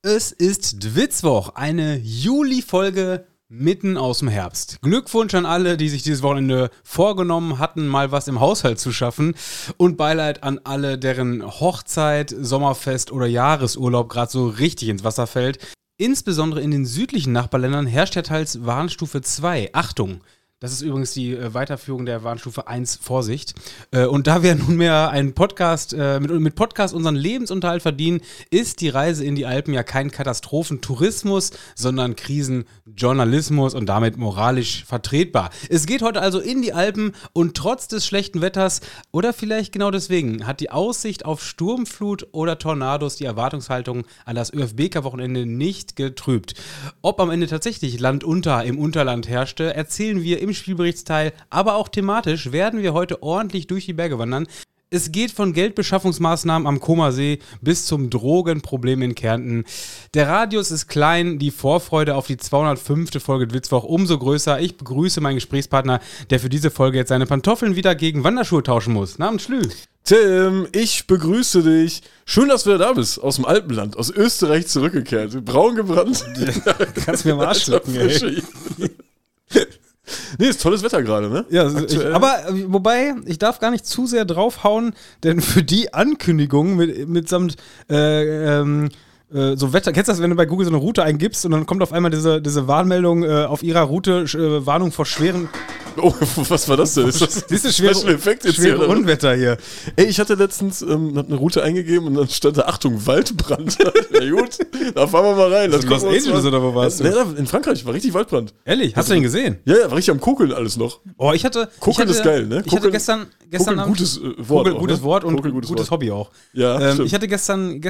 Es ist Dwitzwoch, eine Juli-Folge mitten aus dem Herbst. Glückwunsch an alle, die sich dieses Wochenende vorgenommen hatten, mal was im Haushalt zu schaffen. Und Beileid an alle, deren Hochzeit, Sommerfest oder Jahresurlaub gerade so richtig ins Wasser fällt. Insbesondere in den südlichen Nachbarländern herrscht ja teils Warnstufe 2. Achtung! Das ist übrigens die Weiterführung der Warnstufe 1, Vorsicht. Und da wir nunmehr einen Podcast, mit Podcast unseren Lebensunterhalt verdienen, ist die Reise in die Alpen ja kein Katastrophentourismus, sondern Krisenjournalismus und damit moralisch vertretbar. Es geht heute also in die Alpen und trotz des schlechten Wetters oder vielleicht genau deswegen hat die Aussicht auf Sturmflut oder Tornados die Erwartungshaltung an das ÖFB-Cup-Wochenende nicht getrübt. Ob am Ende tatsächlich Land unter im Unterland herrschte, erzählen wir im Spielberichtsteil, aber auch thematisch werden wir heute ordentlich durch die Berge wandern. Es geht von Geldbeschaffungsmaßnahmen am Comersee bis zum Drogenproblem in Kärnten. Der Radius ist klein, die Vorfreude auf die 205. Folge Dwitzwoch umso größer. Ich begrüße meinen Gesprächspartner, der für diese Folge jetzt seine Pantoffeln wieder gegen Wanderschuhe tauschen muss. Namens Schlü. Tim, ich begrüße dich. Schön, dass du wieder da bist. Aus dem Alpenland, aus Österreich zurückgekehrt. Braun gebrannt. Kannst mir mal Arsch lecken, ey. Nee, ist tolles Wetter gerade, ne? Ja, aber wobei, ich darf gar nicht zu sehr draufhauen, denn für die Ankündigung mitsamt so Wetter, kennst du das, wenn du bei Google so eine Route eingibst und dann kommt auf einmal diese Warnmeldung auf ihrer Route, Warnung vor schweren... Oh, was war das denn? Ist das diese schwere Unwetter hier. Ey, ich hatte letztens eine Route eingegeben und dann stand da, Achtung, Waldbrand. Ja gut, da fahren wir mal rein. Das Los Angeles oder wo warst du? Ja, in Frankreich, war richtig Waldbrand. Ehrlich? Hast du den gesehen? Ja, war richtig am Kokeln alles noch. Oh, Kokeln ist geil, ne? Ich hatte gestern Kokeln, gutes Wort. Gutes Wort und Kokeln, gutes Hobby auch. Ja, ich hatte gestern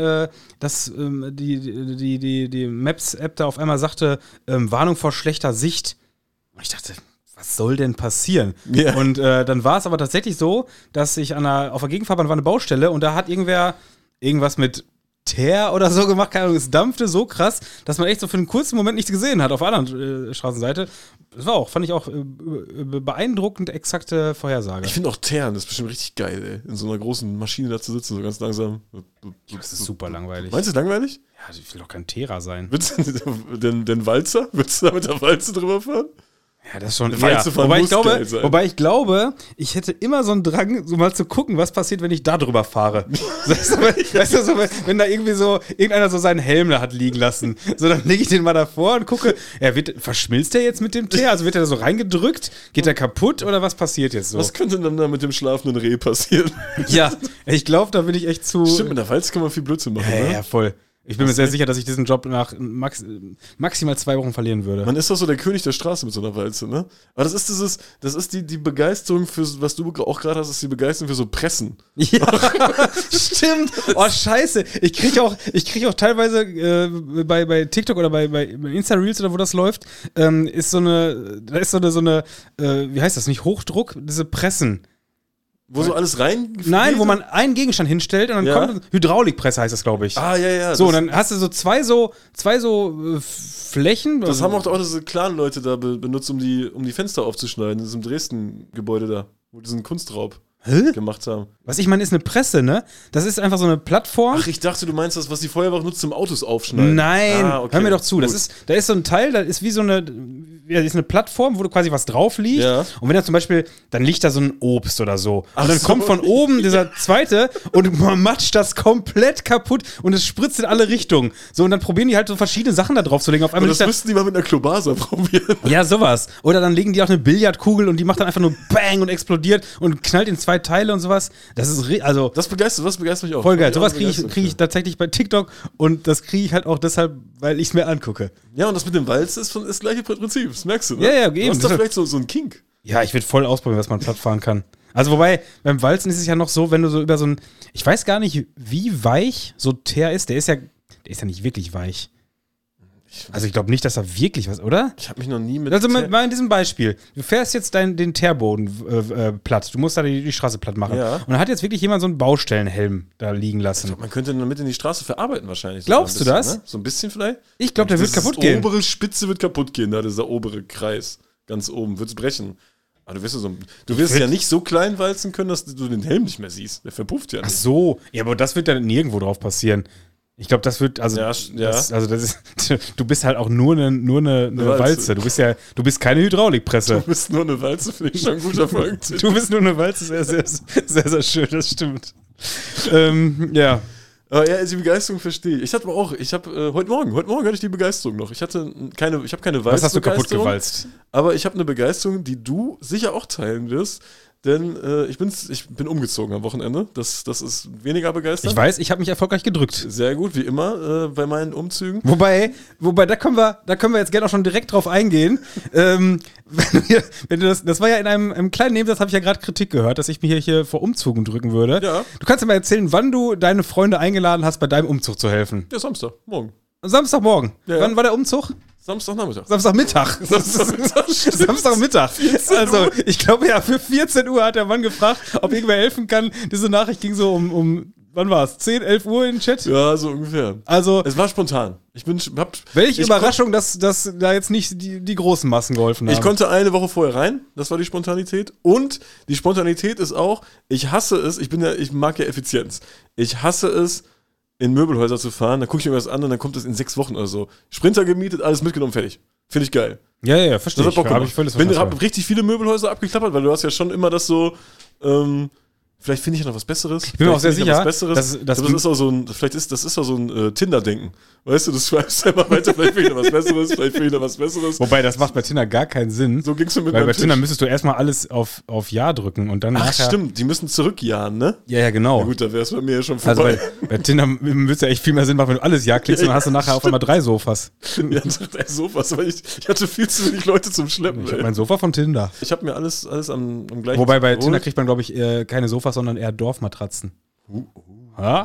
die Maps-App da auf einmal sagte, Warnung vor schlechter Sicht. Und ich dachte, was soll denn passieren? Yeah. Und dann war es aber tatsächlich so, dass ich auf der Gegenfahrbahn war eine Baustelle und da hat irgendwer irgendwas mit Teer oder so gemacht, keine Ahnung, es dampfte so krass, dass man echt so für einen kurzen Moment nichts gesehen hat auf der anderen Straßenseite. Das fand ich auch beeindruckend exakte Vorhersage. Ich finde auch Teeren, das ist bestimmt richtig geil, ey. In so einer großen Maschine da zu sitzen, so ganz langsam. Das ist super langweilig. Meinst du langweilig? Ja, ich will doch kein Teerer sein. Willst du den Walzer? Willst du da mit der Walze drüber fahren? Ja, das ist schon wobei ich glaube, ich hätte immer so einen Drang, so mal zu gucken, was passiert, wenn ich da drüber fahre. Weißt du, so, wenn da irgendwie so irgendeiner so seinen Helm da hat liegen lassen. So, dann lege ich den mal davor und gucke, verschmilzt der jetzt mit dem Teer? Also wird der da so reingedrückt? Geht der kaputt oder was passiert jetzt so? Was könnte dann da mit dem schlafenden Reh passieren? Ja, ich glaube, da bin ich echt zu... Stimmt, mit der Walze kann man viel Blödsinn machen, ne? Ja, voll. Ich bin mir sehr sicher, dass ich diesen Job nach maximal 2 Wochen verlieren würde. Man ist doch so der König der Straße mit so einer Walze, ne? Aber das ist die Begeisterung für, was du auch gerade hast, ist die Begeisterung für so Pressen. Ja, stimmt. Oh, scheiße. Ich krieg auch teilweise bei TikTok oder bei Insta-Reels oder wo das läuft, ist so eine, wie heißt das, nicht Hochdruck, diese Pressen. Wo so alles rein? Nein, wo man einen Gegenstand hinstellt und dann kommt Hydraulikpresse, heißt das, glaube ich. Ah, ja. So, und dann hast du so zwei Flächen. Das haben auch diese Clan-Leute da benutzt, um die Fenster aufzuschneiden. Das ist im Dresden-Gebäude da, wo die diesen Kunstraub gemacht haben. Was ich meine, ist eine Presse, ne? Das ist einfach so eine Plattform. Ach, ich dachte, du meinst das, was die Feuerwehr nutzt, zum Autos aufschneiden. Nein, okay. Hör mir doch zu. Gut. Da ist so ein Teil, das ist wie so eine, ist eine Plattform, wo du quasi was drauf liegt. Ja. Und wenn da zum Beispiel, dann liegt da so ein Obst oder so. Und dann kommt von oben dieser zweite und man matscht das komplett kaputt und es spritzt in alle Richtungen. So, und dann probieren die halt so verschiedene Sachen da drauf zu legen. Auf einmal das müssten die mal mit einer Klobasa probieren. Ja, sowas. Oder dann legen die auch eine Billardkugel und die macht dann einfach nur Bang und explodiert und knallt in 2 Teile und sowas. Das ist, das begeistert mich auch. Voll geil. Sowas kriege ich tatsächlich bei TikTok und das kriege ich halt auch deshalb, weil ich es mir angucke. Ja, und das mit dem Walz ist das gleiche Prinzip. Das merkst du, ne? Ja, eben. Du hast da vielleicht so ein Kink. Ja, ich würde voll ausprobieren, was man platt fahren kann. Also wobei, beim Walzen ist es ja noch so, wenn du so über so ein, ich weiß gar nicht, wie weich so Teer ist. Der ist ja nicht wirklich weich. Also ich glaube nicht, dass da wirklich was, oder? Ich habe mich noch nie mit... Also mal in diesem Beispiel. Du fährst jetzt den Teerboden platt. Du musst da die Straße platt machen. Ja. Und dann hat jetzt wirklich jemand so einen Baustellenhelm da liegen lassen. Glaub, man könnte ihn damit in die Straße verarbeiten wahrscheinlich. Glaubst du das? Ne? So ein bisschen vielleicht? Ich glaube, der wird kaputt gehen. Die obere Spitze wird kaputt gehen, da dieser obere Kreis. Ganz oben, wird es brechen. Aber du wirst ja nicht so klein walzen können, dass du den Helm nicht mehr siehst. Der verpufft ja nicht. Ach so. Ja, aber das wird ja nirgendwo drauf passieren. Ich glaube, das wird, also, du bist halt auch nur eine Walze. Du bist keine Hydraulikpresse. Du bist nur eine Walze, finde ich schon ein guter Folgentitel. Du bist nur eine Walze, sehr, sehr, sehr, sehr schön, das stimmt. Ja. Aber ja, die Begeisterung verstehe ich. Heute Morgen hatte ich die Begeisterung noch. Ich habe keine Walze. Was hast du kaputt gewalzt? Aber ich habe eine Begeisterung, die du sicher auch teilen wirst. Denn ich bin umgezogen am Wochenende. Das ist weniger begeisternd. Ich weiß, ich habe mich erfolgreich gedrückt. Sehr gut, wie immer bei meinen Umzügen. Wobei, da können wir jetzt gerne auch schon direkt drauf eingehen. Wenn du das war ja in einem kleinen Nebensatz, habe ich ja gerade Kritik gehört, dass ich mich hier vor Umzügen drücken würde. Ja. Du kannst mir mal erzählen, wann du deine Freunde eingeladen hast, bei deinem Umzug zu helfen. Ja, Samstagmorgen. Samstagmorgen. Ja. Wann war der Umzug? Samstagnachmittag. Samstagmittag. Samstagmittag. Also, ich glaube ja, für 14 Uhr hat der Mann gefragt, ob irgendwer helfen kann. Diese Nachricht ging so um wann war es? 10, 11 Uhr in den Chat? Ja, so ungefähr. Also, es war spontan. Welche Überraschung, dass da jetzt nicht die großen Massen geholfen haben. Ich konnte eine Woche vorher rein, das war die Spontanität. Und die Spontanität ist auch, ich hasse es, ich mag ja Effizienz. Ich hasse es, in Möbelhäuser zu fahren, dann gucke ich mir was an und dann kommt das in 6 Wochen oder so. Sprinter gemietet, alles mitgenommen, fertig. Finde ich geil. Ja, verstehe ich. Hab ich richtig viele Möbelhäuser abgeklappert, weil du hast ja schon immer das so, vielleicht finde ich ja noch was Besseres. Ich bin mir auch sehr sicher, das ist auch so ein Tinder-Denken. Weißt du, du swipest immer weiter, vielleicht finde ich noch was Besseres, Wobei, das macht bei Tinder gar keinen Sinn. So ging's mir mit Weil bei Tinder müsstest du erstmal alles auf Ja drücken und dann nachher... stimmt, die müssen zurückjahen, ne? Ja, genau. Ja gut, da wäre es bei mir ja schon vorbei. Also bei Tinder würde es ja echt viel mehr Sinn machen, wenn du alles Ja klickst und dann hast du nachher auf einmal 3 Sofas. Ja, 3 Sofas, aber ich hatte viel zu wenig Leute zum Schleppen. Ich habe mein Sofa von Tinder. Ich habe mir alles am gleichen Wobei bei Tinder kriegt man, glaube ich, keine Sofas, sondern eher Dorfmatratzen. Ja?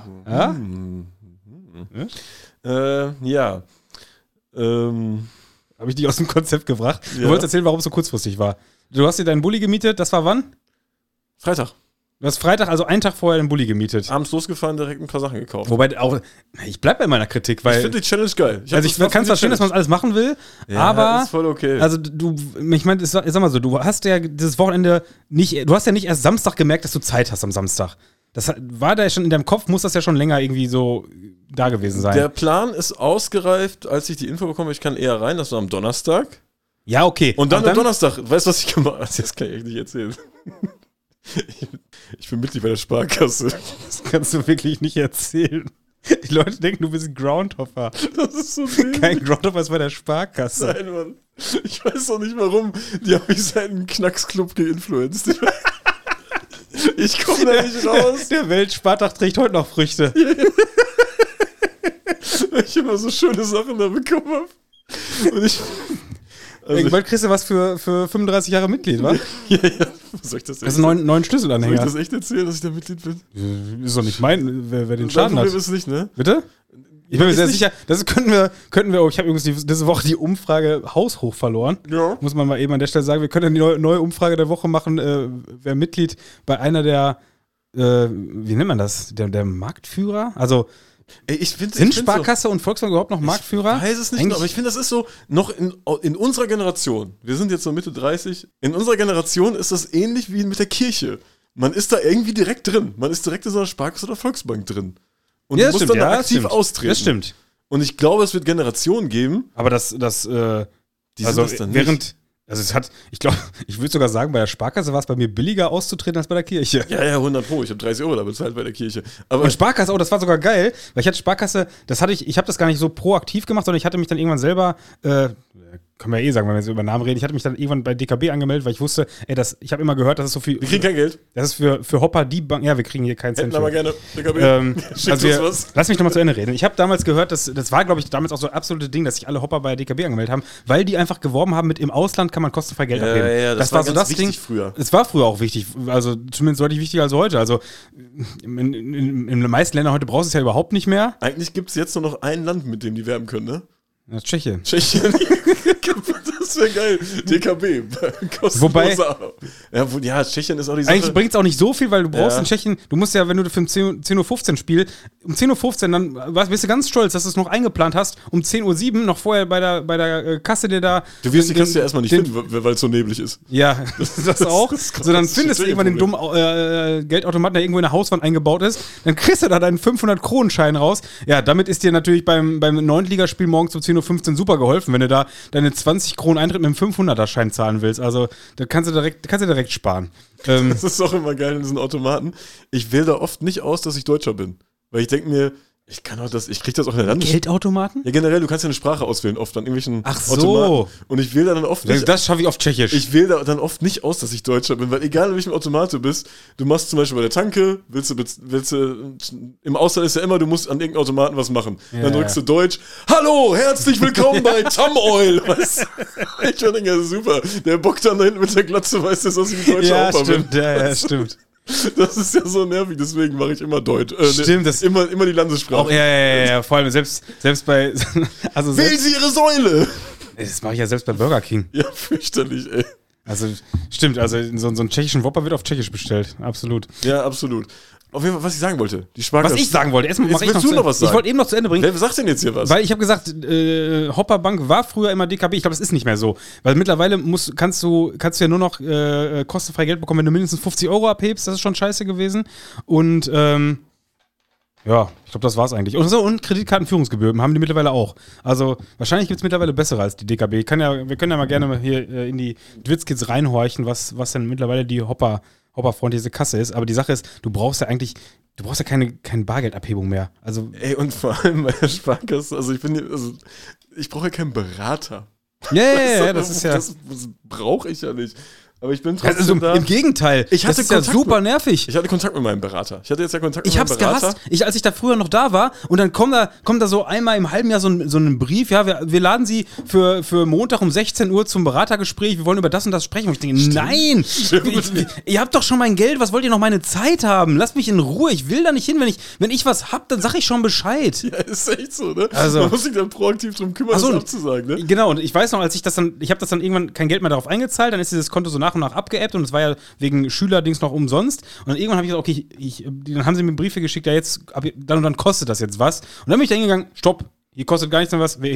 Ja. Habe ich dich aus dem Konzept gebracht. Du wolltest erzählen, warum es so kurzfristig war. Du hast dir deinen Bulli gemietet, das war wann? Freitag. Du hast Freitag, also einen Tag vorher den Bulli gemietet. Abends losgefahren, direkt ein paar Sachen gekauft. Wobei auch, ich bleib bei meiner Kritik, weil... Ich finde die Challenge geil. Ich kann es verstehen, dass man das alles machen will, aber... ist voll okay. Also ich meine, sag mal so, du hast ja dieses Wochenende nicht erst Samstag gemerkt, dass du Zeit hast am Samstag. Das war da ja schon in deinem Kopf, muss das ja schon länger irgendwie so da gewesen sein. Der Plan ist ausgereift, als ich die Info bekomme, ich kann eher rein, das war am Donnerstag. Ja, okay. Und dann am Donnerstag, weißt du, was ich gemacht habe? Das kann ich echt nicht erzählen. Ich bin Mitglied bei der Sparkasse. Das kannst du wirklich nicht erzählen. Die Leute denken, du bist ein Groundhopper. Das ist so dämlich. Kein Groundhopper ist bei der Sparkasse. Nein, Mann. Ich weiß auch nicht warum. Die haben mich seit einem Knacksclub geinfluenced. Ich komme da nicht raus. Der Weltspartag trägt heute noch Früchte. Weil ich immer so schöne Sachen da bekommen habe. Und irgendwann kriegst du was für 35 Jahre Mitglied, wa? Ja. Soll ich das ist ein neuen Schlüsselanhänger. Soll ich das echt erzählen, dass ich da Mitglied bin? Ist doch nicht mein, wer den Schaden hat. Ist nicht, ne? Bitte? Ich bin mir sehr sicher, das könnten wir, ich habe übrigens diese Woche die Umfrage haushoch verloren. Ja. Muss man mal eben an der Stelle sagen, wir können eine neue Umfrage der Woche machen, wer Mitglied bei einer der, wie nennt man das, der Marktführer? Also, sind Sparkasse und Volkswagen überhaupt noch Marktführer? Ich weiß es nicht, aber ich finde, das ist so, noch in unserer Generation, wir sind jetzt so Mitte 30, in unserer Generation ist das ähnlich wie mit der Kirche. Man ist da irgendwie direkt drin. Man ist direkt in so einer Sparkasse oder Volksbank drin. Und ja, du musst dann aktiv austreten. Das stimmt. Und ich glaube, es wird Generationen geben. Aber die sind das dann nicht. Also ich würde sogar sagen, bei der Sparkasse war es bei mir billiger auszutreten als bei der Kirche. Ja, 100 Pro. Ich habe 30 Euro da bezahlt bei der Kirche. Aber und Sparkasse, das war sogar geil, weil ich hatte Sparkasse, ich habe das gar nicht so proaktiv gemacht, sondern ich hatte mich dann irgendwann selber, können wir ja sagen, wenn wir jetzt über Namen reden, ich hatte mich dann irgendwann bei DKB angemeldet, weil ich wusste, ich habe immer gehört, das ist so viel. Wir kriegen kein Geld. Das ist für Hopper die Bank, ja, wir kriegen hier keinen Cent. Hätten aber gerne DKB. Lass mich nochmal zu Ende reden. Ich habe damals gehört, das war, glaube ich, damals auch so ein absolutes Ding, dass sich alle Hopper bei DKB angemeldet haben, weil die einfach geworben haben mit im Ausland kann man kostenfrei Geld abgeben. Ja, das war so das Ding. Früher. Es war früher auch wichtig, also zumindest deutlich wichtiger als heute. Also in den meisten Ländern heute brauchst du es ja überhaupt nicht mehr. Eigentlich gibt es jetzt nur noch ein Land, mit dem die werben können, ne? Ja, Tschechien. Tschechien. Das wäre geil. DKB. Wobei- Ja, Tschechien ist auch die Sache. Eigentlich bringt es auch nicht so viel, weil du brauchst Ja. in Tschechien, du musst ja, wenn du für ein 10:15 Uhr Spiel, um 10:15 Uhr, dann bist du ganz stolz, dass du es noch eingeplant hast, um 10:07 Uhr noch vorher bei der Kasse dir da. Du wirst die Kasse ja erstmal nicht finden, weil es so neblig ist. Ja, das auch. So, dann findest du natürlich irgendwann den ein dummen Geldautomaten, der irgendwo in der Hauswand eingebaut ist. Dann kriegst du da deinen 500-Kronen-Schein raus. Ja, damit ist dir natürlich beim 9-Ligaspiel morgens um 10:15 Uhr super geholfen, wenn du da deine 20 Kronen Eintritt mit einem 500er-Schein zahlen willst. Also, da kannst du direkt sparen. Das ist auch immer geil in diesen Automaten. Ich wähle da oft nicht aus, dass ich Deutscher bin. Weil ich denke mir, ich krieg das auch in der Landes... Geldautomaten? Ja, generell, du kannst ja eine Sprache auswählen, oft an irgendwelchen Ach so. Automaten. Und ich wähle da dann oft nicht... Das schaffe ich auf Tschechisch. Ich wähle da dann oft nicht aus, dass ich Deutscher bin, weil egal in welchem Automat du bist, du machst zum Beispiel bei der Tanke, willst du im Ausland ist ja immer, du musst an irgendeinem Automaten was machen. Ja, dann drückst du Deutsch, hallo, herzlich willkommen bei Tom Oil. Weißt du? Ich denke, ja, super. Der Bock dann da hinten mit der Glatze weiß, dass ich ein deutscher ja, Opa stimmt. bin. Ja, stimmt. Das ist ja so nervig, deswegen mache ich immer Deutsch. Stimmt, das immer die Landessprache. auch, ja, vor allem selbst bei, also Wählen Sie Ihre Säule! das mache ich ja selbst bei Burger King. Ja, fürchterlich, ey. Also, stimmt, also so einen tschechischen Whopper wird auf Tschechisch bestellt, absolut. Ja, absolut. Auf jeden Fall, was ich sagen wollte. Die Sparkasse. Was ich sagen wollte, erstmal Jetzt mache ich willst du noch was sagen? Ich wollte eben noch zu Ende bringen. Wer sagt denn jetzt hier was? Weil ich habe gesagt, Hopperbank war früher immer DKB, ich glaube, das ist nicht mehr so. Weil mittlerweile kannst du ja nur noch kostenfrei Geld bekommen, wenn du mindestens 50 Euro abhebst, das ist schon scheiße gewesen. Und ja, ich glaube, das war's eigentlich. Und Kreditkartenführungsgebühren haben die mittlerweile auch. Also wahrscheinlich gibt es mittlerweile bessere als die DKB. Wir können ja mal gerne hier in die Dwitzkids reinhorchen, was denn mittlerweile die hopperfreundliche Kasse ist. Aber die Sache ist, du brauchst ja keine Bargeldabhebung mehr. Also Ey, und vor allem bei der Sparkasse, ich brauche ja keinen Berater. ja, das ist ja. Das brauche ich ja nicht. Aber ich bin trotzdem Also da. im Gegenteil. Ich hatte das ist ja Kontakt super nervig. Ich hatte Kontakt mit meinem Berater. Ich hatte jetzt ja Kontakt mit Ich meinem hab's Berater. gehasst, als ich da früher noch da war und dann kommt da so einmal im halben Jahr so ein Brief, ja, wir laden Sie für Montag um 16 Uhr zum Beratergespräch, wir wollen über das und das sprechen. Und ich denke, nein, ihr habt doch schon mein Geld, was wollt ihr noch meine Zeit haben? Lasst mich in Ruhe, ich will da nicht hin, wenn ich was hab, dann sag ich schon Bescheid. Ja, ist echt so, ne? Also- Man muss sich dann proaktiv drum kümmern, Ach so, das abzusagen, ne? Genau, und ich weiß noch, ich habe das dann irgendwann kein Geld mehr darauf eingezahlt, dann ist dieses Konto so nach und nach abgeebbt und es war ja wegen Schülerdings noch umsonst. Und dann irgendwann habe ich gesagt, okay, dann haben sie mir Briefe geschickt, ja jetzt, dann und dann kostet das jetzt was. Und dann bin ich da hingegangen, stopp, hier kostet gar nichts mehr was,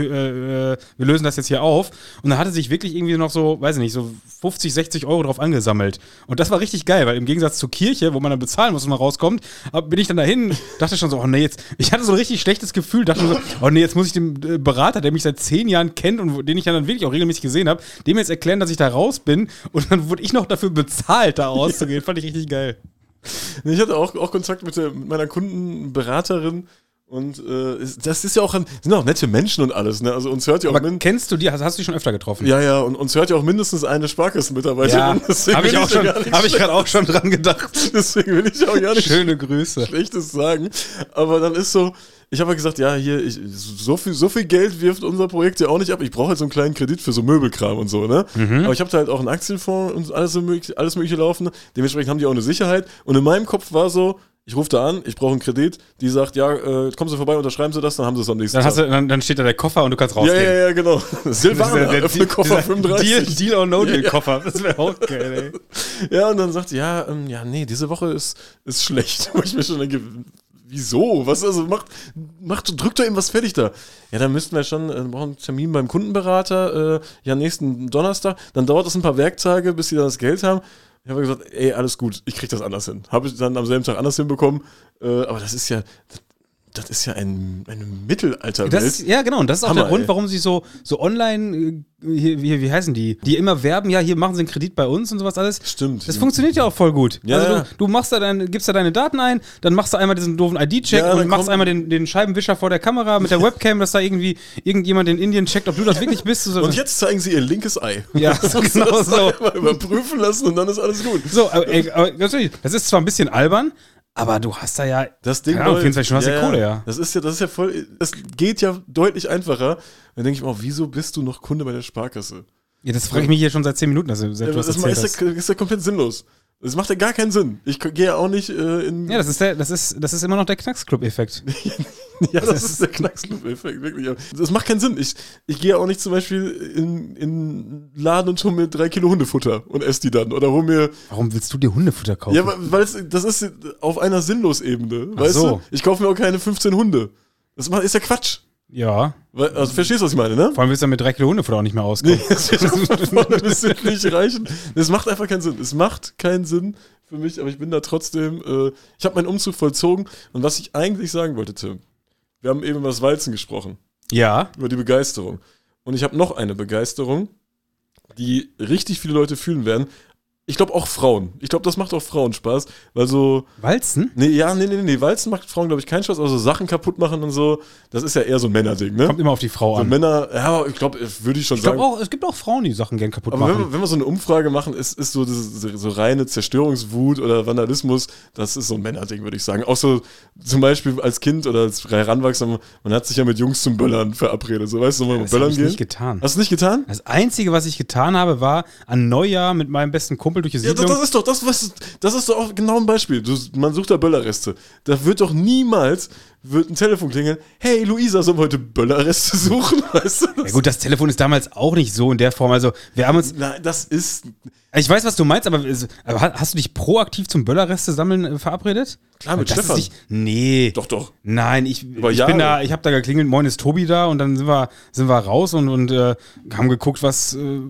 wir lösen das jetzt hier auf. Und dann hatte sich wirklich irgendwie noch so, weiß ich nicht, so 50, 60 Euro drauf angesammelt. Und das war richtig geil, weil im Gegensatz zur Kirche, wo man dann bezahlen muss, wenn man rauskommt, bin ich dann dahin, dachte schon so, oh nee, jetzt, ich hatte so ein richtig schlechtes Gefühl, dachte schon so, oh nee, jetzt muss ich dem Berater, der mich seit 10 Jahren kennt und den ich dann wirklich auch regelmäßig gesehen habe, dem jetzt erklären, dass ich da raus bin und dann wurde ich noch dafür bezahlt, da rauszugehen. Fand ich richtig geil. Ich hatte auch Kontakt mit meiner Kundenberaterin. Und das ist ja auch sind auch nette Menschen und alles, ne? Also uns hört ja auch Aber kennst du die, hast du die schon öfter getroffen? Ja, und uns hört ja auch mindestens eine Sparkassenmitarbeiterin. Ja, habe ich gerade auch schon dran gedacht. Deswegen will ich auch gar nicht Schöne Grüße. Schlechtes sagen. Aber dann ist so, ich habe ja gesagt, ja, hier, so viel Geld wirft unser Projekt ja auch nicht ab. Ich brauche halt so einen kleinen Kredit für so Möbelkram und so, ne? Aber ich habe da halt auch einen Aktienfonds und alles mögliche laufen. Dementsprechend haben die auch eine Sicherheit. Und in meinem Kopf war so, ich rufe da an, ich brauche einen Kredit, die sagt, ja, kommen Sie vorbei, unterschreiben Sie das, dann haben Sie es am nächsten Tag. Dann steht da der Koffer und du kannst rausgehen. Ja, genau. Silvana, öffne Koffer 35. Deal or No Deal Koffer, das wäre auch geil, ey. Ja, und dann sagt sie, nee, diese Woche ist schlecht. Wo ich mir schon denke, wieso? Was, also, drückt doch eben was fertig da. Ja, dann müssten wir schon, brauchen einen Termin beim Kundenberater, nächsten Donnerstag. Dann dauert das ein paar Werktage, bis sie dann das Geld haben. Ich habe gesagt, ey, alles gut, ich krieg das anders hin. Habe ich dann am selben Tag anders hinbekommen. Aber das ist ja eine Mittelalterwelt. Ja, genau. Und das ist auch Hammer, der Grund, ey. warum sie so online, wie heißen die? Die immer werben, ja, hier machen sie einen Kredit bei uns und sowas alles. Stimmt. Das funktioniert ja auch voll gut. Ja, also ja. du gibst da deine Daten ein, dann machst du einmal diesen doofen ID-Check Ja, und dann machst kommt- einmal den Scheibenwischer vor der Kamera mit der Webcam, dass da irgendwie irgendjemand in Indien checkt, ob du das wirklich bist. Und jetzt zeigen sie ihr linkes Ei. Ja, so genau das so. Mal überprüfen lassen und dann ist alles gut. So, aber ganz ehrlich, das ist zwar ein bisschen albern, aber du hast da ja, Das Ding, keine Ahnung, läuft. 24 Stunden hast du Kohle, ja. Das ist ja voll, das geht ja deutlich einfacher. Dann denke ich mir auch, wieso bist du noch Kunde bei der Sparkasse? Ja, das frage ich mich hier schon seit 10 Minuten, seit du das Das erzählt hast. ist ja komplett sinnlos. Das macht ja gar keinen Sinn. Ich gehe ja auch nicht in... Ja, das ist immer noch der Knacksclub-Effekt. Ja, das ist der Knacksclub-Effekt, wirklich. Das macht keinen Sinn. Ich gehe auch nicht zum Beispiel in einen Laden und hole mir 3 Kilo Hundefutter und esse die dann. Oder hol mir... Warum willst du dir Hundefutter kaufen? Ja, weil das ist auf einer Sinnlos-Ebene. Weißt du? Ich kaufe mir auch keine 15 Hunde. Das ist ja Quatsch. Ja. Also verstehst du, was ich meine, ne? Vor allem willst du ja mit 3 Kilo Hundefutter auch nicht mehr auskommen. Nee, das wird nicht reichen. Das macht einfach keinen Sinn. Es macht keinen Sinn für mich, aber ich bin da trotzdem, ich habe meinen Umzug vollzogen und was ich eigentlich sagen wollte, Tim, wir haben eben über das Walzen gesprochen. Ja. Über die Begeisterung. Und ich habe noch eine Begeisterung, die richtig viele Leute fühlen werden. Ich glaube auch Frauen. Ich glaube, das macht auch Frauen Spaß, weil so... Walzen? Nee, Walzen macht Frauen, glaube ich, keinen Spaß. Also Sachen kaputt machen und so, das ist ja eher so ein Männerding, ne? Kommt immer auf die Frau so an. Männer, ja, ich glaube, würde ich schon sagen. Es gibt auch Frauen, die Sachen gern kaputt aber machen. wenn wir so eine Umfrage machen, ist so reine Zerstörungswut oder Vandalismus, das ist so ein Männerding, würde ich sagen. Auch so zum Beispiel als Kind oder als Heranwachsender, man hat sich ja mit Jungs zum Böllern verabredet. So, weißt du, mal Das Böllern habe ich gehen. nicht getan. Hast du nicht getan? Das Einzige, was ich getan habe, war an Neujahr mit meinem besten Kumpel durch die Ja, Siedlung. das ist doch auch genau ein Beispiel. Man sucht da Böllerreste. Da wird doch niemals ein Telefon klingeln. Hey, Luisa, sollen wir heute Böllerreste suchen? Weißt du? Ja gut, das Telefon ist damals auch nicht so in der Form. Also wir haben uns... Nein, das ist... Ich weiß, was du meinst, aber hast du dich proaktiv zum Böllerreste sammeln verabredet? Klar, mit Stefan. Nee. Doch. Nein, ich Über bin Jahre. da, ich habe da geklingelt, moin, ist Tobi da und dann sind wir raus und haben geguckt, was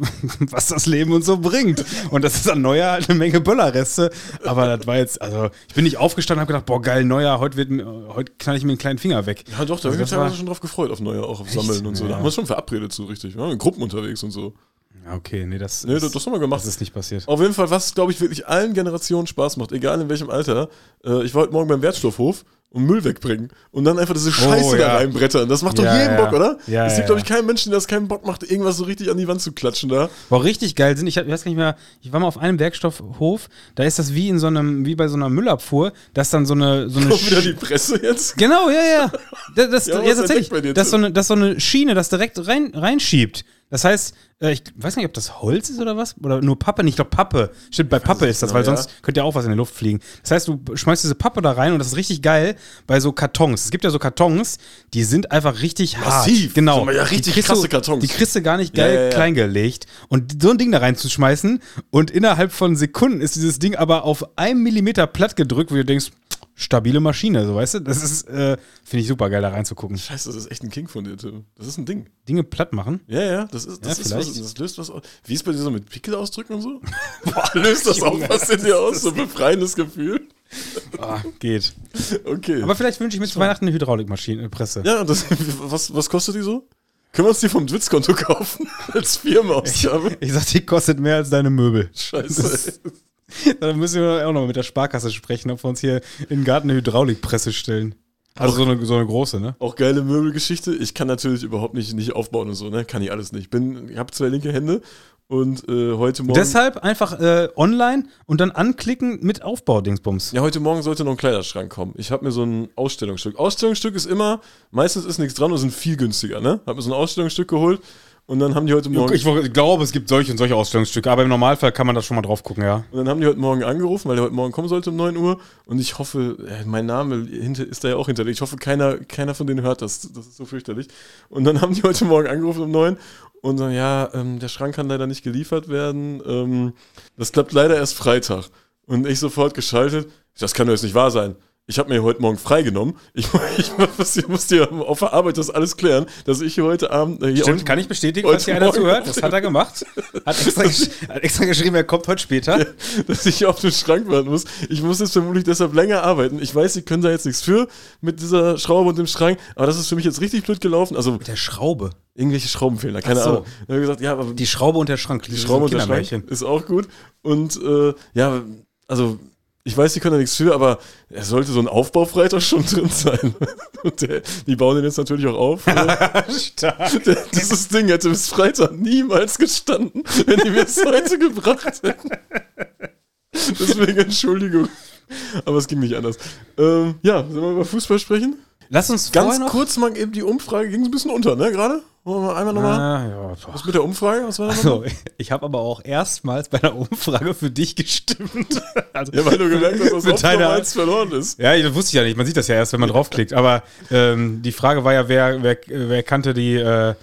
das Leben uns so bringt. Und das ist an Neujahr halt eine Menge Böllerreste. Aber das war jetzt, also ich bin nicht aufgestanden und habe gedacht, boah geil, Neujahr, heute knall ich mir einen kleinen Finger weg. Ja doch, da habe ich mich teilweise schon drauf gefreut, auf Neujahr, auch auf Sammeln und so. Ja. Da haben wir uns schon verabredet, so richtig. Wir waren in Gruppen unterwegs und so. Ja, okay, nee, das haben wir gemacht. Das ist nicht passiert. Auf jeden Fall, was, glaube ich, wirklich allen Generationen Spaß macht, egal in welchem Alter. Ich war heute Morgen beim Wertstoffhof und Müll wegbringen und dann einfach diese Scheiße da reinbrettern. Das macht doch jeden Bock, oder? Ja, es gibt, glaube ich, keinen Menschen, der das keinen Bock macht, irgendwas so richtig an die Wand zu klatschen da. Boah, richtig geil sind. Ich weiß gar nicht mehr, ich war mal auf einem Werkstoffhof, da ist das wie bei so einer Müllabfuhr, dass dann so eine Kommt wieder die Presse jetzt? Genau, ja. Das Ja, was tatsächlich. entdeckt bei dir, Das ist so eine Schiene, das direkt reinschiebt. Das heißt, ich weiß nicht, ob das Holz ist oder was. Oder nur Pappe. Ich glaube Pappe. Stimmt, bei Pappe ist das, weil sonst könnte ja auch was in die Luft fliegen. Das heißt, du schmeißt diese Pappe da rein und das ist richtig geil bei so Kartons. Es gibt ja so Kartons, die sind einfach richtig hart. Massiv. Genau. So, ja, richtig krasse Kartons. Die kriegst du gar nicht geil klein gelegt. Und so ein Ding da reinzuschmeißen und innerhalb von Sekunden ist dieses Ding aber auf 1 Millimeter platt gedrückt, wo du denkst, stabile Maschine, so weißt du? Das ist, finde ich super geil, da reinzugucken. Scheiße, das ist echt ein King von dir, Tim. Das ist ein Ding. Dinge platt machen? Ja, das ist vielleicht. das löst was aus. Wie ist bei dir so mit Pickel ausdrücken und so? Boah, löst das auch was in dir aus? So ein befreiendes Gefühl? Geht. Okay. Aber vielleicht wünsche ich mir zu Weihnachten eine Hydraulikmaschine, Presse. Ja, was kostet die so? Können wir uns die vom Dwitzkonto kaufen? Als Firmenausgabe? Ich sag, die kostet mehr als deine Möbel. Scheiße. Da müssen wir auch noch mal mit der Sparkasse sprechen, ob wir uns hier in den Garten eine Hydraulikpresse stellen. Also so eine große, ne? Auch geile Möbelgeschichte. Ich kann natürlich überhaupt nicht aufbauen und so, ne? Kann ich alles nicht. Ich habe 2 linke Hände und heute Morgen... Deshalb einfach online und dann anklicken mit Aufbaudingsbums. Ja, heute Morgen sollte noch ein Kleiderschrank kommen. Ich habe mir so ein Ausstellungsstück. Ausstellungsstück ist immer, meistens ist nichts dran und sind viel günstiger, ne? Habe mir so ein Ausstellungsstück geholt und dann haben die heute Morgen... Ich glaube, es gibt solche und solche Ausstellungsstücke, aber im Normalfall kann man da schon mal drauf gucken, ja. Und dann haben die heute Morgen angerufen, weil der heute Morgen kommen sollte um 9 Uhr. Und ich hoffe, mein Name ist da ja auch hinterlegt. Ich hoffe, keiner von denen hört das. Das ist so fürchterlich. Und dann haben die heute Morgen angerufen um 9 und sagen, ja, der Schrank kann leider nicht geliefert werden. Das klappt leider erst Freitag. Und ich sofort geschaltet, das kann doch jetzt nicht wahr sein. Ich habe mir heute Morgen freigenommen. Ich muss dir auf der Arbeit das alles klären, dass ich hier heute Abend... Stimmt, kann ich bestätigen, falls hier einer zuhört. Das hat er gemacht. Hat extra geschrieben, er kommt heute später. Ja, dass ich auf den Schrank warten muss. Ich muss jetzt vermutlich deshalb länger arbeiten. Ich weiß, Sie können da jetzt nichts für mit dieser Schraube und dem Schrank, aber das ist für mich jetzt richtig blöd gelaufen. Also Mit der Schraube? Irgendwelche Schraubenfehler, keine Ahnung. Dann habe ich gesagt, ja, aber die Schraube und der Schrank. die Schraube und der Schrank ist auch gut. Und also... Ich weiß, die können da nichts für, aber es sollte so ein Aufbaufreitag schon drin sein. Und die bauen den jetzt natürlich auch auf. Stark. Dieses Ding hätte bis Freitag niemals gestanden, wenn die mir es heute gebracht hätten. Deswegen Entschuldigung. Aber es ging nicht anders. Sollen wir über Fußball sprechen? Lass uns Ganz kurz mal eben die Umfrage, ging es ein bisschen unter, ne, gerade? Einmal nochmal. Ja, Was mit der Umfrage? Was war das? also, ich habe aber auch erstmals bei einer Umfrage für dich gestimmt. Also, Ja, weil du gemerkt hast, dass mit oft deiner- Nummer 1 verloren ist. ja, das wusste ich ja nicht. Man sieht das ja erst, wenn man draufklickt. Aber die Frage war ja, wer kannte die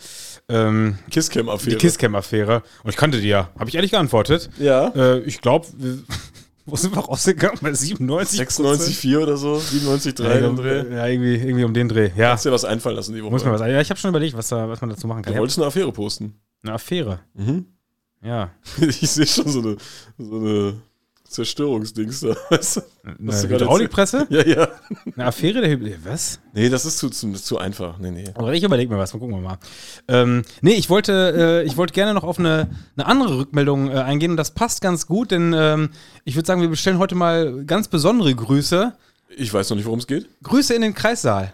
Kisscam-Affäre. Kisscam-Affäre? Und ich kannte die ja. Habe ich ehrlich geantwortet. Ja. Ich glaube, wo sind wir rausgegangen? Bei 97? 96,4 oder so, 97,3 Ja, im Dreh. ja, irgendwie um den Dreh. Ja, Hast dir was einfallen lassen die Woche? muss man was. Ja, ich habe schon überlegt, was man dazu machen kann. Du wolltest eine Affäre posten. Eine Affäre. Mhm. Ja. Ich sehe schon so eine Zerstörungsdings da. Weißt du? Eine Hast du gerade Hydraulikpresse? Ja, ja. Eine Affäre? Was? Nee, das ist zu einfach. Nee. Aber ich überlege mir was, gucken wir mal. Nee, ich wollte gerne noch auf eine andere Rückmeldung eingehen und das passt ganz gut, denn ich würde sagen, wir bestellen heute mal ganz besondere Grüße. Ich weiß noch nicht, worum es geht. Grüße in den Kreissaal.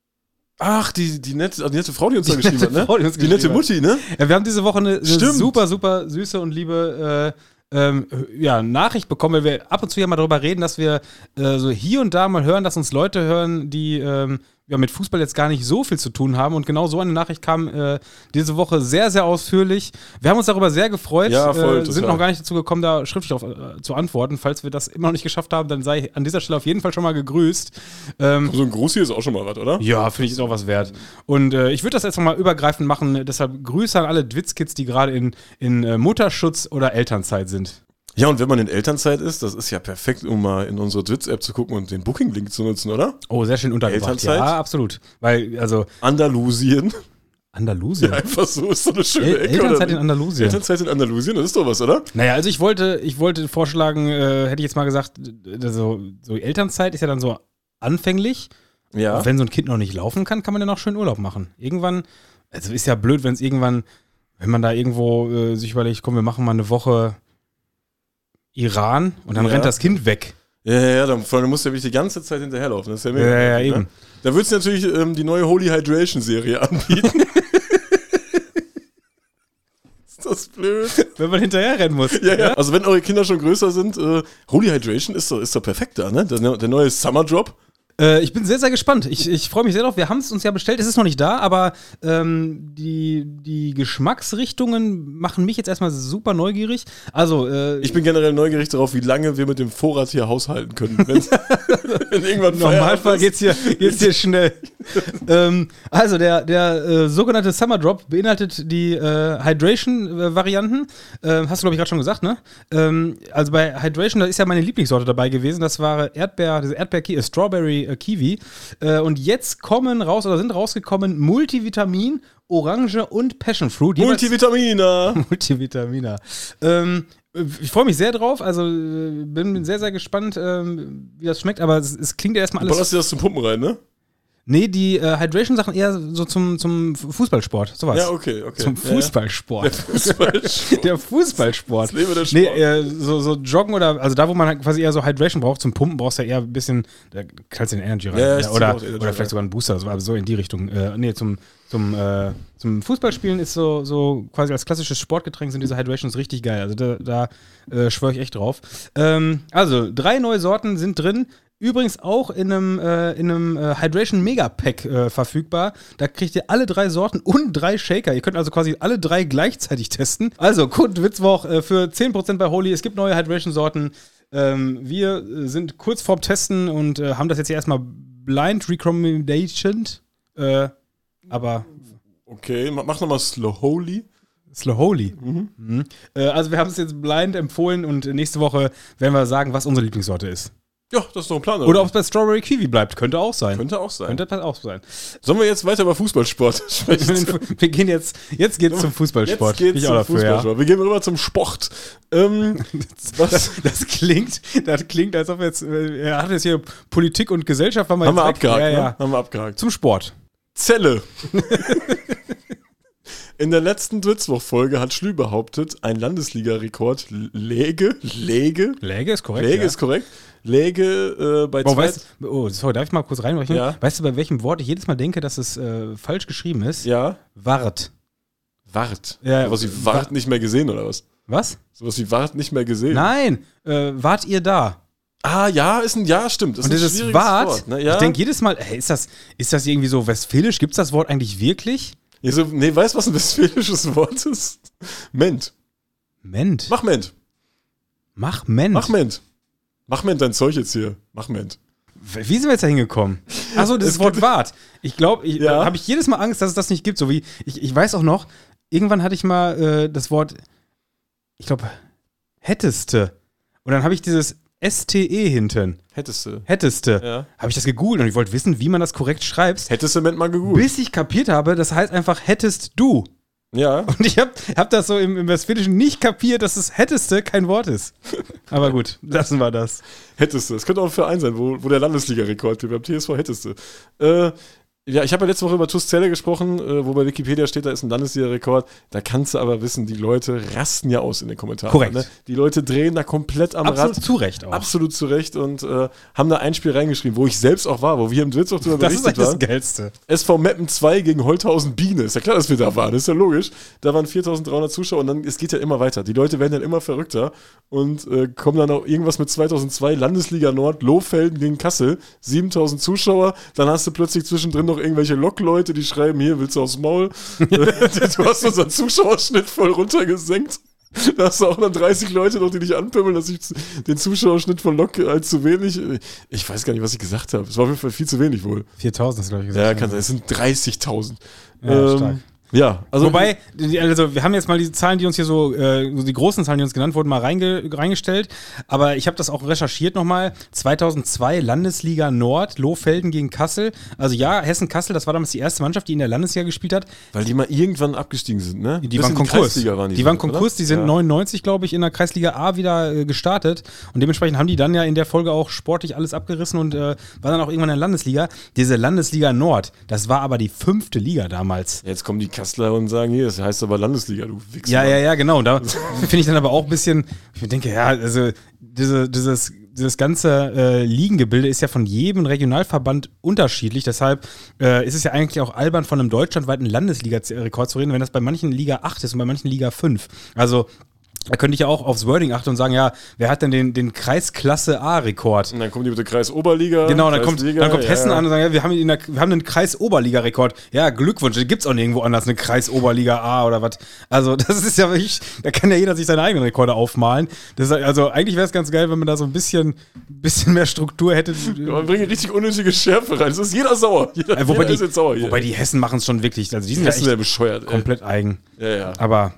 Ach, die nette Frau, die uns da geschrieben hat, ne? Frau, die uns Die nette geschrieben Mutti, ne? Ja, wir haben diese Woche eine Stimmt. super, super süße und liebe Nachricht bekommen, weil wir ab und zu ja mal darüber reden, dass wir so hier und da mal hören, dass uns Leute hören, die mit Fußball jetzt gar nicht so viel zu tun haben. Und genau so eine Nachricht kam diese Woche sehr, sehr ausführlich. Wir haben uns darüber sehr gefreut. Ja, voll, sind total. noch gar nicht dazu gekommen, da schriftlich zu antworten. Falls wir das immer noch nicht geschafft haben, dann sei an dieser Stelle auf jeden Fall schon mal gegrüßt. So ein Gruß hier ist auch schon mal was, oder? Ja, finde ich, ist auch was wert. Und ich würde das jetzt nochmal übergreifend machen. Deshalb Grüße an alle Dwitzkids, die gerade in Mutterschutz oder Elternzeit sind. Ja, und wenn man in Elternzeit ist, das ist ja perfekt, um mal in unsere Twitz-App zu gucken und den Booking-Link zu nutzen, oder? Oh, sehr schön untergebracht. Elternzeit? Ja, absolut. Weil, also, Andalusien. Andalusien. Ja, einfach so, ist so eine schöne Ecke. Elternzeit oder? in Andalusien. Elternzeit in Andalusien, das ist doch was, oder? Naja, also ich wollte vorschlagen, hätte ich jetzt mal gesagt, so Elternzeit ist ja dann so anfänglich. Ja. Auch wenn so ein Kind noch nicht laufen kann, kann man dann auch schön Urlaub machen. Irgendwann, also ist ja blöd, wenn es irgendwann, wenn man da irgendwo sich überlegt, komm, wir machen mal eine Woche Iran und dann Ja. rennt das Kind weg. Ja, dann musst du ja wirklich die ganze Zeit hinterherlaufen. Das ist ja mega. Ja, nervig, eben. Ne? Da würdest du natürlich die neue Holy Hydration Serie anbieten. Ist das blöd? Wenn man hinterher rennen muss. Ja. Also wenn eure Kinder schon größer sind, Holy Hydration ist doch perfekt da, ne? Der neue Summer Drop. Ich bin sehr, sehr gespannt. Ich freue mich sehr drauf. Wir haben es uns ja bestellt. Es ist noch nicht da, aber die Geschmacksrichtungen machen mich jetzt erstmal super neugierig. Also, Ich bin generell neugierig darauf, wie lange wir mit dem Vorrat hier haushalten können. Wenn irgendwann im Normalfall Feierabend ist. geht's hier schnell. Also, der sogenannte Summer Drop beinhaltet die Hydration-Varianten. Hast du, glaube ich, gerade schon gesagt, ne? Also bei Hydration, da ist ja meine Lieblingssorte dabei gewesen. Das war Strawberry Kiwi. Und jetzt sind rausgekommen Multivitamin, Orange und Passion Fruit. Multivitamina. Multivitamina. Ich freue mich sehr drauf, also bin sehr, sehr gespannt, wie das schmeckt, aber es klingt ja erstmal Du alles. ballerst dir das zum Pumpen rein, ne? Nee, die Hydration-Sachen eher so zum Fußballsport, sowas. Ja, okay. Zum Fußballsport. Fußballsport. Der Fußballsport. Das Leben der Sport. Nee, so Joggen oder, also da, wo man halt quasi eher so Hydration braucht, zum Pumpen brauchst du ja eher ein bisschen, da kannst du den Energy rein. Ja, ich oder zieh auch Energy vielleicht rein. sogar einen Booster, aber so in die Richtung. Nee, zum Fußballspielen ist so quasi als klassisches Sportgetränk sind diese Hydrations richtig geil. Also da schwöre ich echt drauf. Also 3 neue Sorten sind drin. Übrigens auch in einem Hydration Mega Pack verfügbar. Da kriegt ihr alle 3 Sorten und 3 Shaker. Ihr könnt also quasi alle 3 gleichzeitig testen. Also Code Witzwoch für 10% bei Holy. Es gibt neue Hydration Sorten. Wir sind kurz vorm Testen und haben das jetzt hier erstmal blind recommendation. Aber Okay, mach nochmal Slowly. Slowly. Mhm. Also wir haben es jetzt blind empfohlen und nächste Woche werden wir sagen, was unsere Lieblingssorte ist. Ja, das ist doch ein Plan. Oder ob es bei Strawberry Kiwi bleibt. Könnte auch sein. Könnte auch sein. Könnte auch sein. Sollen wir jetzt weiter über Fußballsport sprechen? Wir gehen jetzt geht's zum Fußballsport. Jetzt Bin geht's ich zum auch dafür, Fußballsport. Wir gehen rüber zum Sport. Was? Das klingt, als ob jetzt, er hat jetzt hier Politik und Gesellschaft, Haben wir abgehakt, ja, ne? ja. Haben wir abgehakt. Zum Sport. Zelle. In der letzten Dwitzwoch-Folge hat Schlü behauptet, ein Landesliga-Rekord Läge Läge ist korrekt. ist korrekt. Läge bei Sorry, darf ich mal kurz reinrechnen? Ja. Weißt du, bei welchem Wort ich jedes Mal denke, dass es falsch geschrieben ist? Ja. Wart. Wart. Ja, Sowas wie Wart nicht mehr gesehen, oder was? Was? Sowas wie Wart nicht mehr gesehen. Nein, wart ihr da? Ah, ja, stimmt. Das Und ist ein dieses schwieriges Wart, Wort. Ne? Ja. ich denke jedes Mal, ist das irgendwie so westfälisch? Gibt es das Wort eigentlich wirklich? Nee, weißt du, was ein westfälisches Wort ist? Ment. Ment? Mach Ment. Mach Ment? Mach Ment dein Zeug jetzt hier. Mach Ment. Wie sind wir jetzt da hingekommen? Achso, das Wort Wart. Ich glaube, habe ich jedes Mal Angst, dass es das nicht gibt. So wie, ich weiß auch noch, irgendwann hatte ich mal das Wort, ich glaube, hätteste. Und dann habe ich dieses STE hinten. Hätteste. Ja. Habe ich das gegoogelt und ich wollte wissen, wie man das korrekt schreibt. Hättest du mal gegoogelt. Bis ich kapiert habe, das heißt einfach hättest du. Ja. Und ich hab das so im Westfälischen nicht kapiert, dass das hätteste kein Wort ist. Aber gut, lassen wir das. Hätteste. Es könnte auch ein Verein sein, wo der Landesliga-Rekord steht. Beim TSV hätteste. Ja, ich habe ja letzte Woche über TuS Celle gesprochen, wo bei Wikipedia steht, da ist ein Landesliga-Rekord. Da kannst du aber wissen, die Leute rasten ja aus in den Kommentaren. Korrekt. Ne? Die Leute drehen da komplett am Rad. Absolut zu Recht auch. Absolut zu Recht und haben da ein Spiel reingeschrieben, wo ich selbst auch war, wo wir im Dwitz auch drüber berichtet haben. Das ist eigentlich das Geilste. SV Meppen 2 gegen Holthausen Biene. Ist ja klar, dass wir da waren, ist ja logisch. Da waren 4.300 Zuschauer und dann, es geht ja immer weiter. Die Leute werden dann immer verrückter und kommen dann auch irgendwas mit 2002, Landesliga Nord, Lohfelden gegen Kassel, 7.000 Zuschauer. Dann hast du plötzlich zwischendrin noch irgendwelche Lokleute, die schreiben, hier, willst du aufs Maul? Du hast unseren Zuschauerschnitt voll runtergesenkt. Da hast du auch dann 30 Leute noch, die dich anpimmeln, dass ich den Zuschauerschnitt von Lok als zu wenig. Ich weiß gar nicht, was ich gesagt habe. Es war auf jeden Fall viel zu wenig wohl. 4.000 ist, glaube ich, gesagt. Ja, kann sein. Es sind 30.000. Ja, stark. Ja, also. Wobei, also wir haben jetzt mal diese Zahlen, die uns hier so die großen Zahlen, die uns genannt wurden, mal reingestellt. Aber ich habe das auch recherchiert nochmal. 2002 Landesliga Nord, Lohfelden gegen Kassel. Also ja, Hessen-Kassel, das war damals die erste Mannschaft, die in der Landesliga gespielt hat. Weil die mal irgendwann abgestiegen sind, ne? Die waren Konkurs. Die waren Konkurs, die sind 99, glaube ich, in der Kreisliga A wieder gestartet. Und dementsprechend haben die dann ja in der Folge auch sportlich alles abgerissen und waren dann auch irgendwann in der Landesliga. Diese Landesliga Nord, das war aber die 5. Liga damals. Jetzt kommen die Kassler und sagen, hier, das heißt aber Landesliga, du Wichser. Ja, genau. Da finde ich dann aber auch ein bisschen, ich denke, ja, also dieses ganze Ligengebilde ist ja von jedem Regionalverband unterschiedlich. Deshalb ist es ja eigentlich auch albern, von einem deutschlandweiten Landesliga-Rekord zu reden, wenn das bei manchen Liga 8 ist und bei manchen Liga 5. Also da könnte ich ja auch aufs Wording achten und sagen, ja, wer hat denn den Kreisklasse A-Rekord? Und dann kommen die mit der Kreisoberliga. Genau, dann kommt Hessen an und sagt, ja, wir haben einen Kreisoberliga-Rekord. Ja, Glückwunsch, da gibt es auch nirgendwo anders eine Kreisoberliga A oder was. Also das ist ja wirklich, da kann ja jeder sich seine eigenen Rekorde aufmalen. Also eigentlich wäre es ganz geil, wenn man da so ein bisschen mehr Struktur hätte. Ja, man bringt richtig unnötige Schärfe rein. Es ist jeder sauer. Jeder ist jetzt sauer hier. Wobei die Hessen machen es schon wirklich, also die sind ja bescheuert, komplett eigen. Ja. Aber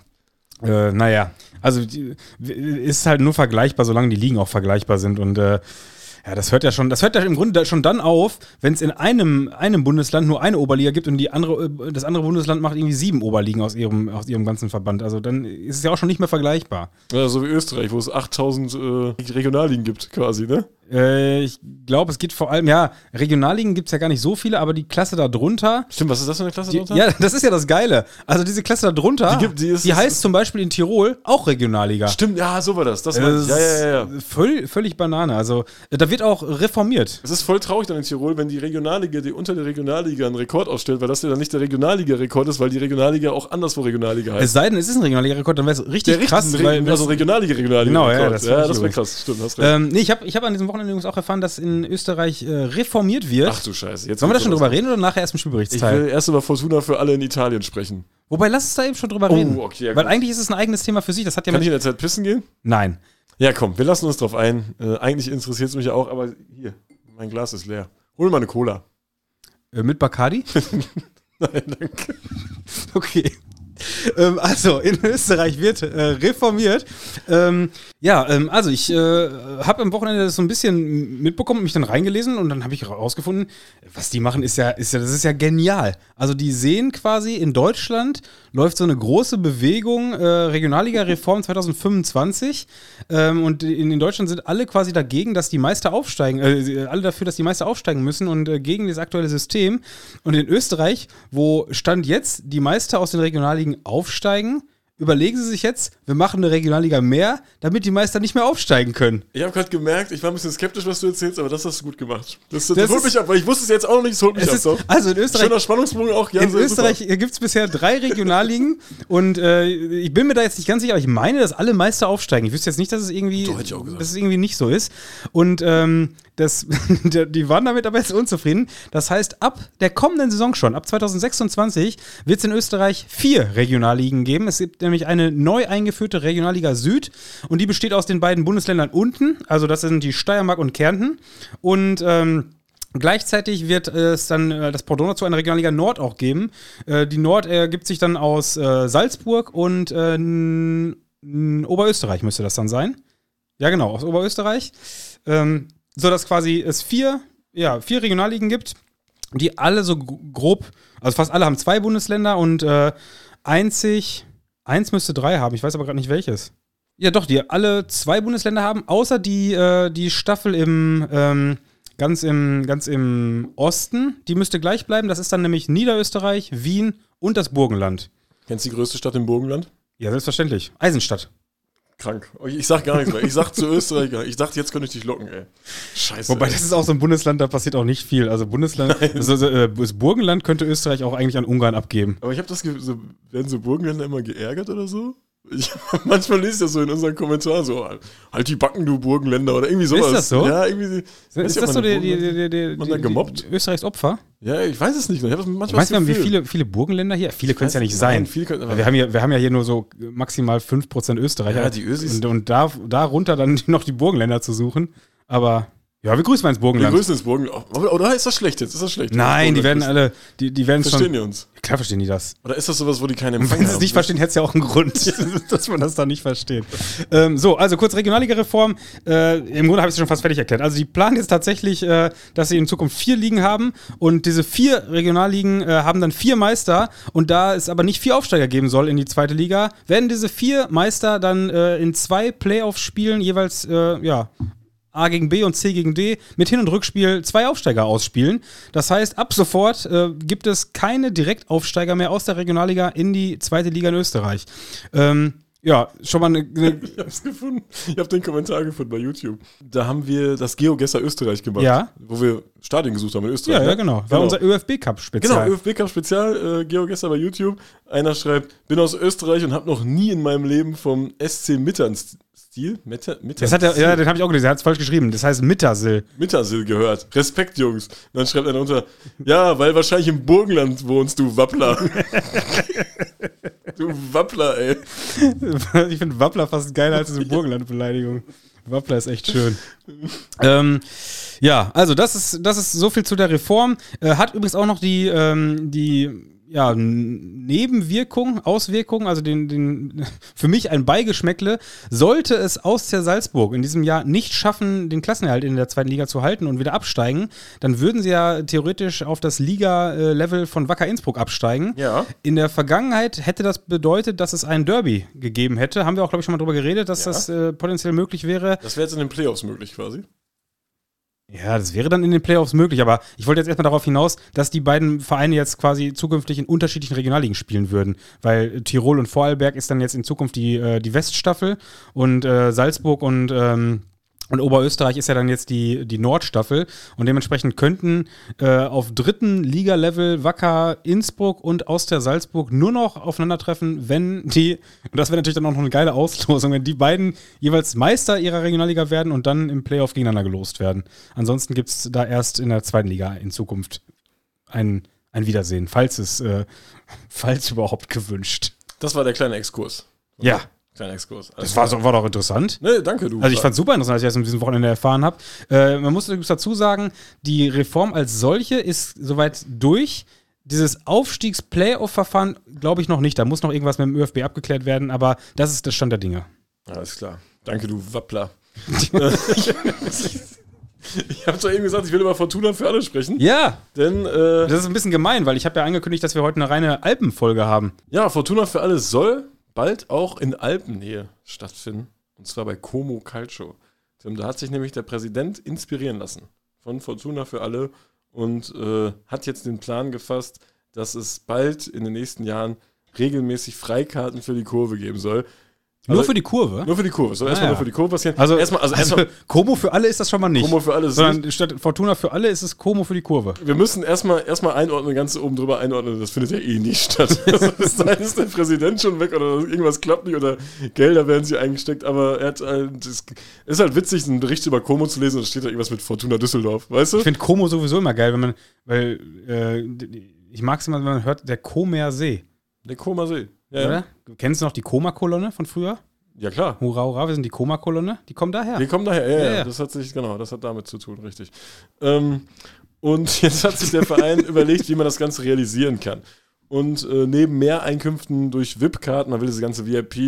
naja, also ist halt nur vergleichbar, solange die Ligen auch vergleichbar sind und ja, das hört ja im Grunde schon dann auf, wenn es in einem Bundesland nur eine Oberliga gibt und das andere Bundesland macht irgendwie 7 Oberligen aus ihrem ganzen Verband. Also dann ist es ja auch schon nicht mehr vergleichbar. Ja, so wie Österreich, wo es 8.000 Regionalligen gibt quasi, ne? Ich glaube, es geht vor allem, ja, Regionalligen gibt es ja gar nicht so viele, aber die Klasse da drunter. Stimmt, was ist das für eine Klasse drunter? Ja, das ist ja das Geile. Also diese Klasse da drunter, die heißt zum Beispiel in Tirol auch Regionalliga. Stimmt, ja, so war das. Ja. Völlig Banane. Also da wird auch reformiert. Es ist voll traurig dann in Tirol, wenn die Regionalliga, die unter der Regionalliga einen Rekord aufstellt, weil das ja dann nicht der Regionalliga-Rekord ist, weil die Regionalliga auch anderswo Regionalliga heißt. Es sei denn, es ist ein Regionalliga-Rekord, dann wäre es richtig krass. Also Regionalliga-Rekord. Genau, ja, das wäre krass. Stimmt, hast recht. Nee, ich hab an diesem Wochenende übrigens auch erfahren, dass in Österreich reformiert wird. Ach du Scheiße. Jetzt sollen wir da schon drüber reden oder nachher erst im Spielberichtsteil? Ich will erst über Fortuna für alle in Italien sprechen. Wobei, lass uns da eben schon drüber reden. Okay, ja, weil eigentlich ist es ein eigenes Thema für sich. Das hat ja Kann ich in der Zeit pissen gehen? Nein. Ja, komm, wir lassen uns drauf ein. Eigentlich interessiert es mich ja auch, aber hier, mein Glas ist leer. Hol mal eine Cola. Mit Bacardi? Nein, danke. Okay. Also, in Österreich wird reformiert. Also ich habe am Wochenende das so ein bisschen mitbekommen und mich dann reingelesen und dann habe ich herausgefunden, was die machen, das ist ja genial. Also die sehen quasi, in Deutschland läuft so eine große Bewegung, Regionalliga-Reform 2025 und in Deutschland sind alle quasi dagegen, dass die Meister aufsteigen, alle dafür, dass die Meister aufsteigen müssen und gegen das aktuelle System. Und in Österreich, wo Stand jetzt die Meister aus den Regionalligen aufsteigen, überlegen sie sich jetzt, wir machen eine Regionalliga mehr, damit die Meister nicht mehr aufsteigen können. Ich habe gerade gemerkt, ich war ein bisschen skeptisch, was du erzählst, aber das hast du gut gemacht. Das holt mich ab, weil ich wusste es jetzt auch noch nicht, es holt mich ab. Also in Österreich, schöner Spannungsbogen auch. In Österreich gibt es bisher 3 Regionalligen und ich bin mir da jetzt nicht ganz sicher, aber ich meine, dass alle Meister aufsteigen. Ich wüsste jetzt nicht, dass es irgendwie, Doch, hätte ich auch gesagt. dass es irgendwie nicht so ist. Und die waren damit aber jetzt unzufrieden. Das heißt, ab der kommenden Saison schon, ab 2026, wird es in Österreich 4 Regionalligen geben. Es gibt nämlich eine neu eingeführte Regionalliga Süd und die besteht aus den beiden Bundesländern unten, also das sind die Steiermark und Kärnten. Und gleichzeitig wird es dann das Pendant dazu eine Regionalliga Nord auch geben. Die Nord ergibt sich dann aus Salzburg und Oberösterreich müsste das dann sein. Ja, genau, aus Oberösterreich. So dass quasi es 4 Regionalligen gibt, die alle so grob, also fast alle haben 2 Bundesländer und eins müsste 3 haben. Ich weiß aber gerade nicht welches. Ja, doch, die alle 2 Bundesländer haben, außer die Staffel ganz im Osten, die müsste gleich bleiben. Das ist dann nämlich Niederösterreich, Wien und das Burgenland. Kennst du die größte Stadt im Burgenland? Ja, selbstverständlich. Eisenstadt. Krank. Ich sag gar nichts mehr. Ich sag zu Österreich gar nicht. Ich dachte, jetzt könnte ich dich locken, ey. Scheiße. Wobei, das ist auch so ein Bundesland, da passiert auch nicht viel. Also Bundesland, das Burgenland könnte Österreich auch eigentlich an Ungarn abgeben. Aber ich habe das Gefühl, werden so Burgenländer immer geärgert oder so? Manchmal lese ich das so in unseren Kommentaren so, halt die Backen, du Burgenländer oder irgendwie sowas. Ist das so? Ja, irgendwie. Ist das so gemobbt? Österreichs Opfer? Ja, ich weiß es nicht. Ich habe manchmal weißt du, wie viele Burgenländer hier? Viele können es ja nicht sein. Wir haben ja hier nur so maximal 5% Österreicher. Ja, die Ösis. Und darunter dann noch die Burgenländer zu suchen. Aber ja, wir grüßen mal ins Burgenland. Wir grüßen ins Burgenland. Oder ist das schlecht jetzt? Ist das schlecht? Nein, die werden alle, die werden verstehen schon. die uns? Klar verstehen die das. Oder ist das sowas, wo die keinen Empfang haben? Wenn sie es nicht verstehen, hätte es ja auch einen Grund, dass man das da nicht versteht. So, also kurz Regionalliga-Reform. Im Grunde habe ich es schon fast fertig erklärt. Also die planen jetzt tatsächlich, dass sie in Zukunft 4 Ligen haben und diese 4 Regionalligen haben dann 4 Meister und da es aber nicht 4 Aufsteiger geben soll in die zweite Liga, werden diese 4 Meister dann in 2 Playoff-Spielen jeweils, A gegen B und C gegen D mit Hin- und Rückspiel 2 Aufsteiger ausspielen. Das heißt, ab sofort gibt es keine Direktaufsteiger mehr aus der Regionalliga in die zweite Liga in Österreich. Schon mal Ich hab's gefunden. Ich habe den Kommentar gefunden bei YouTube. Da haben wir das GeoGesser Österreich gemacht. Ja. Wo wir Stadien gesucht haben in Österreich. Ja, genau. War unser ÖFB-Cup-Spezial. Genau, ÖFB-Cup-Spezial, GeoGesser bei YouTube. Einer schreibt, bin aus Österreich und habe noch nie in meinem Leben vom SC Mitternstil. Das hat den habe ich auch gelesen, er hat es falsch geschrieben. Das heißt Mittersill gehört. Respekt, Jungs. Und dann schreibt einer unter, ja, weil wahrscheinlich im Burgenland wohnst, du Wappler. Du Wappler, ey. Ich finde Wappler fast geiler als diese Burgenland-Beleidigung. Wappler ist echt schön. Also das ist so viel zu der Reform. Hat übrigens auch noch die Auswirkungen, also den für mich ein Beigeschmäckle, sollte es Austria Salzburg in diesem Jahr nicht schaffen, den Klassenerhalt in der zweiten Liga zu halten und wieder absteigen, dann würden sie ja theoretisch auf das Liga-Level von Wacker Innsbruck absteigen. Ja. In der Vergangenheit hätte das bedeutet, dass es ein Derby gegeben hätte. Haben wir auch, glaube ich, schon mal drüber geredet, dass das potenziell möglich wäre. Das wäre jetzt in den Playoffs möglich quasi. Ja, das wäre dann in den Playoffs möglich, aber ich wollte jetzt erstmal darauf hinaus, dass die beiden Vereine jetzt quasi zukünftig in unterschiedlichen Regionalligen spielen würden, weil Tirol und Vorarlberg ist dann jetzt in Zukunft die Weststaffel und Salzburg und Oberösterreich ist ja dann jetzt die Nordstaffel und dementsprechend könnten auf 3. Liga-Level Wacker Innsbruck und Austria Salzburg nur noch aufeinandertreffen, wenn und das wäre natürlich dann auch noch eine geile Auslosung, wenn die beiden jeweils Meister ihrer Regionalliga werden und dann im Playoff gegeneinander gelost werden. Ansonsten gibt es da erst in der zweiten Liga in Zukunft ein Wiedersehen, falls überhaupt gewünscht. Das war der kleine Exkurs. Ja. Kleiner Exkurs. Das war doch interessant. Nee, danke, du. Also ich fand es super interessant, als ich das in diesem Wochenende erfahren habe. Man muss übrigens dazu sagen, die Reform als solche ist soweit durch. Dieses Aufstiegs-Playoff-Verfahren glaube ich noch nicht. Da muss noch irgendwas mit dem ÖFB abgeklärt werden, aber das ist der Stand der Dinge. Alles klar. Danke, du Wappler. Ich habe zwar eben gesagt, ich will über Fortuna für alle sprechen. Ja, denn das ist ein bisschen gemein, weil ich habe ja angekündigt, dass wir heute eine reine Alpenfolge haben. Ja, Fortuna für alle soll bald auch in Alpennähe stattfinden. Und zwar bei Como Calcio. Da hat sich nämlich der Präsident inspirieren lassen von Fortuna für alle und hat jetzt den Plan gefasst, dass es bald in den nächsten Jahren regelmäßig Freikarten für die Kurve geben soll. Nur für die Kurve? Nur für die Kurve. Soll erstmal nur für die Kurve passieren. Also erstmal Como für alle ist das schon mal nicht. Como für alle ist sondern nicht. Statt Fortuna für alle ist es Como für die Kurve. Wir müssen erstmal einordnen, ganz oben drüber einordnen. Das findet ja eh nicht statt. Es sei denn, ist der Präsident schon weg oder irgendwas klappt nicht oder Gelder werden sie eingesteckt. Aber es ist halt witzig, einen Bericht über Como zu lesen und da steht da irgendwas mit Fortuna Düsseldorf. Weißt du? Ich finde Como sowieso immer geil, weil ich mag es immer, wenn man hört, der Comer See. Der Comer See. Ja, oder? Kennst du noch die Koma-Kolonne von früher? Ja, klar. Hurra, hurra, wir sind die Koma-Kolonne. Die kommen daher. Ja. Das hat damit zu tun, richtig. Und jetzt hat sich der Verein überlegt, wie man das Ganze realisieren kann. Und neben Mehreinkünften durch VIP-Karten, man will das ganze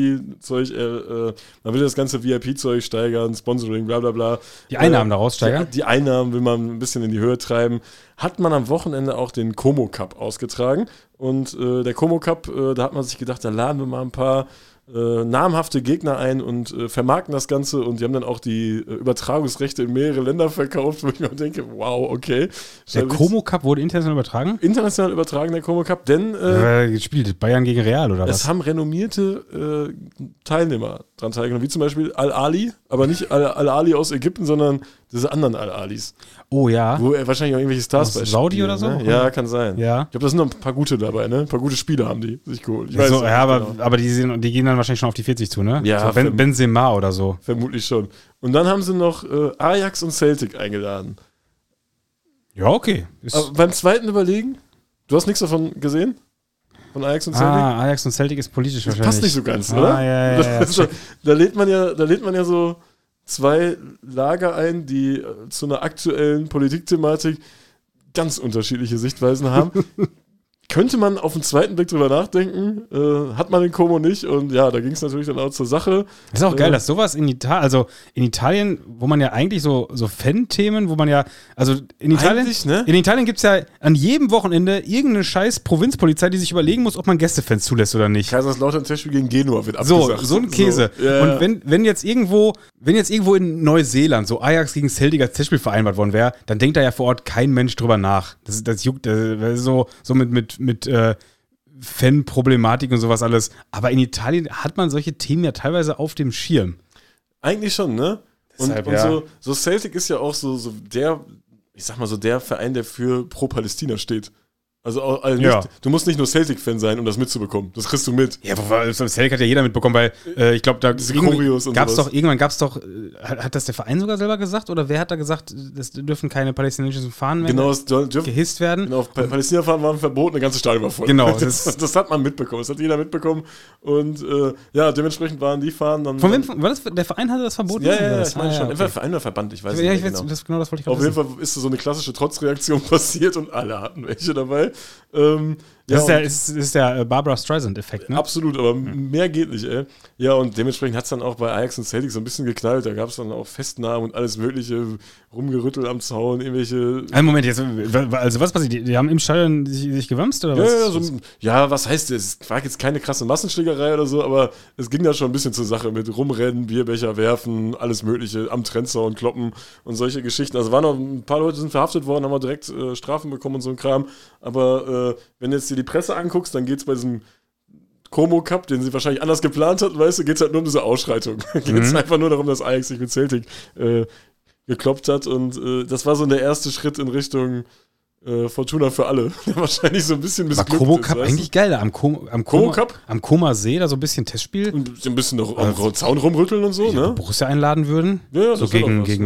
VIP-Zeug steigern, Sponsoring, bla bla bla. Die Einnahmen daraus steigern? Die Einnahmen will man ein bisschen in die Höhe treiben. Hat man am Wochenende auch den Como Cup ausgetragen. Und der Como Cup, da hat man sich gedacht, da laden wir mal ein paar namhafte Gegner ein und vermarkten das Ganze und die haben dann auch die Übertragungsrechte in mehrere Länder verkauft, wo ich mir denke, wow, okay. Der Como Cup wurde international übertragen? International übertragen, der Como Cup, denn spielt Bayern gegen Real oder was? Es haben renommierte Teilnehmer dran teilgenommen, wie zum Beispiel Al-Ali, aber nicht Al-Ali aus Ägypten, sondern diese anderen Al-Alis. Oh ja. Wo wahrscheinlich auch irgendwelche Stars aus Saudi oder so? Ne? Ja, kann sein. Ja. Ich glaube, da sind noch ein paar gute dabei, ne? Ein paar gute Spieler haben die sich geholt. Aber die gehen dann wahrscheinlich schon auf die 40 zu, ne? Ja. So Benzema oder so. Vermutlich schon. Und dann haben sie noch Ajax und Celtic eingeladen. Ja, okay. Aber beim zweiten Überlegen, du hast nichts davon gesehen? Von Ajax und Celtic? Ajax und Celtic ist politisch wahrscheinlich. Passt nicht so ganz, oder? Ja. Da lädt man ja so zwei Lager ein, die zu einer aktuellen Politikthematik ganz unterschiedliche Sichtweisen haben. Könnte man auf den zweiten Blick drüber nachdenken, hat man den Como nicht und ja, da ging es natürlich dann auch zur Sache. Das ist auch geil, dass sowas in Italien, wo man ja eigentlich so Fan-Themen, wo man ja, also in Italien gibt es ja an jedem Wochenende irgendeine scheiß Provinzpolizei, die sich überlegen muss, ob man Gästefans zulässt oder nicht. Kaiserslautern Testspiel gegen Genua wird abgesagt. So ein Käse. So, ja. Und wenn jetzt irgendwo in Neuseeland so Ajax gegen Celtic als Testspiel vereinbart worden wäre, dann denkt da ja vor Ort kein Mensch drüber nach. Das juckt so mit Fan-Problematik und sowas alles. Aber in Italien hat man solche Themen ja teilweise auf dem Schirm. Eigentlich schon, ne? Deshalb, und so Celtic ist ja auch so der, ich sag mal so, der Verein, der für Pro-Palästina steht. Also du musst nicht nur Celtic-Fan sein, um das mitzubekommen. Das kriegst du mit. Ja, Celtic hat ja jeder mitbekommen, weil ich glaube, da irgendwann gab es doch, hat das der Verein sogar selber gesagt? Oder wer hat da gesagt, es dürfen keine palästinensischen Fahnen mehr gehisst werden? Genau, Palästina-Fahnen waren verboten, eine ganze Stadion war voll. Genau. Das hat man mitbekommen, das hat jeder mitbekommen. Und dementsprechend waren die Fahnen dann... Von wem, war das, der Verein hatte das verboten? Ja, ich meine schon. Entweder Verein oder Verband, ich weiß nicht genau. Das wollte ich gerade Auf jeden Fall ist so eine klassische Trotzreaktion passiert und alle hatten welche dabei. Das ist der Barbara Streisand-Effekt, ne? Absolut, aber mehr geht nicht, ey. Ja, und dementsprechend hat es dann auch bei Ajax und Celtic so ein bisschen geknallt. Da gab es dann auch Festnahmen und alles mögliche, rumgerüttelt am Zaun, irgendwelche... Moment, jetzt, also was passiert? Die haben im Stadion sich gewamst, oder was? Was heißt das? Es war jetzt keine krasse Massenschlägerei oder so, aber es ging da schon ein bisschen zur Sache mit Rumrennen, Bierbecher werfen, alles mögliche, am Trennzaun kloppen und solche Geschichten. Also waren noch ein paar Leute sind verhaftet worden, haben auch direkt Strafen bekommen und so ein Kram, aber wenn du jetzt dir die Presse anguckst, dann geht es bei diesem Como Cup, den sie wahrscheinlich anders geplant hat, weißt du, geht es halt nur um diese Ausschreitung. Geht es einfach nur darum, dass Ajax sich mit Celtic gekloppt hat und das war so der erste Schritt in Richtung Fortuna für alle, der wahrscheinlich so ein bisschen missglückt ist. War Como Cup eigentlich geil, am Comer See, da so ein bisschen Testspiel. Und ein bisschen noch am Zaun rumrütteln und so, ne? Borussia einladen würden. Ja, so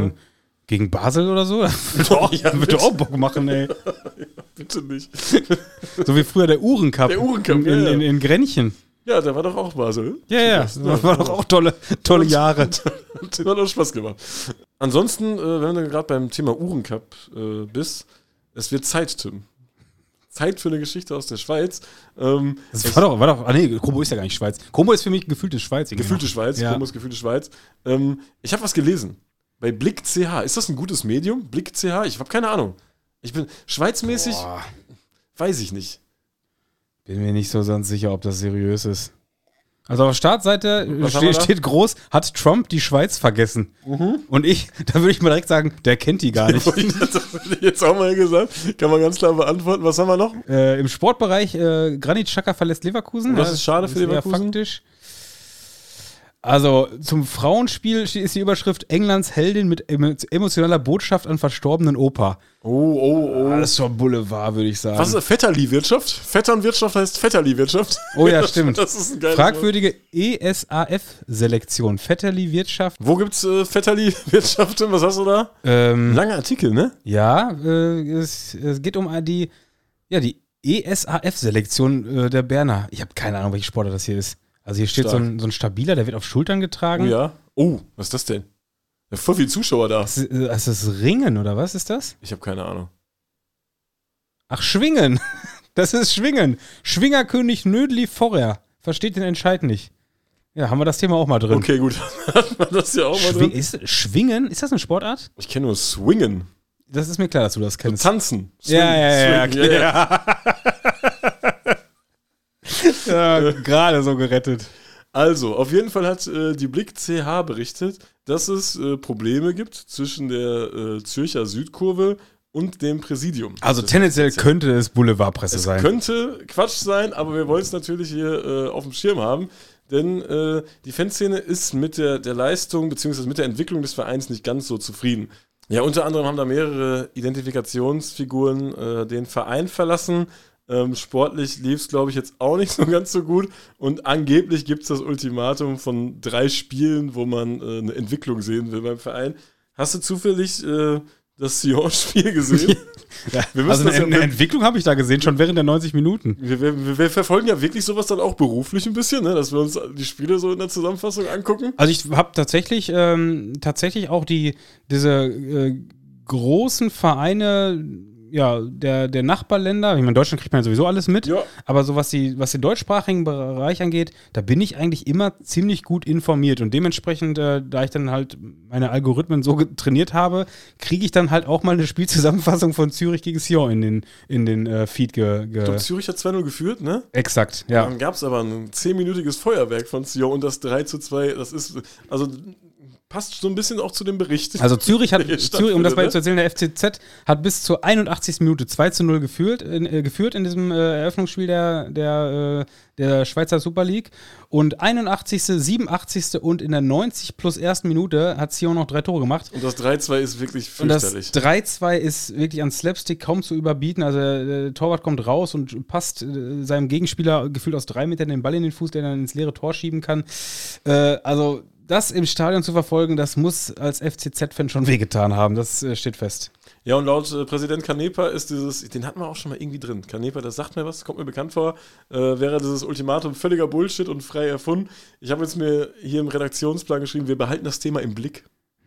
gegen Basel oder so. Würde auch Bock machen, ey. Ja, bitte nicht. So wie früher der Uhrencup. Der Uhrencup, in Grenchen. Ja, der war doch auch Basel. Ja. Das war doch auch tolle Jahre. Das hat auch Spaß gemacht. Ansonsten, wenn du gerade beim Thema Uhrencup bist, es wird Zeit, Tim. Zeit für eine Geschichte aus der Schweiz. Como ist ja gar nicht Schweiz. Como ist für mich gefühlte Schweiz. Gefühlte Schweiz, ja. Como ist gefühlte Schweiz. Ich habe was gelesen. Bei Blick CH. Ist das ein gutes Medium? Blick CH? Ich habe keine Ahnung. Ich bin schweizmäßig, weiß ich nicht. Bin mir nicht so ganz sicher, ob das seriös ist. Also auf der Startseite steht groß, hat Trump die Schweiz vergessen. Und da würde ich mal direkt sagen, der kennt die gar nicht. Das hätte ich jetzt auch mal gesagt. Kann man ganz klar beantworten. Was haben wir noch? Im Sportbereich, Granit Xhaka verlässt Leverkusen. Das ist schade für Leverkusen. Faktisch. Also zum Frauenspiel ist die Überschrift Englands Heldin mit emotionaler Botschaft an verstorbenen Opa. Oh. Das ist schon Boulevard, würde ich sagen. Was ist Vetterli-Wirtschaft? Vetternwirtschaft heißt Vetterli-Wirtschaft. Oh ja, stimmt. Das ist ein geiles Fragwürdige ESAF-Selektion. Vetterli-Wirtschaft. Wo gibt's Vetterli-Wirtschaft? Was hast du da? Langer Artikel, ne? Ja, es geht um die ESAF-Selektion der Berner. Ich habe keine Ahnung, welche Sportart das hier ist. Also hier steht so ein Stabiler, der wird auf Schultern getragen. Oh ja. Oh, was ist das denn? Ja, voll viele Zuschauer da. Ist das Ringen oder was ist das? Ich habe keine Ahnung. Ach, Schwingen. Das ist Schwingen. Schwingerkönig Nödli Vorher. Versteht den Entscheid nicht. Ja, haben wir das Thema auch mal drin. Okay, gut. Hat man das ja auch mal drin. Schwingen? Ist das eine Sportart? Ich kenne nur Swingen. Das ist mir klar, dass du das kennst. So tanzen. Ja, Swing. ja. Ja, gerade so gerettet. Also, auf jeden Fall hat die Blick CH berichtet, dass es Probleme gibt zwischen der Zürcher Südkurve und dem Präsidium. Also tendenziell könnte es Boulevardpresse sein. Es könnte Quatsch sein, aber wir wollen es natürlich hier auf dem Schirm haben, denn die Fanszene ist mit der Leistung bzw. mit der Entwicklung des Vereins nicht ganz so zufrieden. Ja, unter anderem haben da mehrere Identifikationsfiguren den Verein verlassen. Sportlich lief es, glaube ich, jetzt auch nicht so ganz so gut. Und angeblich gibt es das Ultimatum von 3 Spielen, wo man eine Entwicklung sehen will beim Verein. Hast du zufällig das Sion-Spiel gesehen? Ja, also eine Entwicklung habe ich da gesehen, schon während der 90 Minuten. Wir verfolgen ja wirklich sowas dann auch beruflich ein bisschen, ne? Dass wir uns die Spiele so in der Zusammenfassung angucken. Also ich habe tatsächlich auch diese großen Vereine, ja, der Nachbarländer, ich meine, in Deutschland kriegt man ja sowieso alles mit, ja. Aber so was den deutschsprachigen Bereich angeht, da bin ich eigentlich immer ziemlich gut informiert und dementsprechend, da ich dann halt meine Algorithmen so trainiert habe, kriege ich dann halt auch mal eine Spielzusammenfassung von Zürich gegen Sion in den Feed Ich glaube, Zürich hat 2-0 geführt, ne? Exakt, ja. Dann gab es aber ein 10-minütiges Feuerwerk von Sion und das 3:2, das ist, also passt so ein bisschen auch zu dem Bericht. Also Zürich, um das mal zu erzählen, der FCZ hat bis zur 81. Minute 2:0 geführt in diesem Eröffnungsspiel der Schweizer Super League. Und 81., 87. und in der 90 plus 1. Minute hat Sion noch 3 Tore gemacht. Und das 3:2 ist wirklich fürchterlich. Und das 3:2 ist wirklich an Slapstick kaum zu überbieten. Also der Torwart kommt raus und passt seinem Gegenspieler gefühlt aus 3 Metern den Ball in den Fuß, der dann ins leere Tor schieben kann. Also das im Stadion zu verfolgen, das muss als FCZ-Fan schon wehgetan haben. Das steht fest. Ja, und laut Präsident Canepa ist den hatten wir auch schon mal irgendwie drin. Canepa, das sagt mir was, kommt mir bekannt vor, wäre dieses Ultimatum völliger Bullshit und frei erfunden. Ich habe jetzt mir hier im Redaktionsplan geschrieben, wir behalten das Thema im Blick.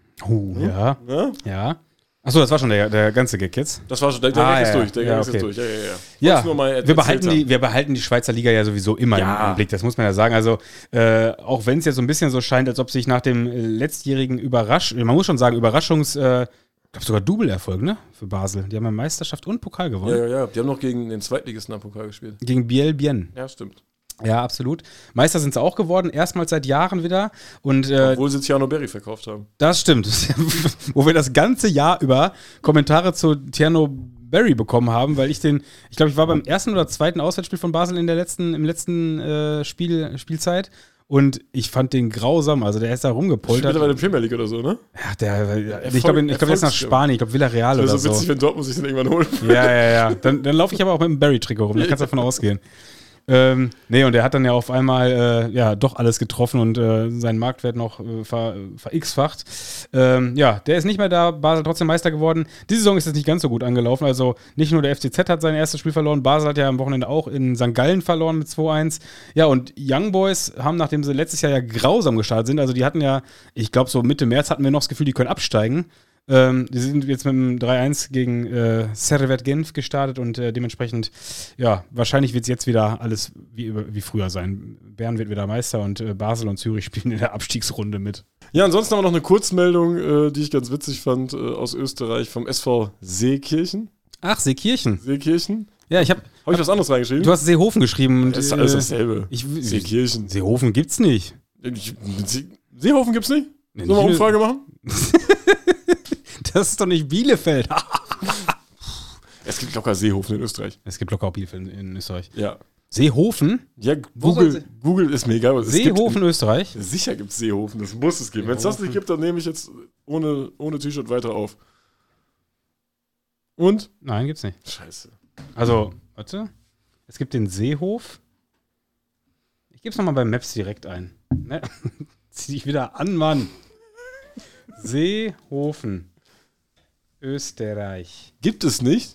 Ja. Achso, das war schon der ganze Gag jetzt? Das war schon, der Gag ist durch. Der Gag ist durch. Ja, wir behalten die Schweizer Liga ja sowieso immer im Blick, das muss man ja sagen. Also, auch wenn es jetzt so ein bisschen so scheint, als ob sich nach dem letztjährigen man muss schon sagen, ich glaube sogar Double-Erfolg, ne? Für Basel. Die haben ja Meisterschaft und Pokal gewonnen. Ja. Die haben noch gegen den Zweitligisten am Pokal gespielt. Gegen Biel Bien. Ja, stimmt. Ja, absolut. Meister sind sie auch geworden, erstmals seit Jahren wieder. Und, obwohl sie Tiano Berry verkauft haben. Das stimmt. Wo wir das ganze Jahr über Kommentare zu Tiano Berry bekommen haben, weil ich glaube, ich war beim ersten oder zweiten Auswärtsspiel von Basel im letzten Spielzeit. Und ich fand den grausam, also der ist da rumgepoltert. Spielt aber in der Premier League oder so, ne? Ja, ich glaube, der ist nach Spanien, ich glaube Villarreal oder so. Das wäre so witzig, wenn Dortmund sich den irgendwann holen. Ja. Dann laufe ich aber auch mit dem Berry-Trikot rum, da kannst du davon ausgehen. Nee, und er hat dann ja auf einmal doch alles getroffen und seinen Marktwert noch ver-x-facht. Der ist nicht mehr da, Basel trotzdem Meister geworden. Diese Saison ist es nicht ganz so gut angelaufen, also nicht nur der FCZ hat sein erstes Spiel verloren, Basel hat ja am Wochenende auch in St. Gallen verloren mit 2:1. Ja, und Young Boys haben, nachdem sie letztes Jahr ja grausam gestartet sind, also die hatten ja, ich glaube so Mitte März hatten wir noch das Gefühl, die können absteigen. Die sind jetzt mit einem 3:1 gegen Servette Genf gestartet und dementsprechend, ja, wahrscheinlich wird es jetzt wieder alles wie früher sein. Bern wird wieder Meister und Basel und Zürich spielen in der Abstiegsrunde mit. Ja, ansonsten haben wir noch eine Kurzmeldung, die ich ganz witzig fand, aus Österreich vom SV Seekirchen. Ach, Seekirchen. Ja, Habe ich was anderes reingeschrieben? Du hast Seehofen geschrieben. Und, das ist alles dasselbe. Seekirchen. Seehofen gibt's nicht. Seehofen gibt's nicht? Sollen wir eine Umfrage machen? Das ist doch nicht Bielefeld. Es gibt locker Seehofen in Österreich. Es gibt locker auch Bielefeld in Österreich. Ja. Seehofen? Ja, Wo soll Google ist mir egal. Es Seehofen, Österreich? Sicher gibt es Seehofen, das muss es geben. Wenn es das nicht gibt, dann nehme ich jetzt ohne T-Shirt weiter auf. Und? Nein, gibt's nicht. Scheiße. Also, warte. Es gibt den Seehof. Ich gebe es nochmal bei Maps direkt ein. Ne? Zieh dich wieder an, Mann. Seehofen. Österreich. Gibt es nicht?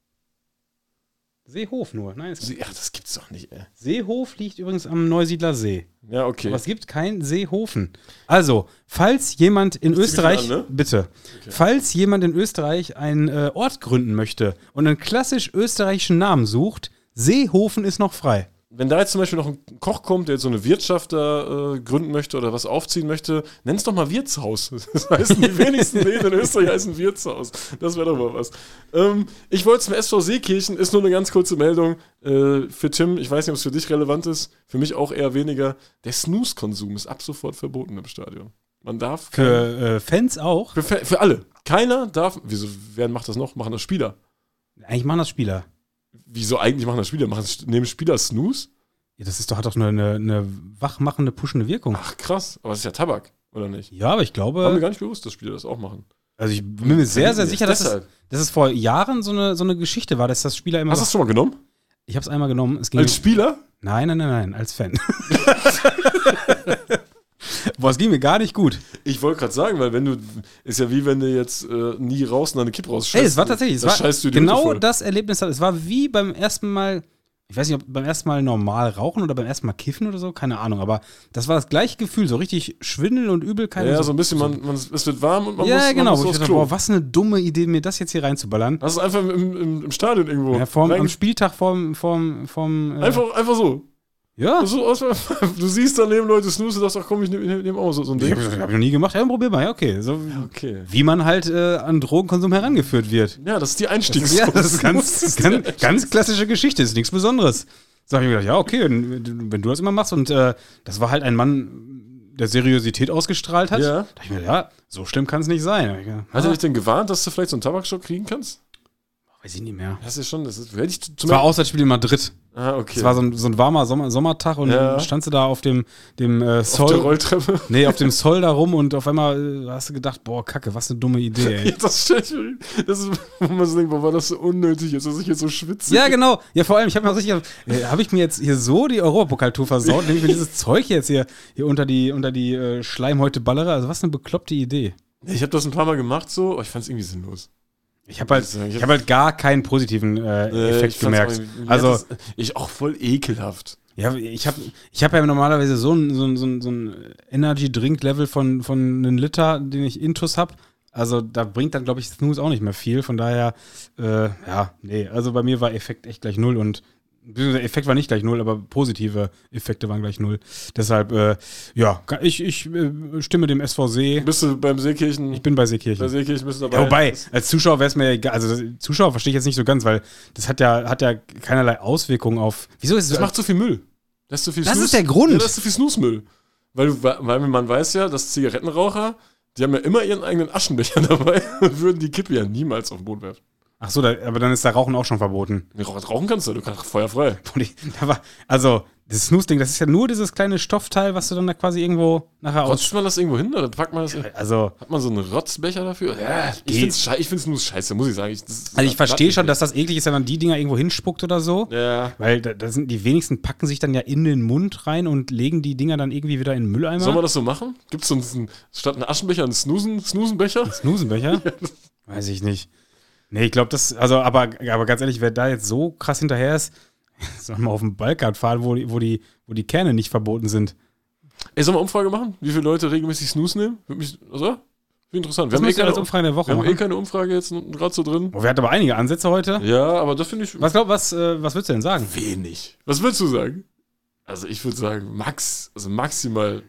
Seehof nur. Nein, Ja, das gibt's doch nicht, ey. Seehof liegt übrigens am Neusiedler See. Ja, okay. Aber es gibt keinen Seehofen. Also, falls jemand in Österreich, an, ne? bitte, Okay. falls jemand in Österreich einen Ort gründen möchte und einen klassisch österreichischen Namen sucht, Seehofen ist noch frei. Wenn da jetzt zum Beispiel noch ein Koch kommt, der jetzt so eine Wirtschaft da gründen möchte oder was aufziehen möchte, nenn es doch mal Wirtshaus. Das heißen die wenigsten Läden in Österreich heißen Wirtshaus. Das wäre doch mal was. Ich wollte zum SV Seekirchen, ist nur eine ganz kurze Meldung für Tim. Ich weiß nicht, ob es für dich relevant ist. Für mich auch eher weniger. Der Snooze-Konsum ist ab sofort verboten im Stadion. Man darf... Für Fans auch? Für alle. Keiner darf... Wieso, wer macht das noch? Machen das Spieler. Eigentlich machen das Spieler. Wieso eigentlich machen das Spieler? Nehmen Spieler Snooze? Ja, das ist doch, hat doch eine wachmachende, pushende Wirkung. Ach krass, aber das ist ja Tabak, oder nicht? Ja, aber ich War mir glaube, gar nicht bewusst, dass Spieler das auch machen. also ich bin mir sehr, sehr sicher, dass Deshalb. es vor Jahren so eine Geschichte war, dass das Spieler immer... Hast du das schon mal genommen? Ich habe es einmal genommen. Es ging Als Spieler? Nein, als Fan. Boah, es ging mir gar nicht gut. Ich wollte gerade sagen, weil wenn du, ist ja wie wenn du jetzt nie raus und eine Kippe rausscheißt. Ey, es war tatsächlich, es war scheißt du die genau Hütte voll. das Erlebnis. Es war wie beim ersten Mal, ich weiß nicht, ob beim ersten Mal normal rauchen oder beim ersten Mal kiffen oder so, keine Ahnung, aber das war das gleiche Gefühl, so richtig Schwindel und Übelkeit. Ja, und so ein bisschen, es wird warm und man ja, muss, genau, man wo ich muss aufs dachte, Klo. boah, was eine dumme Idee, mir das jetzt hier reinzuballern. Hast du einfach im Stadion irgendwo. Ja, am Spieltag vorm Einfach so. ja. Du siehst daneben Leute snooze, du dachtest, ach komm, ich nehm auch so ein Ding. Hab ich noch nie gemacht, ja, probier mal, ja, okay. So, Okay. wie man halt an Drogenkonsum herangeführt wird. Ja, das ist die Ja, Einstiegsdose. das ist ganz klassische Geschichte, ist nichts Besonderes. So habe ich mir gedacht, ja, okay, wenn du das immer machst und das war halt ein Mann, der Seriosität ausgestrahlt hat, Ja. dachte ich mir, ja, so schlimm kann es nicht sein. Da ich gedacht, Hat er dich denn gewarnt, dass du vielleicht so einen Tabakstock kriegen kannst? weiß ich nicht mehr. Das ist schon, hätte ich Es war Auswärtsspiel in Madrid. Ah, okay. Es war so ein warmer Sommertag und Ja. dann standst du da auf dem auf Zoll. der Rolltreppe. Nee, auf dem Zoll da rum und auf einmal hast du gedacht, boah, Kacke, was eine dumme Idee, ey. Ja, das ist, wo man so denkt, boah, war das so unnötig jetzt, dass ich jetzt so schwitze. Ja, genau. Ja, vor allem, ich habe mir auch sicher, habe ich mir jetzt hier so die Europapokaltour versaut, indem ich mir dieses Zeug jetzt hier unter die Schleimhäute ballere. Also was eine bekloppte Idee. Ich habe das ein paar Mal gemacht so, aber ich fand es irgendwie sinnlos. Ich habe halt gar keinen positiven Effekt gemerkt. Also ich auch voll ekelhaft. ja, ich hab ja normalerweise so ein Energy-Drink-Level von einem Liter, den ich intus habe. Also da bringt dann, glaube ich, Snooze auch nicht mehr viel. Von daher, ja, nee. Also bei mir war Effekt echt gleich 0 und der Effekt war nicht gleich 0, aber positive Effekte waren gleich 0. Deshalb, ja, ich stimme dem SVC. Bist du beim Seekirchen? Ich bin bei Seekirchen. Bei Seekirchen bist du dabei. Ja, wobei, als Zuschauer wäre es mir ja egal. Also Zuschauer verstehe ich jetzt nicht so ganz, weil das hat ja keinerlei Auswirkungen auf. Wieso ist es Das macht zu viel Müll. Das ist zu viel Das Snooze- ist der Grund. Ja, das ist zu viel Snooze-Müll. Weil man weiß ja, dass Zigarettenraucher, die haben ja immer ihren eigenen Aschenbecher dabei und würden die Kippe ja niemals auf den Boden werfen. Ach so, aber dann ist da Rauchen auch schon verboten. Rauchen kannst du kannst feuerfrei. Also, das Snooze-Ding, das ist ja nur dieses kleine Stoffteil, was du dann da quasi irgendwo nachher Rutscht man das irgendwo hin oder packt man das? Also, Hat man so einen Rotzbecher dafür? Ja, ich finde Snooze scheiße, muss ich sagen. ich verstehe schon, dass das eklig ist, wenn man die Dinger irgendwo hinspuckt oder so. Ja. Weil da sind die wenigsten packen sich dann ja in den Mund rein und legen die Dinger dann irgendwie wieder in den Mülleimer. Sollen wir das so machen? Gibt es statt einen Aschenbecher einen Snoozenbecher? Snoozenbecher? Weiß ich nicht. Nee, ich glaube, aber ganz ehrlich, wer da jetzt so krass hinterher ist, soll mal auf den Balkan fahren, wo die Kerne nicht verboten sind. Ey, sollen wir Umfrage machen? Wie viele Leute regelmäßig Snooze nehmen? Würde interessant. Das müssen wir als Umfrage der Woche wir haben machen. keine Umfrage jetzt gerade so drin. Oh, wir hatten aber einige Ansätze heute. Ja, aber das finde ich Was würdest du denn sagen? wenig. Was würdest du sagen? Also ich würde sagen, maximal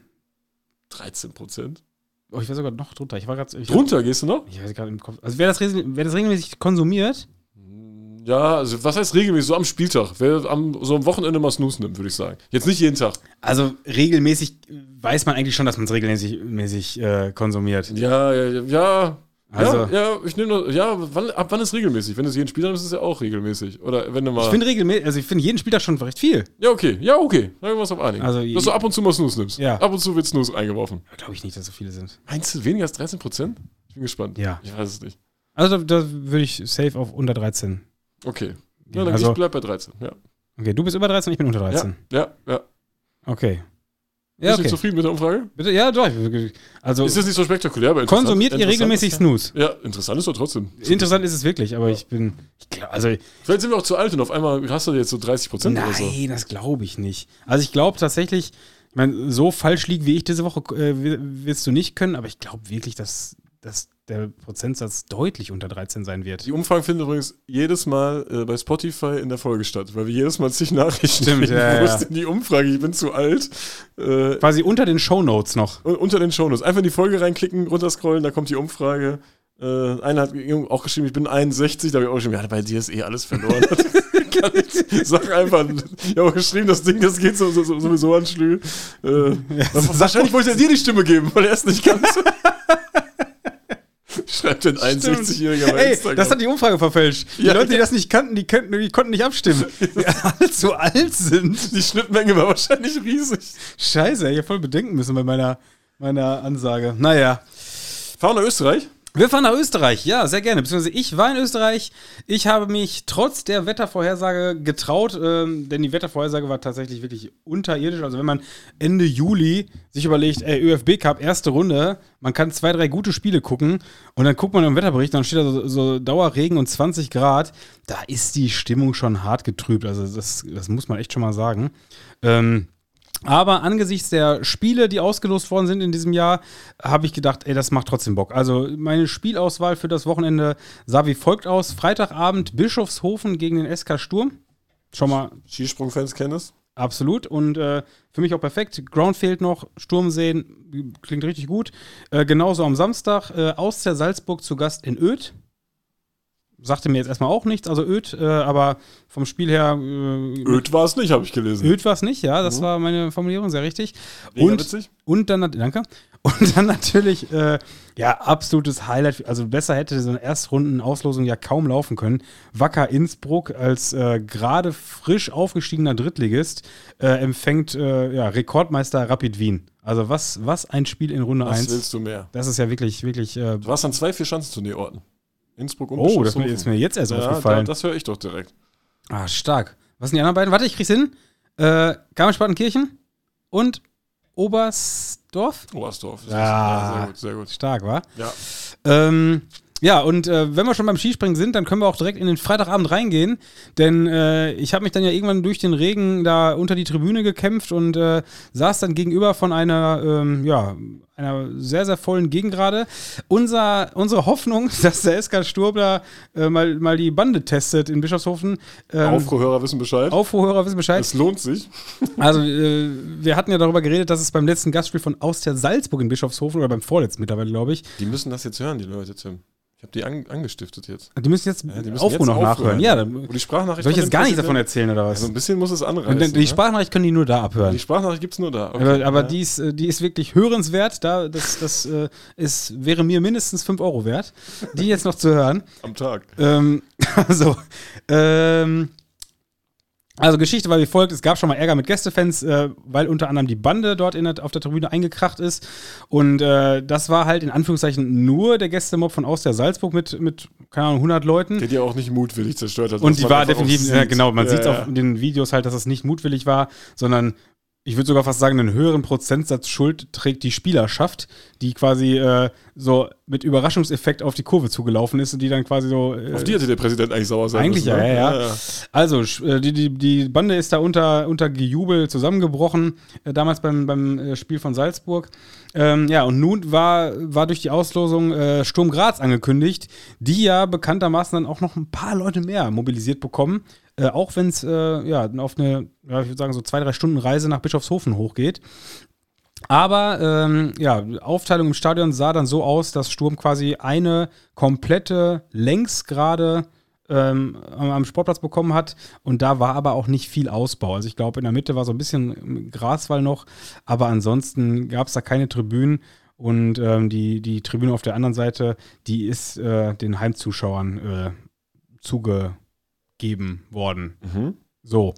13%. Oh, ich war sogar noch drunter. Ich war gerade. Drunter gehst du noch? Ich weiß gerade im Kopf. Also wer das regelmäßig konsumiert, Ja, also was heißt regelmäßig? So am Spieltag. Wer so am Wochenende mal Snooze nimmt, würde ich sagen. Jetzt nicht jeden Tag. also regelmäßig weiß man eigentlich schon, dass man es regelmäßig konsumiert. Ja. Also, ich nehme ab wann ist regelmäßig? Wenn du es jeden Spieltag ist es ja auch regelmäßig. Oder wenn du mal. ich finde jeden Spieltag schon recht viel. Ja, okay. Dann können wir uns auf einigen. Also, dass du ab und zu mal Snooze nimmst. Ja. Ab und zu wird Snooze eingeworfen. Glaube ich nicht, dass so viele sind. Meinst du weniger als 13%? Ich bin gespannt. Ja. Ich weiß es nicht. Also da würde ich safe auf unter 13. Okay. Ja, dann also, ich bleib bei 13, ja. Okay, du bist über 13, ich bin unter 13. Ja. Okay. Ja, bist du zufrieden mit der Umfrage? Bitte? Ja, doch. Also, ist das nicht so spektakulär, aber konsumiert ihr regelmäßig Snooze? Ja, interessant ist doch trotzdem. Interessant ist es wirklich, aber Vielleicht sind wir auch zu alt und auf einmal hast du jetzt so 30% oder so. Nein, das glaube ich nicht. Also ich glaube tatsächlich, ich meine, so falsch liegen wie ich diese Woche wirst du nicht können, aber ich glaube wirklich, dass der Prozentsatz deutlich unter 13 sein wird. Die Umfragen finden übrigens jedes Mal bei Spotify in der Folge statt, weil wir jedes Mal zig Nachrichten kriegen. Wo ist denn die Umfrage? Ich bin zu alt. Quasi unter den Shownotes noch. Unter den Shownotes. Einfach in die Folge reinklicken, runterscrollen, da kommt die Umfrage. Einer hat auch geschrieben, ich bin 61, da habe ich auch geschrieben, ja, bei dir ist alles verloren. Sag einfach, ich habe auch geschrieben, das Ding, das geht sowieso an Schlü. Wahrscheinlich wollte er dir die Stimme geben, weil er es nicht kann. Schreibt den 61-Jähriger bei Instagram. Das hat die Umfrage verfälscht. Die Leute, die das nicht kannten, die konnten nicht abstimmen. Die alle zu alt sind. Die Schnittmenge war wahrscheinlich riesig. Scheiße, ich habe voll bedenken müssen bei meiner Ansage. Naja. Fahren nach Österreich? Wir fahren nach Österreich, ja, sehr gerne. Beziehungsweise ich war in Österreich. Ich habe mich trotz der Wettervorhersage getraut, denn die Wettervorhersage war tatsächlich wirklich unterirdisch. Also wenn man Ende Juli sich überlegt, ÖFB Cup, erste Runde, man kann 2, 3 gute Spiele gucken und dann guckt man im Wetterbericht, dann steht da so Dauerregen und 20 Grad. Da ist die Stimmung schon hart getrübt. Also das muss man echt schon mal sagen. Aber angesichts der Spiele, die ausgelost worden sind in diesem Jahr, habe ich gedacht, das macht trotzdem Bock. Also meine Spielauswahl für das Wochenende sah wie folgt aus. Freitagabend Bischofshofen gegen den SK Sturm. Schon mal. Skisprung-Fans kennen es. Absolut. Und für mich auch perfekt. Ground fehlt noch. Sturm sehen. Klingt richtig gut. Genauso am Samstag. Austria Salzburg zu Gast in Oedt. Sagte mir jetzt erstmal auch nichts, also Oedt, aber vom Spiel her. Oedt war es nicht, habe ich gelesen. Oedt war es nicht, ja, das war meine Formulierung, sehr richtig. Witzig. Und dann, danke. Und dann natürlich, absolutes Highlight, also besser hätte so eine Erstrunden-Auslosung ja kaum laufen können. Wacker Innsbruck als gerade frisch aufgestiegener Drittligist empfängt Rekordmeister Rapid Wien. Also was ein Spiel in Runde 1. Was willst du mehr? Das ist ja wirklich. Du warst an 2 4-Schanzenturnierorten. Innsbruck und Oh, das ist mir jetzt erst aufgefallen. Das höre ich doch direkt. Ah, stark. Was sind die anderen beiden? Warte, ich krieg's hin. Garmisch-Partenkirchen und Oberstdorf. Oberstdorf. Ja, sehr gut. Stark, wa? Ja. Und wenn wir schon beim Skispringen sind, dann können wir auch direkt in den Freitagabend reingehen, denn ich habe mich dann ja irgendwann durch den Regen da unter die Tribüne gekämpft und saß dann gegenüber von einer sehr, sehr vollen Gegengrade. Unsere Hoffnung, dass der SK Sturm da mal die Bande testet in Bischofshofen. Aufruhrhörer wissen Bescheid. Es lohnt sich. Also wir hatten ja darüber geredet, dass es beim letzten Gastspiel von Austria Salzburg in Bischofshofen oder beim vorletzten mittlerweile, glaube ich. Die müssen das jetzt hören, die Leute, Tim. Ich habe die angestiftet jetzt. Die müssen jetzt Aufruhr noch nachhören. Ja, die Sprachnachricht soll ich jetzt gar nichts davon erzählen, oder was? Also ein bisschen muss es anreißen. Die Sprachnachricht können die nur da abhören. Die Sprachnachricht gibt es nur da. Okay. Aber die ist wirklich hörenswert. Das wäre mir mindestens 5 € wert, die jetzt noch zu hören. Am Tag. Also Geschichte war wie folgt, es gab schon mal Ärger mit Gästefans, weil unter anderem die Bande dort auf der Tribüne eingekracht ist und das war halt in Anführungszeichen nur der Gästemob von Austria Salzburg mit keine Ahnung, 100 Leuten. Der die auch nicht mutwillig zerstört hat. Und die war definitiv, man sieht es auf den Videos halt, dass es nicht mutwillig war, sondern ich würde sogar fast sagen, einen höheren Prozentsatz Schuld trägt die Spielerschaft, die quasi so mit Überraschungseffekt auf die Kurve zugelaufen ist und die dann quasi so. Auf die hätte der Präsident eigentlich sauer sein eigentlich müssen. Eigentlich ja. Also, die Bande ist da unter Gejubel zusammengebrochen, damals beim Spiel von Salzburg. Und nun war durch die Auslosung Sturm Graz angekündigt, die ja bekanntermaßen dann auch noch ein paar Leute mehr mobilisiert bekommen. Auch wenn es auf eine, ich würde sagen, so 2-3 Stunden Reise nach Bischofshofen hochgeht. Aber Aufteilung im Stadion sah dann so aus, dass Sturm quasi eine komplette Längsgrade am Sportplatz bekommen hat. Und da war aber auch nicht viel Ausbau. Also ich glaube, in der Mitte war so ein bisschen Graswall noch, aber ansonsten gab es da keine Tribünen. Und die Tribüne auf der anderen Seite, die ist den Heimzuschauern zugegeben worden. Mhm. So.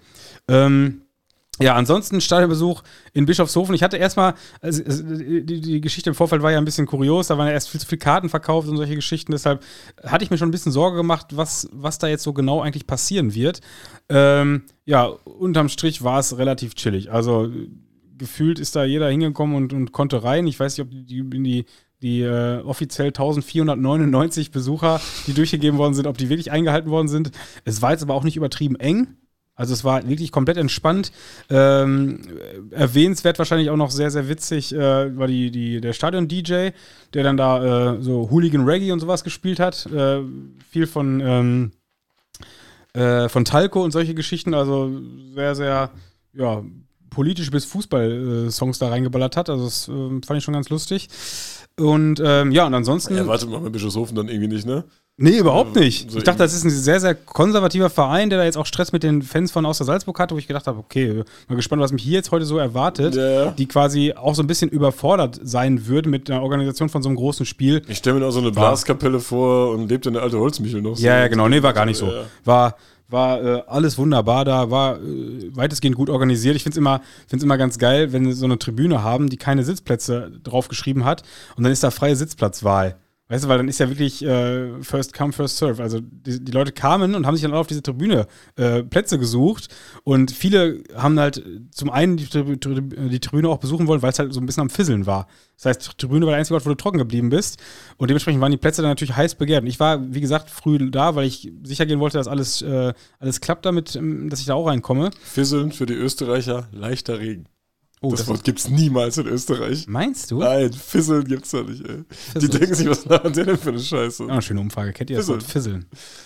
Ja, ansonsten Stadionbesuch in Bischofshofen. Ich hatte erstmal, die Geschichte im Vorfeld war ja ein bisschen kurios, da waren ja erst viel zu viele Karten verkauft und solche Geschichten, deshalb hatte ich mir schon ein bisschen Sorge gemacht, was da jetzt so genau eigentlich passieren wird. Ja, unterm Strich war es relativ chillig. Also gefühlt ist da jeder hingekommen und konnte rein. Ich weiß nicht, ob die offiziell 1499 Besucher, die durchgegeben worden sind, ob die wirklich eingehalten worden sind. Es war jetzt aber auch nicht übertrieben eng. Also es war wirklich komplett entspannt. Erwähnenswert wahrscheinlich auch noch sehr, sehr witzig war der Stadion-DJ, der dann da so Hooligan Reggae und sowas gespielt hat. Viel von Talco und solche Geschichten. Also sehr, sehr politisch bis Fußball-Songs da reingeballert hat. Also das fand ich schon ganz lustig. Und und ansonsten... Erwartet man bei Bischofshofen dann irgendwie nicht, ne? Nee, überhaupt nicht. Ich dachte, das ist ein sehr, sehr konservativer Verein, der da jetzt auch Stress mit den Fans von Austria Salzburg hatte, wo ich gedacht habe, okay, mal gespannt, was mich hier jetzt heute so erwartet, die quasi auch so ein bisschen überfordert sein würden mit der Organisation von so einem großen Spiel. Ich stelle mir auch so eine Blaskapelle vor und lebt in der alte Holzmichel noch. Ja, genau, nee, war gar nicht so. War alles wunderbar da, war weitestgehend gut organisiert. Ich finde es immer ganz geil, wenn sie so eine Tribüne haben, die keine Sitzplätze draufgeschrieben hat und dann ist da freie Sitzplatzwahl. Weißt du, weil dann ist ja wirklich first come, first serve. Also die Leute kamen und haben sich dann auch auf diese Tribüne Plätze gesucht und viele haben halt zum einen die Tribüne auch besuchen wollen, weil es halt so ein bisschen am Fisseln war. Das heißt, die Tribüne war der einzige Ort, wo du trocken geblieben bist und dementsprechend waren die Plätze dann natürlich heiß begehrt. Und ich war, wie gesagt, früh da, weil ich sicher gehen wollte, dass alles klappt damit, dass ich da auch reinkomme. Fisseln für die Österreicher, leichter Regen. Oh, das Wort gibt's niemals in Österreich. Meinst du? Nein, Fisseln gibt's da nicht, ey. Die denken sich, was machen die denn für eine Scheiße? Eine schöne Umfrage. Kennt ihr das Wort Fisseln?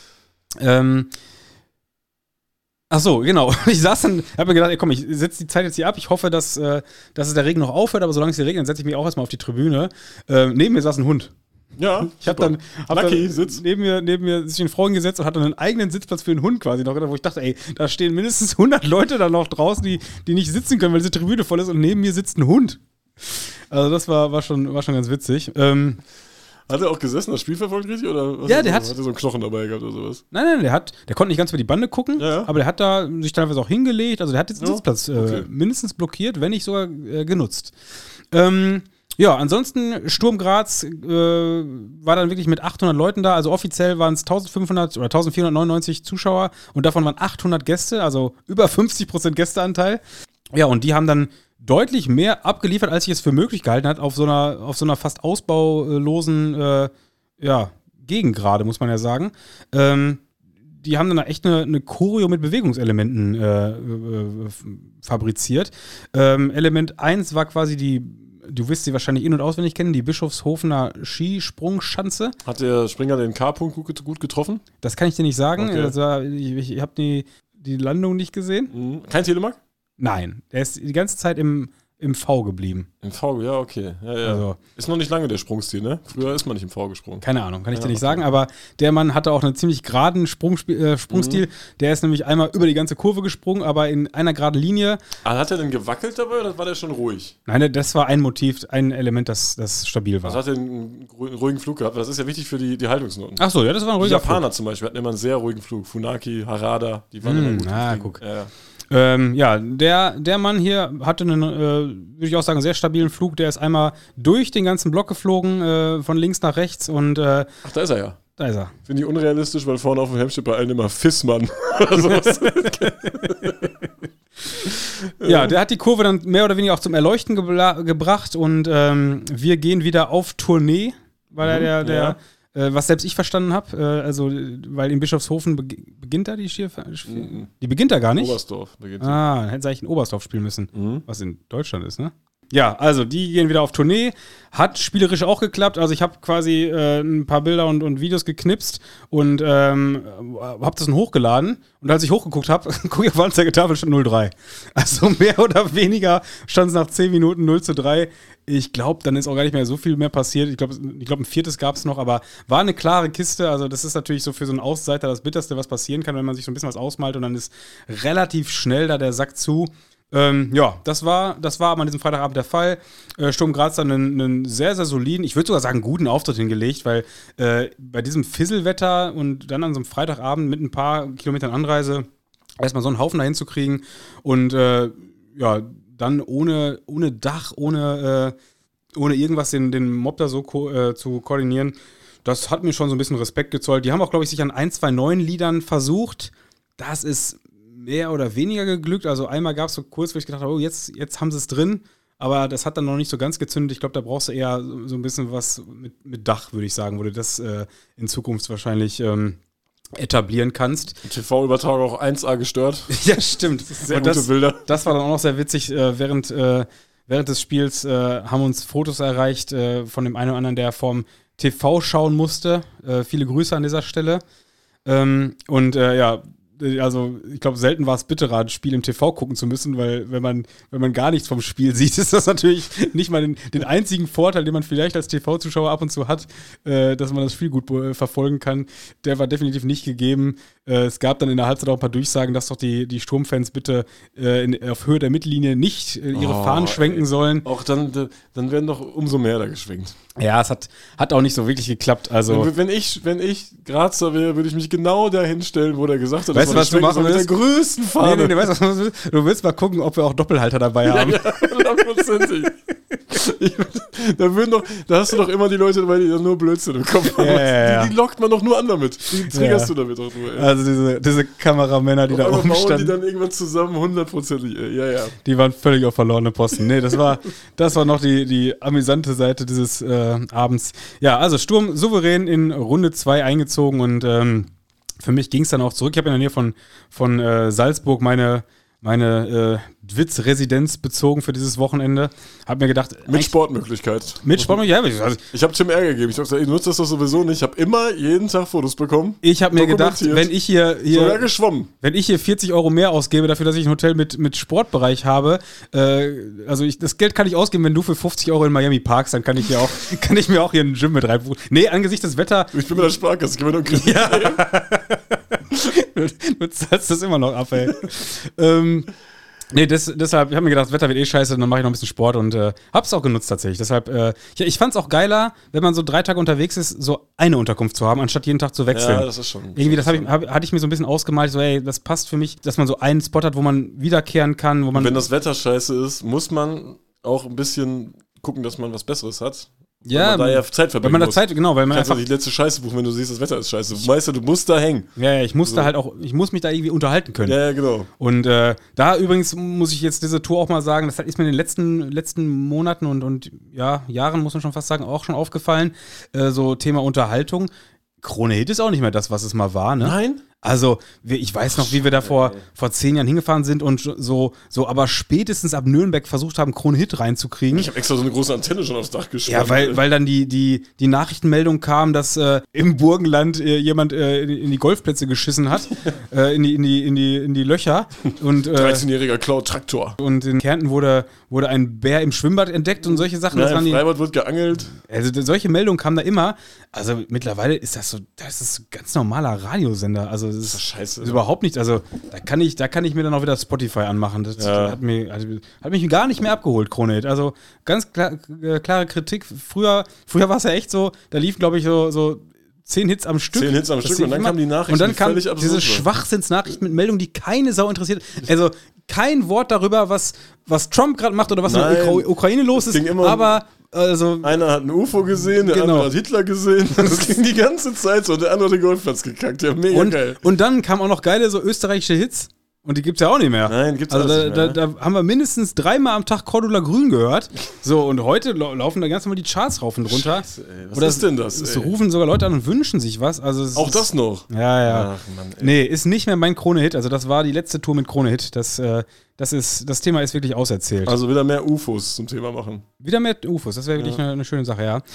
Ach so, genau. Ich saß dann, hab mir gedacht, ey, komm, ich setze die Zeit jetzt hier ab. Ich hoffe, dass es der Regen noch aufhört, aber solange es hier regnet, dann setze ich mich auch erstmal auf die Tribüne. Neben mir saß ein Hund. Ja, ich hab dann Sitz. neben mir sich ein Frau gesetzt und hat dann einen eigenen Sitzplatz für einen Hund quasi noch, wo ich dachte, ey, da stehen mindestens 100 Leute da noch draußen, die nicht sitzen können, weil diese Tribüne voll ist und neben mir sitzt ein Hund. Also das war schon ganz witzig. Hat er auch gesessen, das Spiel verfolgt richtig? Oder was? Ja, der hat er so einen Knochen dabei gehabt oder sowas? Nein, der konnte nicht ganz über die Bande gucken, ja. Aber der hat da sich teilweise auch hingelegt, also der hat den Sitzplatz mindestens blockiert, wenn nicht sogar genutzt. Ja, ansonsten Sturm Graz war dann wirklich mit 800 Leuten da, also offiziell waren es 1500 oder 1499 Zuschauer und davon waren 800 Gäste, also über 50% Gästeanteil. Ja, und die haben dann deutlich mehr abgeliefert, als ich es für möglich gehalten hat, auf so einer fast ausbaulosen Gegengrade, muss man ja sagen. Die haben dann echt eine Choreo mit Bewegungselementen fabriziert. Element 1 war quasi du wirst sie wahrscheinlich in- und auswendig kennen, die Bischofshofener Skisprungschanze. Hat der Springer den K-Punkt gut getroffen? Das kann ich dir nicht sagen. Okay. Also, ich habe die Landung nicht gesehen. Kein Telemark? Nein, er ist die ganze Zeit im V geblieben. Im V, ja, okay. Ja. Also, ist noch nicht lange der Sprungstil, ne? Früher ist man nicht im V gesprungen. Keine Ahnung, kann ich dir nicht sagen, aber der Mann hatte auch einen ziemlich geraden Sprungstil. Der ist nämlich einmal über die ganze Kurve gesprungen, aber in einer geraden Linie. Aber hat er denn gewackelt dabei oder war der schon ruhig? Nein, das war ein Motiv, ein Element, das stabil war. Also hat er einen ruhigen Flug gehabt? Das ist ja wichtig für die Haltungsnoten. Ach so, ja, das war ein ruhiger Flug. Die Japaner zum Beispiel hatten immer einen sehr ruhigen Flug. Funaki, Harada, die waren immer gut. Guck. Ja. Der Mann hier hatte einen, würde ich auch sagen, sehr stabilen Flug. Der ist einmal durch den ganzen Block geflogen, von links nach rechts und Ach, da ist er ja. Da ist er. Finde ich unrealistisch, weil vorne auf dem Helm steht bei allen immer Fissmann oder sowas. Ja, der hat die Kurve dann mehr oder weniger auch zum Erleuchten gebracht und wir gehen wieder auf Tournee, weil was selbst ich verstanden habe, also weil in Bischofshofen beginnt da die Skifahrt. Die beginnt da gar nicht. Oberstdorf beginnt. Hätten sie eigentlich in Oberstdorf spielen müssen, was in Deutschland ist, ne? Ja, also die gehen wieder auf Tournee. Hat spielerisch auch geklappt. Also ich habe quasi ein paar Bilder und Videos geknipst und habe das dann hochgeladen. Und als ich hochgeguckt habe, gucke ich auf die Anzeigetafel, stand 0-3. Also mehr oder weniger stand es nach 10 Minuten 0-3. Ich glaube, dann ist auch gar nicht mehr so viel mehr passiert. Ich glaube, ein viertes gab es noch, aber war eine klare Kiste. Also das ist natürlich so für so einen Außenseiter das Bitterste, was passieren kann, wenn man sich so ein bisschen was ausmalt und dann ist relativ schnell da der Sack zu. Ja, das war aber an diesem Freitagabend der Fall. Sturm Graz dann einen sehr, sehr soliden, ich würde sogar sagen, guten Auftritt hingelegt, weil bei diesem Fisselwetter und dann an so einem Freitagabend mit ein paar Kilometern Anreise erstmal so einen Haufen dahin zu kriegen und ja, dann ohne Dach, ohne irgendwas den Mob da so zu koordinieren, das hat mir schon so ein bisschen Respekt gezollt. Die haben auch, glaube ich, sich an 1, 2 neuen Liedern versucht. Das ist mehr oder weniger geglückt. Also einmal gab es so kurz, wo ich gedacht habe, oh, jetzt haben sie es drin. Aber das hat dann noch nicht so ganz gezündet. Ich glaube, da brauchst du eher so ein bisschen was mit Dach, würde ich sagen, wo du das in Zukunft wahrscheinlich etablieren kannst. TV-Übertragung auch 1A gestört. Ja, stimmt. Sehr gute Bilder. Das war dann auch noch sehr witzig. Während des Spiels haben uns Fotos erreicht von dem einen oder anderen, der vorm TV schauen musste. Viele Grüße an dieser Stelle. Ja, also ich glaube, selten war es bitterer, ein Spiel im TV gucken zu müssen, weil wenn man gar nichts vom Spiel sieht, ist das natürlich nicht mal den einzigen Vorteil, den man vielleicht als TV-Zuschauer ab und zu hat, dass man das Spiel gut verfolgen kann. Der war definitiv nicht gegeben. Es gab dann in der Halbzeit auch ein paar Durchsagen, dass doch die Sturmfans bitte auf Höhe der Mittellinie nicht ihre Fahnen schwenken sollen. Auch dann werden doch umso mehr da geschwenkt. Ja, es hat auch nicht so wirklich geklappt. Also wenn ich Grazer wäre, würde ich mich genau dahin stellen, wo der gesagt hat, weißt du, was du machen willst? Mit der größten Fahne. Nee, weißt du, was du willst? Du willst mal gucken, ob wir auch Doppelhalter dabei haben. Ja, 100%. Da hast du doch immer die Leute dabei, die dann nur Blödsinn im Kopf haben. Ja. Die lockt man doch nur an damit. Die triggerst du damit auch nur. Ey. Also diese Kameramänner, die da oben bauen standen. Die dann irgendwann zusammen, 100%. Ja. Die waren völlig auf verlorene Posten. Nee, das war noch die amüsante Seite dieses Abends. Ja, also Sturm souverän in Runde 2 eingezogen und für mich ging es dann auch zurück. Ich habe in der Nähe von Salzburg meine Witzresidenz bezogen für dieses Wochenende. Hab mir gedacht... Mit Sportmöglichkeit. Ja. Ich habe Tim Ärger gegeben. Ich dachte, ich nutze das doch sowieso nicht. Ich habe immer jeden Tag Fotos bekommen. Ich habe mir gedacht, wenn ich hier sogar geschwommen. Wenn ich hier 40 € mehr ausgebe dafür, dass ich ein Hotel mit Sportbereich habe, das Geld kann ich ausgeben, wenn du für 50 € in Miami parkst, dann kann ich mir auch hier ein Gym mit reinbuchen. Nee, angesichts des Wetters... Ich bin mit der Sparkasse, ich gebe mir nur einen Kredit. Ja. Du zahlst das immer noch ab, ey. Nee, deshalb, ich habe mir gedacht, das Wetter wird scheiße, dann mache ich noch ein bisschen Sport und hab's auch genutzt tatsächlich. Deshalb, ich fand's auch geiler, wenn man so 3 Tage unterwegs ist, so eine Unterkunft zu haben, anstatt jeden Tag zu wechseln. Ja, das ist schon. Irgendwie, hatte ich mir so ein bisschen ausgemalt, so, ey, das passt für mich, dass man so einen Spot hat, wo man wiederkehren kann, wenn das Wetter scheiße ist, muss man auch ein bisschen gucken, dass man was Besseres hat. Ja, weil man da ja Zeit verbringen muss. Weil man einfach die letzte Scheiße buchen, wenn du siehst, das Wetter ist scheiße. Weißt du musst da hängen. Ja, ich muss mich da irgendwie unterhalten können. Ja, genau. Und da übrigens muss ich jetzt diese Tour auch mal sagen, das ist mir in den letzten Monaten und Jahren, muss man schon fast sagen, auch schon aufgefallen, so Thema Unterhaltung. Krone Hit ist auch nicht mehr das, was es mal war, ne? Nein? Also, ich weiß noch, wie wir da vor 10 Jahren hingefahren sind und so aber spätestens ab Nürnberg versucht haben, Krone Hit reinzukriegen. Ich habe extra so eine große Antenne schon aufs Dach geschoben. Ja, weil dann die Nachrichtenmeldung kam, dass im Burgenland jemand in die Golfplätze geschissen hat, in die Löcher. Und 13-jähriger klaut Traktor. Und in Kärnten wurde ein Bär im Schwimmbad entdeckt und solche Sachen. Ja, im Freibad wird geangelt. Also solche Meldungen kamen da immer. Also mittlerweile ist das so ein ganz normaler Radiosender. Also das ist scheiße. Ist überhaupt nicht. Also da kann ich mir dann auch wieder Spotify anmachen. Das hat mich gar nicht mehr abgeholt, Krone Hit. Also ganz klare Kritik. Früher war es ja echt so, da liefen, glaube ich, so 10 Hits am Stück. 10 Hits am Stück und dann kamen die Nachrichten. Und dann kam diese Schwachsinnsnachrichten mit Meldungen, die keine Sau interessiert. Also kein Wort darüber, was Trump gerade macht oder was in der Ukraine los ist. Aber einer hat ein UFO gesehen, der andere hat Hitler gesehen. Das ging die ganze Zeit so und der andere hat den Golfplatz gekackt. Ja, mega geil. Und dann kamen auch noch geile so österreichische Hits. Und die gibt's ja auch nicht mehr. Nein, gibt's also nicht mehr. Da haben wir mindestens 3-mal am Tag Cordula Grün gehört. So, und heute laufen da ganz normal die Charts rauf und runter. Scheiße, ey. Was ist denn das? So rufen sogar Leute an und wünschen sich was. Also auch das noch? Ja. Ach, Mann, nee, ist nicht mehr mein Krone-Hit. Also das war die letzte Tour mit Krone-Hit. Das Thema ist wirklich auserzählt. Also wieder mehr UFOs zum Thema machen. Wieder mehr UFOs, das wäre wirklich eine schöne Sache, ja.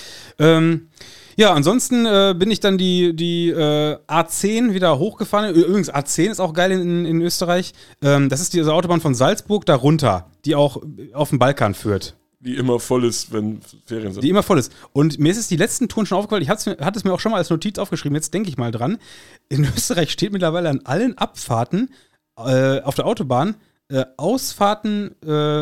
Ja, ansonsten bin ich dann die A10 wieder hochgefahren. Übrigens, A10 ist auch geil in Österreich. Das ist diese Autobahn von Salzburg da runter, die auch auf den Balkan führt. Die immer voll ist, wenn Ferien sind. Die immer voll ist. Und mir ist es die letzten Touren schon aufgefallen, ich hatte es mir auch schon mal als Notiz aufgeschrieben, jetzt denke ich mal dran. In Österreich steht mittlerweile an allen Abfahrten auf der Autobahn Ausfahrten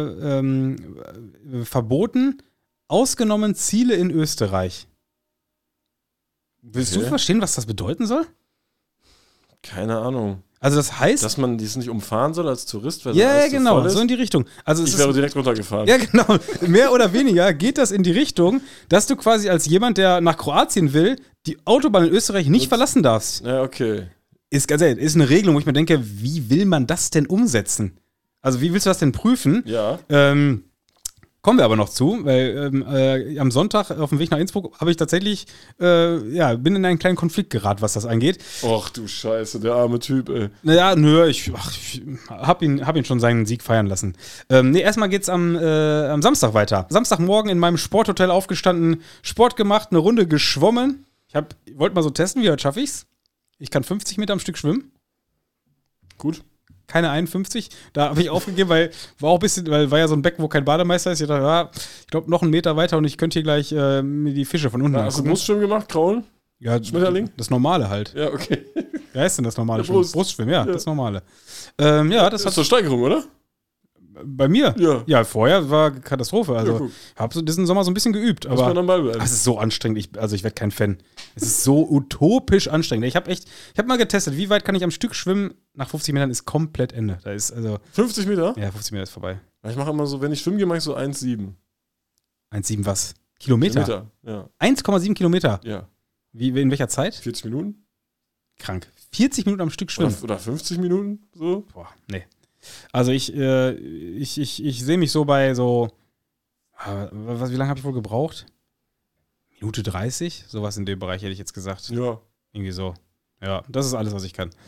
verboten, ausgenommen Ziele in Österreich. Willst du verstehen, was das bedeuten soll? Keine Ahnung. Also das heißt... Dass man dies nicht umfahren soll als Tourist, weil ja, alles genau, zu voll ist? so in die Richtung. Also Ich wäre direkt runtergefahren. Ja, genau. Mehr oder weniger geht das in die Richtung, dass du quasi als jemand, der nach Kroatien will, die Autobahn in Österreich nicht verlassen darfst. Ja, okay. Ist ganz ehrlich, ist eine Regelung, wo ich mir denke, wie will man das denn umsetzen? Also wie willst du das denn prüfen? Ja. Kommen wir aber noch zu, weil am Sonntag auf dem Weg nach Innsbruck habe ich tatsächlich, bin in einen kleinen Konflikt geraten, was das angeht. Och du Scheiße, der arme Typ, ey. Naja, ich hab ihn schon seinen Sieg feiern lassen. Erstmal geht's am Samstag weiter. Samstagmorgen in meinem Sporthotel aufgestanden, Sport gemacht, eine Runde geschwommen. Wollte mal so testen, wie heute schaffe ich's. Ich kann 50 Meter am Stück schwimmen. Gut. Keine 51. Da habe ich aufgegeben, weil war ja so ein Becken, wo kein Bademeister ist. Ich dachte, ja, ich glaube noch einen Meter weiter und ich könnte hier gleich mir die Fische von unten Hast du angucken. Brustschwimmen gemacht, Kraulen? Ja, Schmetterling? Das Normale halt. Ja, okay. Wie heißt denn das Normale? Ja, Brust. Brustschwimmen, ja, Ja. das Normale. Das Das hat ist zur Steigerung, oder? bei mir. Ja. Ja, vorher war Katastrophe. Also, Ja, guck. habe so diesen Sommer so ein bisschen geübt. Muss man Aber am Ball bleiben. es ist so anstrengend. Ich werde kein Fan. Es ist so utopisch anstrengend. Ich habe mal getestet, wie weit kann ich am Stück schwimmen. Nach 50 Metern ist komplett Ende. Da ist 50 Meter? ja, 50 Meter ist vorbei. Ich mache immer so, wenn ich schwimmen gehe, mache ich so 1,7. 1,7 was? Kilometer? Ja. 1,7 Kilometer. Ja. Wie, in welcher Zeit? 40 Minuten? Krank. 40 Minuten am Stück schwimmen. Oder 50 Minuten? So? Boah, nee. Also ich sehe mich so bei so, wie lange habe ich wohl gebraucht? Minute 30? Sowas in dem Bereich hätte ich jetzt gesagt. Ja. Irgendwie so. Ja, das ist alles, was ich kann.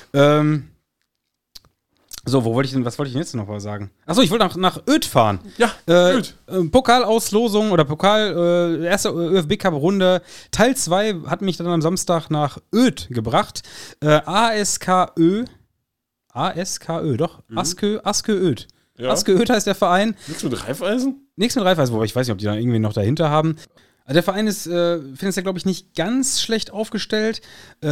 So, was wollte ich denn jetzt noch mal sagen? Achso, ich wollte nach Öd fahren. Ja, gut. Pokalauslosung oder erste ÖFB-Cup-Runde. Teil 2 hat mich dann am Samstag nach Öd gebracht. ASKÖ, doch. Askö Öd. Ja. Askö Öd heißt der Verein. Nichts mit Reifeisen? Nichts mit Raiffeisen, wobei ich weiß nicht, ob die da irgendwie noch dahinter haben. Der Verein ist finanziell, glaube ich, nicht ganz schlecht aufgestellt.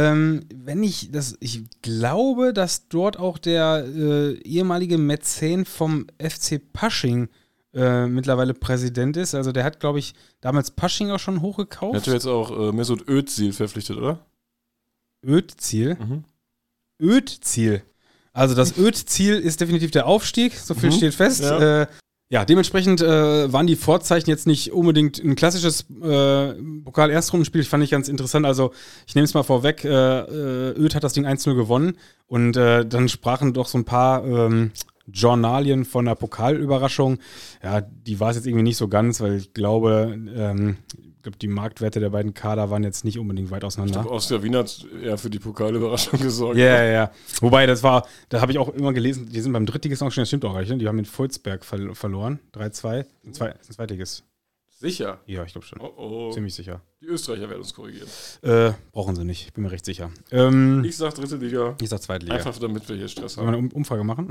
Ich glaube, dass dort auch der ehemalige Mäzen vom FC Pasching mittlerweile Präsident ist. Also der hat, glaube ich, damals Pasching auch schon hochgekauft. Der hat jetzt auch Mesut Özil verpflichtet, oder? Öd-Ziel? Mhm. Öd-Ziel. Also das Öd-Ziel ist definitiv der Aufstieg, so viel steht fest. Ja. Dementsprechend waren die Vorzeichen jetzt nicht unbedingt ein klassisches Pokal-Erstrundenspiel. Fand ich ganz interessant. Also ich nehme es mal vorweg, Öd hat das Ding 1-0 gewonnen und dann sprachen doch so ein paar Journalien von der Pokalüberraschung. Ja, die war es jetzt irgendwie nicht so ganz, weil ich glaube, die Marktwerte der beiden Kader waren jetzt nicht unbedingt weit auseinander. Ich glaube, Austria Wien hat eher für die Pokalüberraschung gesorgt. Ja. Wobei, da habe ich auch immer gelesen, die sind beim Drittligisten aufgestiegen, das stimmt auch gar nicht, ne? Die haben mit Volzberg verloren, 3-2. Ein Zweitligist. Sicher? Ja, ich glaube schon. Oh. Ziemlich sicher. Die Österreicher werden uns korrigieren. Brauchen sie nicht, bin mir recht sicher. Ich sag dritte Liga. Ich sag Zweitliga. Einfach damit wir hier Stress Sollen wir haben. eine Umfrage machen?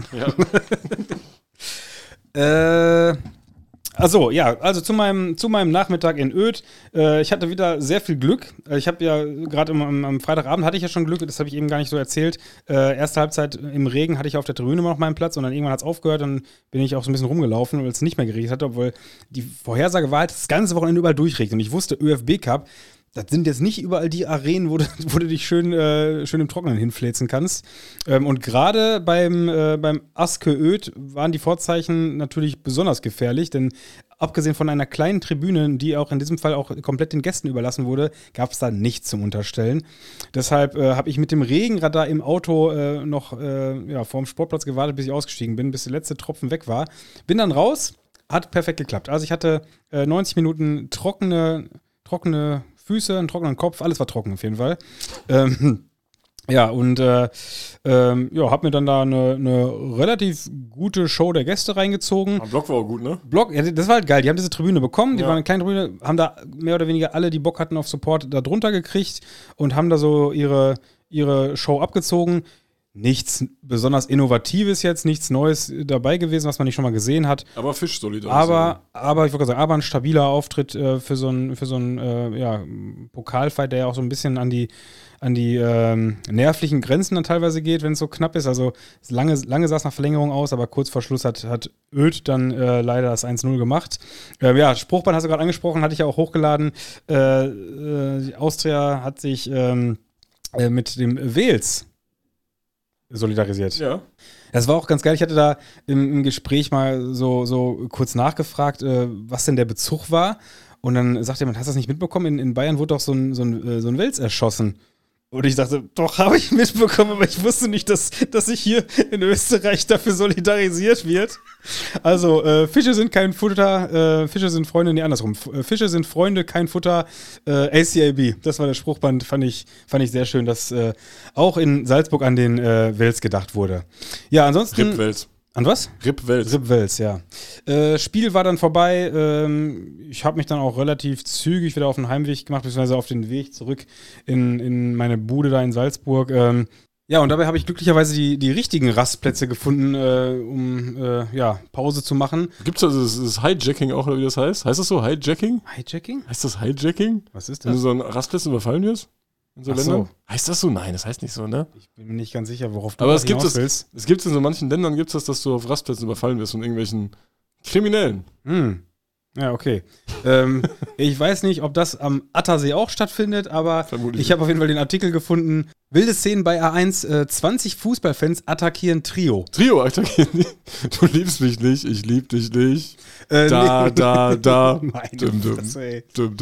Ja. Also zu meinem Nachmittag in Öd. Ich hatte wieder sehr viel Glück. Ich habe ja gerade am Freitagabend hatte ich ja schon Glück, das habe ich eben gar nicht so erzählt. Erste Halbzeit im Regen hatte ich auf der Tribüne noch meinen Platz und dann irgendwann hat es aufgehört, dann bin ich auch so ein bisschen rumgelaufen, weil es nicht mehr geregnet hat, obwohl die Vorhersage war halt, das ganze Wochenende überall durchregnet. Und ich wusste, ÖFB Cup, das sind jetzt nicht überall die Arenen, wo du dich schön im Trockenen hinfläzen kannst. Und gerade beim Askö Öd waren die Vorzeichen natürlich besonders gefährlich, denn abgesehen von einer kleinen Tribüne, die auch in diesem Fall auch komplett den Gästen überlassen wurde, gab es da nichts zum Unterstellen. Deshalb habe ich mit dem Regenradar im Auto noch vor dem Sportplatz gewartet, bis ich ausgestiegen bin, bis der letzte Tropfen weg war. Bin dann raus, hat perfekt geklappt. Also ich hatte 90 Minuten trockene Füße, einen trockenen Kopf, alles war trocken auf jeden Fall. Hab mir dann da eine relativ gute Show der Gäste reingezogen. Der Block war auch gut, ne? Das war halt geil. Die haben diese Tribüne bekommen, die Ja. waren eine kleine Tribüne, haben da mehr oder weniger alle, die Bock hatten auf Support, da drunter gekriegt und haben da so ihre Show abgezogen. nichts besonders Innovatives jetzt, nichts Neues dabei gewesen, was man nicht schon mal gesehen hat. Aber Fischsolidarisierung. Aber ich wollte sagen, aber ein stabiler Auftritt für so einen Pokalfight, der ja auch so ein bisschen an die nervlichen Grenzen dann teilweise geht, wenn es so knapp ist. Also lange sah es nach Verlängerung aus, aber kurz vor Schluss hat Oeth dann leider das 1-0 gemacht. Spruchband hast du gerade angesprochen, hatte ich ja auch hochgeladen. Die Austria hat sich mit dem Wales solidarisiert. Ja. Das war auch ganz geil. Ich hatte da im Gespräch mal so kurz nachgefragt, was denn der Bezug war. Und dann sagt jemand, hast du das nicht mitbekommen? In Bayern wurde doch so ein Wels erschossen. Und ich dachte, doch, habe ich mitbekommen, aber ich wusste nicht, dass sich hier in Österreich dafür solidarisiert wird. Also, Fische sind kein Futter, Fische sind Freunde, nee, andersrum. Fische sind Freunde, kein Futter, ACAB. Das war der Spruchband, fand ich sehr schön, dass auch in Salzburg an den Wels gedacht wurde. Ja, ansonsten... Rip Wels. An was? Rip Wels. Rip Wels, ja. Spiel war dann vorbei. Ich habe mich dann auch relativ zügig wieder auf den Heimweg gemacht, beziehungsweise auf den Weg zurück in meine Bude da in Salzburg. Und dabei habe ich glücklicherweise die richtigen Rastplätze gefunden, um Pause zu machen. Gibt es das Hijacking auch, oder wie das heißt? Heißt das so, Hijacking? Hijacking? Heißt das Hijacking? Was ist Wenn du das? so einen Rastplatz überfallen wirst? In so Ach Ländern? so. Heißt das so? Nein, das heißt nicht so, ne? Ich bin mir nicht ganz sicher, worauf du Aber es gibt willst. es gibt in so manchen Ländern gibt es, dass du auf Rastplätzen überfallen wirst von irgendwelchen Kriminellen. Ja, okay. Ich weiß nicht, ob das am Attersee auch stattfindet, aber Vermutlich ich habe auf jeden Fall den Artikel gefunden. Wilde Szenen bei A1, 20 Fußballfans attackieren Trio. Trio attackieren die. Du liebst mich nicht, ich lieb dich nicht. Nee. Da. Meine Fresse, ey. Dum.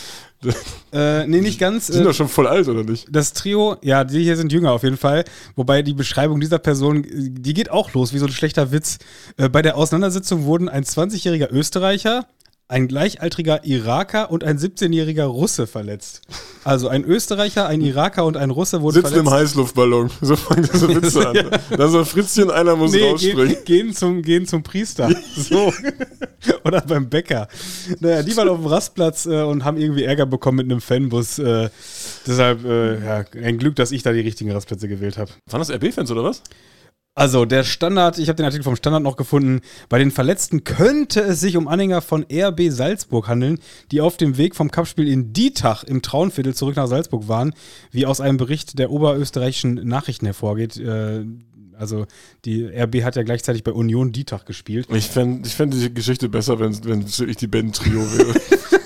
Nee, nicht ganz. Die sind doch schon voll alt, oder nicht? Das Trio, ja, die hier sind jünger auf jeden Fall. Wobei die Beschreibung dieser Person, die geht auch los, wie so ein schlechter Witz. Bei der Auseinandersetzung wurden ein 20-jähriger Österreicher, ein gleichaltriger Iraker und ein 17-jähriger Russe verletzt. Also ein Österreicher, ein Iraker und ein Russe wurden Sitzen verletzt. im Heißluftballon. So fangen diese Witze an. Da so ein Fritzchen, einer muss rausspringen. Gehen zum Priester. So. Oder beim Bäcker. Naja, die waren auf dem Rastplatz und haben irgendwie Ärger bekommen mit einem Fanbus. Deshalb ein Glück, dass ich da die richtigen Rastplätze gewählt habe. Waren das RB-Fans oder was? Also der Standard, ich habe den Artikel vom Standard noch gefunden, bei den Verletzten könnte es sich um Anhänger von RB Salzburg handeln, die auf dem Weg vom Cup-Spiel in Dietach im Traunviertel zurück nach Salzburg waren, wie aus einem Bericht der oberösterreichischen Nachrichten hervorgeht. Also die RB hat ja gleichzeitig bei Union Dietach gespielt. Ich fänd die Geschichte besser, wenn es wirklich die Band Trio wäre.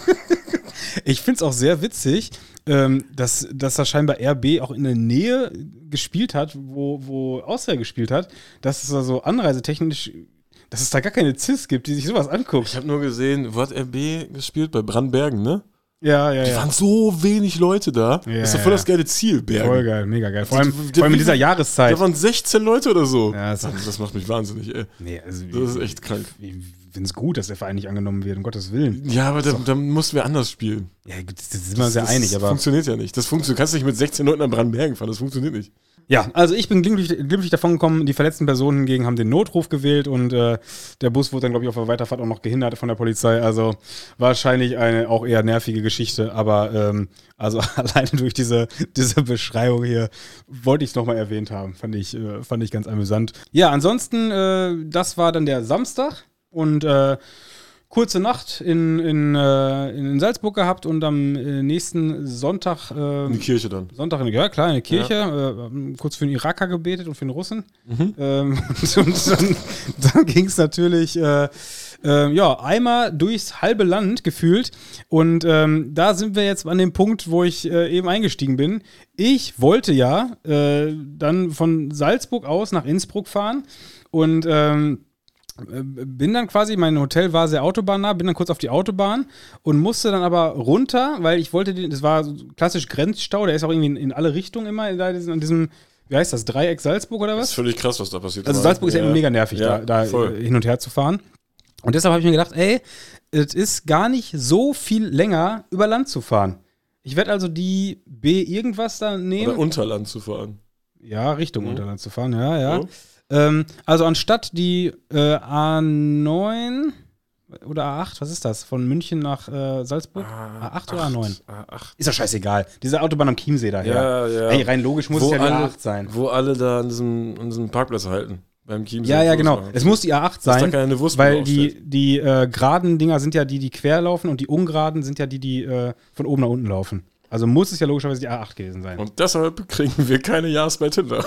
Ich finde es auch sehr witzig, dass da scheinbar RB auch in der Nähe gespielt hat, wo Austria gespielt hat, dass es da so anreisetechnisch, dass es da gar keine CIS gibt, die sich sowas anguckt. Ich habe nur gesehen, wo hat RB gespielt? Bei Brandbergen, ne? Ja. Die waren so wenig Leute da. Ja, das ist doch voll das geile Ziel, Bergen. Voll geil, mega geil. Vor allem in dieser Jahreszeit. Da waren 16 Leute oder so. Ja, das macht mich wahnsinnig, ey. Nee, also Das ist echt krank. Ich finde es gut, dass der Verein nicht angenommen wird, um Gottes Willen. Ja, aber da mussten wir anders spielen. Ja, gut, das sind wir uns ja einig, aber. Das funktioniert ja nicht. Du kannst nicht mit 16 Leuten an Brandbergen fahren, das funktioniert nicht. Ja, also ich bin glimpflich davon gekommen. Die verletzten Personen hingegen haben den Notruf gewählt und der Bus wurde dann, glaube ich, auf der Weiterfahrt auch noch gehindert von der Polizei. Also wahrscheinlich eine auch eher nervige Geschichte, aber also alleine durch diese Beschreibung hier wollte ich es nochmal erwähnt haben. Fand ich ganz amüsant. Ja, ansonsten, das war dann der Samstag und kurze Nacht in Salzburg gehabt und am nächsten Sonntag. In die Kirche dann. Sonntag, ja klar, in der Kirche. Kurz für den Iraker gebetet und für den Russen. Und dann ging es natürlich einmal durchs halbe Land gefühlt. Und da sind wir jetzt an dem Punkt, wo ich eben eingestiegen bin. Ich wollte ja dann von Salzburg aus nach Innsbruck fahren und bin dann quasi, mein Hotel war sehr autobahnnah, bin dann kurz auf die Autobahn und musste dann aber runter, weil ich wollte, das war so klassisch Grenzstau, der ist auch irgendwie in alle Richtungen immer, an diesem, wie heißt das, Dreieck Salzburg oder was? Das ist völlig krass, was da passiert. Also Salzburg ist ja immer mega nervig, da hin und her zu fahren. Und deshalb habe ich mir gedacht, es ist gar nicht so viel länger über Land zu fahren. Ich werde also die B irgendwas da nehmen. Oder Unterland zu fahren. Ja, Richtung Unterland zu fahren, ja. Also anstatt die A9, oder A8, was ist das? Von München nach Salzburg? A8 oder A9? A8. Ist doch scheißegal. Diese Autobahn am Chiemsee daher. Ja. Ey, rein logisch muss es ja die A8 sein. Wo alle da an diesem Parkplatz halten. Beim Chiemsee. Ja, genau. Es muss die A8 sein, da keine Wurst weil die geraden Dinger sind ja die quer laufen und die ungeraden sind ja die von oben nach unten laufen. Also muss es ja logischerweise die A8 gewesen sein. Und deshalb kriegen wir keine Ja's bei Tinder.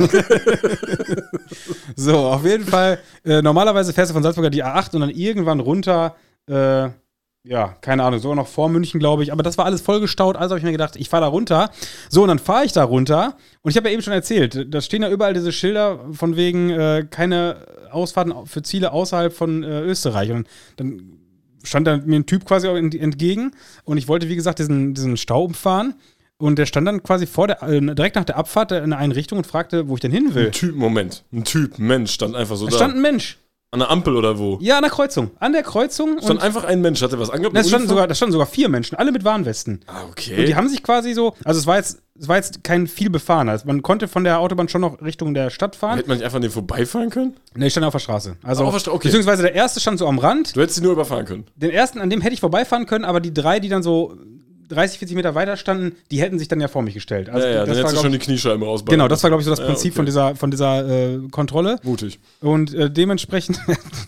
So, auf jeden Fall, normalerweise fährst du von Salzburg die A8 und dann irgendwann runter, keine Ahnung, sogar noch vor München, glaube ich. Aber das war alles vollgestaut, also habe ich mir gedacht, ich fahre da runter. So, und dann fahre ich da runter. Und ich habe ja eben schon erzählt, da stehen ja überall diese Schilder von wegen keine Ausfahrten für Ziele außerhalb von Österreich. Und dann stand da mir ein Typ quasi entgegen. Und ich wollte, wie gesagt, diesen Stau umfahren. Und der stand dann quasi direkt nach der Abfahrt in eine Richtung und fragte, wo ich denn hin will. Ein Mensch stand einfach so da. Da stand ein Mensch. An der Ampel oder wo? Ja, an der Kreuzung. An der Kreuzung. Stand einfach ein Mensch, hat er was angehabt? Da standen sogar 4 Menschen, alle mit Warnwesten. Ah, okay. Und die haben sich quasi so, also es war jetzt kein viel befahren. Also man konnte von der Autobahn schon noch Richtung der Stadt fahren. Hätte man nicht einfach an dem vorbeifahren können? Ne, ich stand auf der Straße. Also, auf der Straße, okay. Beziehungsweise der erste stand so am Rand. Du hättest sie nur überfahren können. Den ersten, an dem hätte ich vorbeifahren können, aber die 3, die dann so 30, 40 Meter weiter standen, die hätten sich dann ja vor mich gestellt. Also dann hättest du schon die Kniescheibe rausbauen. Genau, das war, glaube ich, so das Prinzip von dieser Kontrolle. Mutig. Und dementsprechend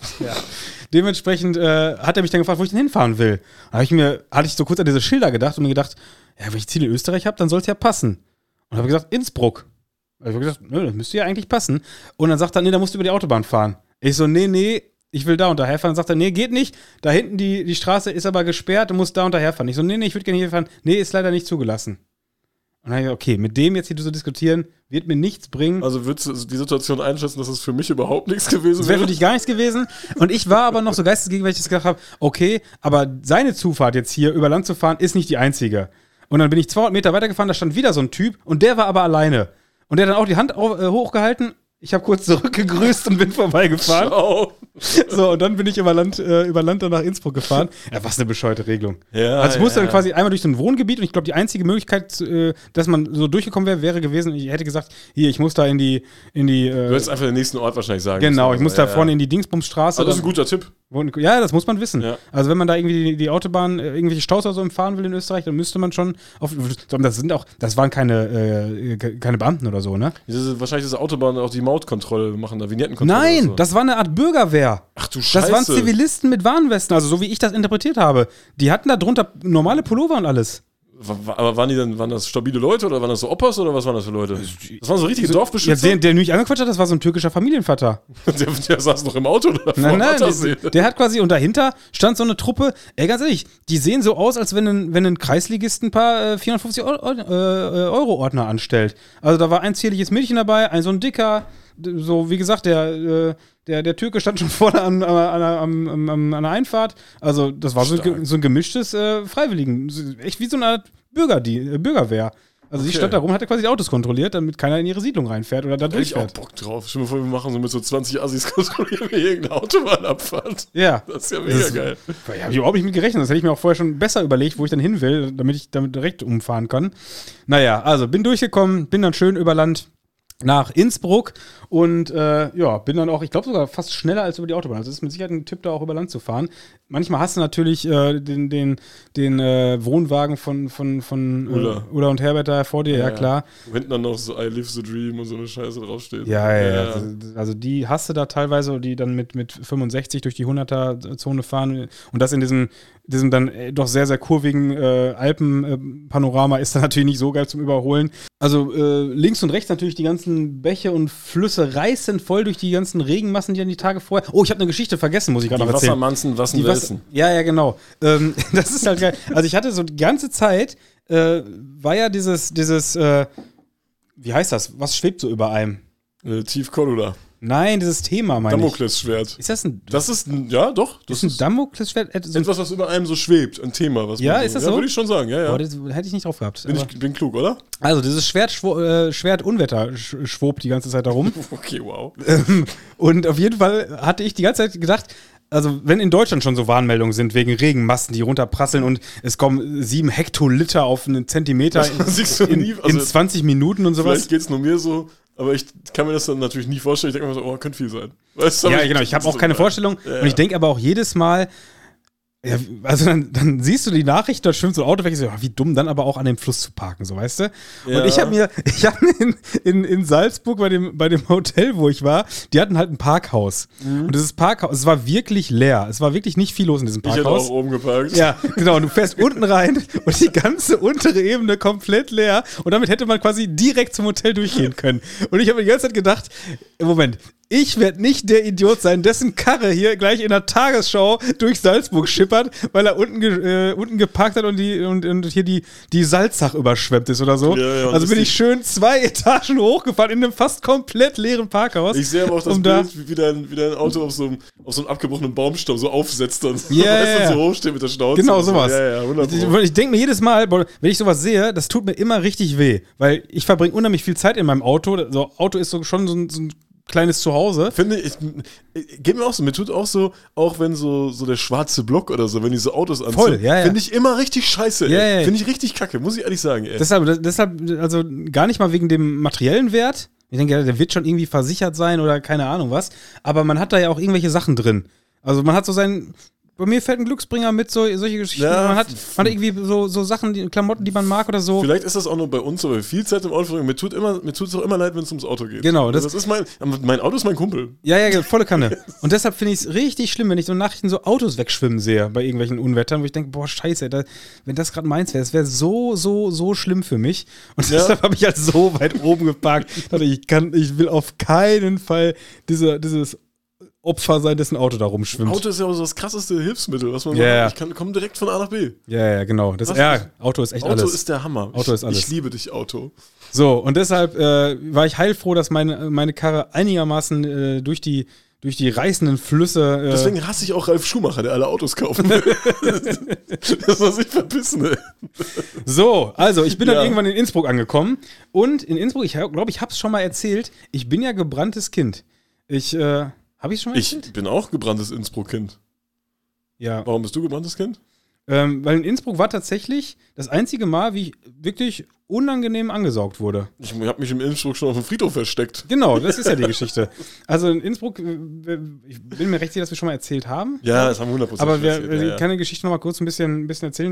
hat er mich dann gefragt, wo ich denn hinfahren will. Da hatte ich so kurz an diese Schilder gedacht und mir gedacht, ja, wenn ich Ziele in Österreich habe, dann soll es ja passen. Und habe gesagt, Innsbruck. Ich habe gesagt, nö, das müsste ja eigentlich passen. Und dann sagt er, nee, da musst du über die Autobahn fahren. Ich so, nee, ich will da unterherfahren. Dann sagt er, nee, geht nicht. Da hinten die Straße ist aber gesperrt, du musst da unterherfahren. Ich so, nee, ich würde gerne hier fahren. Nee, ist leider nicht zugelassen. Und dann habe ich gesagt, okay, mit dem jetzt hier so diskutieren, wird mir nichts bringen. Also würdest du die Situation einschätzen, dass es für mich überhaupt nichts gewesen wäre? Das wäre für dich gar nichts gewesen. Und ich war aber noch so geistesgegen, weil ich das gedacht habe, okay, aber seine Zufahrt jetzt hier über Land zu fahren, ist nicht die einzige. Und dann bin ich 200 Meter weitergefahren, da stand wieder so ein Typ und der war aber alleine. Und der hat dann auch die Hand hochgehalten. Ich habe kurz zurückgegrüßt und bin vorbeigefahren. Ciao. So, und dann bin ich über Land dann nach Innsbruck gefahren. Ja, was eine bescheuerte Regelung. Ja, also ich musste dann quasi einmal durch so ein Wohngebiet und ich glaube, die einzige Möglichkeit, dass man so durchgekommen wäre gewesen, ich hätte gesagt, hier, ich muss da in die du hättest einfach den nächsten Ort wahrscheinlich sagen. Genau, ich muss da vorne in die Dingsbumsstraße. Also das ist ein guter Tipp. Ja, das muss man wissen. Ja. Also wenn man da irgendwie die Autobahn, irgendwelche Staus oder so fahren will in Österreich, dann müsste man schon das waren keine Beamten oder so, ne? Wahrscheinlich ist Autobahn auch die Mautkontrolle machen, da Vignettenkontrolle. Nein, so. Das war eine Art Bürgerwehr. Ach du Scheiße. Das waren Zivilisten mit Warnwesten, also so wie ich das interpretiert habe. Die hatten da drunter normale Pullover und alles. Aber waren das stabile Leute oder waren das so Opas oder was waren das für Leute? Das waren so richtige Dorfbeschützer? Ja, der mich angequatscht hat, das war so ein türkischer Familienvater. der saß noch im Auto oder Nein, der hat quasi, und dahinter stand so eine Truppe, ganz ehrlich, die sehen so aus, als wenn ein Kreisligist ein paar 450 Euro-Ordner anstellt. Also da war ein zierliches Mädchen dabei, so ein dicker, so wie gesagt, der Türke stand schon vorne an der Einfahrt. Also das war so ein gemischtes Freiwilligen, echt wie so eine Art Bürgerwehr. Also die stand da rum, hat quasi die Autos kontrolliert, damit keiner in ihre Siedlung reinfährt oder da durchfährt. Ich auch Bock drauf. Stell mir vor, wir machen so mit so 20 Assis kontrollieren wir irgendeine Autobahnabfahrt. Ja. Das ist ja mega geil. Da habe ich überhaupt nicht mit gerechnet. Das hätte ich mir auch vorher schon besser überlegt, wo ich dann hin will, damit ich damit direkt umfahren kann. Naja, also bin durchgekommen, bin dann schön über Land nach Innsbruck und bin dann auch, ich glaube sogar fast schneller als über die Autobahn. Also das ist mit Sicherheit ein Tipp, da auch über Land zu fahren. Manchmal hast du natürlich den Wohnwagen von Ulla und Herbert da vor dir, ja klar. Wo hinten dann noch so I live the dream und so eine Scheiße draufsteht. Ja. Also die hast du da teilweise, die dann mit 65 durch die 100er-Zone fahren und das in diesem dann doch sehr, sehr kurvigen Alpenpanorama ist dann natürlich nicht so geil zum Überholen. Also links und rechts natürlich die ganzen Bäche und Flüsse reißen voll durch die ganzen Regenmassen, die dann die Tage vorher. Oh, ich habe eine Geschichte vergessen, muss ich gerade noch erzählen. Wassermanzen, Wassenwälzen. Ja, genau. Das ist halt geil. Also ich hatte so die ganze Zeit, war ja dieses wie heißt das? Was schwebt so über einem? Tiefkolula. Nein, dieses Thema, meine ich. Damoklesschwert. Ist das ein... Das ist ein... Ja, doch. Das ist ein Damoklesschwert? Etwas, was über einem so schwebt. Ein Thema. Was ja, ist das so? Ja, würde ich schon sagen. Ja. Boah, das hätte ich nicht drauf gehabt. Bin klug, oder? Also, dieses Schwert Unwetter schwobt die ganze Zeit darum. Okay, wow. Und auf jeden Fall hatte ich die ganze Zeit gedacht, also wenn in Deutschland schon so Warnmeldungen sind wegen Regenmassen, die runterprasseln und es kommen 7 Hektoliter auf einen Zentimeter in 20 Minuten und sowas. Vielleicht geht es nur mir so, aber ich kann mir das dann natürlich nie vorstellen. Ich denke mir so, oh, könnte viel sein. Weißt du, Ja, genau, ich habe auch keine Vorstellung. Ja. Und ich denke aber auch jedes Mal, ja, also dann siehst du die Nachricht, da schwimmt so ein Auto weg, ich so, wie dumm, dann aber auch an dem Fluss zu parken, so, weißt du? Ja. Und ich hab mir in Salzburg bei dem Hotel, wo ich war, die hatten halt ein Parkhaus. Und dieses Parkhaus, es war wirklich leer. Es war wirklich nicht viel los in diesem Ich hätte Parkhaus. auch oben geparkt. Ja, genau. Und du fährst unten rein und die ganze untere Ebene komplett leer. Und damit hätte man quasi direkt zum Hotel durchgehen können. Und ich habe mir die ganze Zeit gedacht, Moment, ich werde nicht der Idiot sein, dessen Karre hier gleich in der Tagesschau durch Salzburg schippert, weil er unten geparkt hat und hier die Salzach überschwemmt ist oder so. Ja, also bin ich schön 2 Etagen hochgefahren in einem fast komplett leeren Parkhaus. Ich sehe aber auch das Bild, wie dein Auto auf so einem abgebrochenen Baumstamm so aufsetzt und so hochsteht mit der Schnauze. Genau, sowas. Ja, 100%. Ich denke mir jedes Mal, wenn ich sowas sehe, das tut mir immer richtig weh, weil ich verbringe unheimlich viel Zeit in meinem Auto. So, Auto ist so schon so ein kleines Zuhause. Finde ich, geht mir auch so, mir tut auch so, auch wenn so der schwarze Block oder so, wenn die so Autos anziehen, Voll, ja. finde ich immer richtig scheiße, ey. Ja. Finde ich richtig kacke, muss ich ehrlich sagen, ey. Deshalb, also gar nicht mal wegen dem materiellen Wert. Ich denke, der wird schon irgendwie versichert sein oder keine Ahnung was. Aber man hat da ja auch irgendwelche Sachen drin. Also man hat so bei mir fällt ein Glücksbringer mit, solche Geschichten. Ja. Man hat irgendwie so Sachen, Klamotten, die man mag oder so. Vielleicht ist das auch nur bei uns so, weil wir viel Zeit im Auto verbringen. Mir tut es auch immer leid, wenn es ums Auto geht. Genau. Das ist mein Auto ist mein Kumpel. Ja, volle Kanne. Und deshalb finde ich es richtig schlimm, wenn ich so Nachrichten so Autos wegschwimmen sehe bei irgendwelchen Unwettern, wo ich denke, boah, scheiße, wenn das gerade meins wäre, das wäre so schlimm für mich. Und deshalb habe ich halt so weit oben geparkt. Ich will auf keinen Fall dieses Opfer sein, dessen Auto da rumschwimmt. Auto ist ja auch so das krasseste Hilfsmittel, was man Ja. Ich komme direkt von A nach B. Ja, genau. Auto ist echt Auto alles. ist der Hammer. Auto ist alles. Ich liebe dich, Auto. So, und deshalb war ich heilfroh, dass meine Karre einigermaßen durch die reißenden Flüsse. Deswegen hasse ich auch Ralf Schumacher, der alle Autos kaufen will. Das soll sich verbissen, ey. So, also ich bin dann irgendwann in Innsbruck angekommen. Und in Innsbruck, ich glaube, ich habe es schon mal erzählt, ich bin ja gebranntes Kind. Habe ich schon mal erzählt? Ich bin auch gebranntes Innsbruck-Kind. Ja. Warum bist du gebranntes Kind? Weil in Innsbruck war tatsächlich das einzige Mal, wie ich wirklich unangenehm angesaugt wurde. Ich habe mich in Innsbruck schon auf dem Friedhof versteckt. Genau, das ist ja die Geschichte. Also in Innsbruck, ich bin mir recht sicher, dass wir schon mal erzählt haben. Ja, das haben wir 100% Aber erzählt. ich kann die Geschichte noch mal kurz ein bisschen erzählen.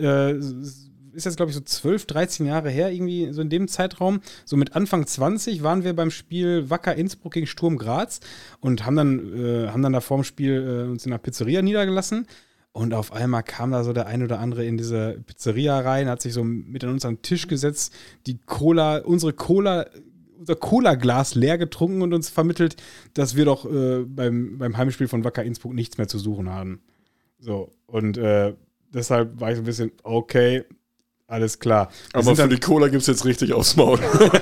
Ist jetzt, glaube ich, so 12, 13 Jahre her, irgendwie so in dem Zeitraum. So mit Anfang 20 waren wir beim Spiel Wacker Innsbruck gegen Sturm Graz und haben dann da vorm Spiel uns in einer Pizzeria niedergelassen. Und auf einmal kam da so der ein oder andere in diese Pizzeria rein, hat sich so mit an uns an den Tisch gesetzt, unser Cola-Glas leer getrunken und uns vermittelt, dass wir doch beim Heimspiel von Wacker Innsbruck nichts mehr zu suchen haben. So, und deshalb war ich so ein bisschen, okay, alles klar. Aber für die Cola gibt es jetzt richtig aufs Maul.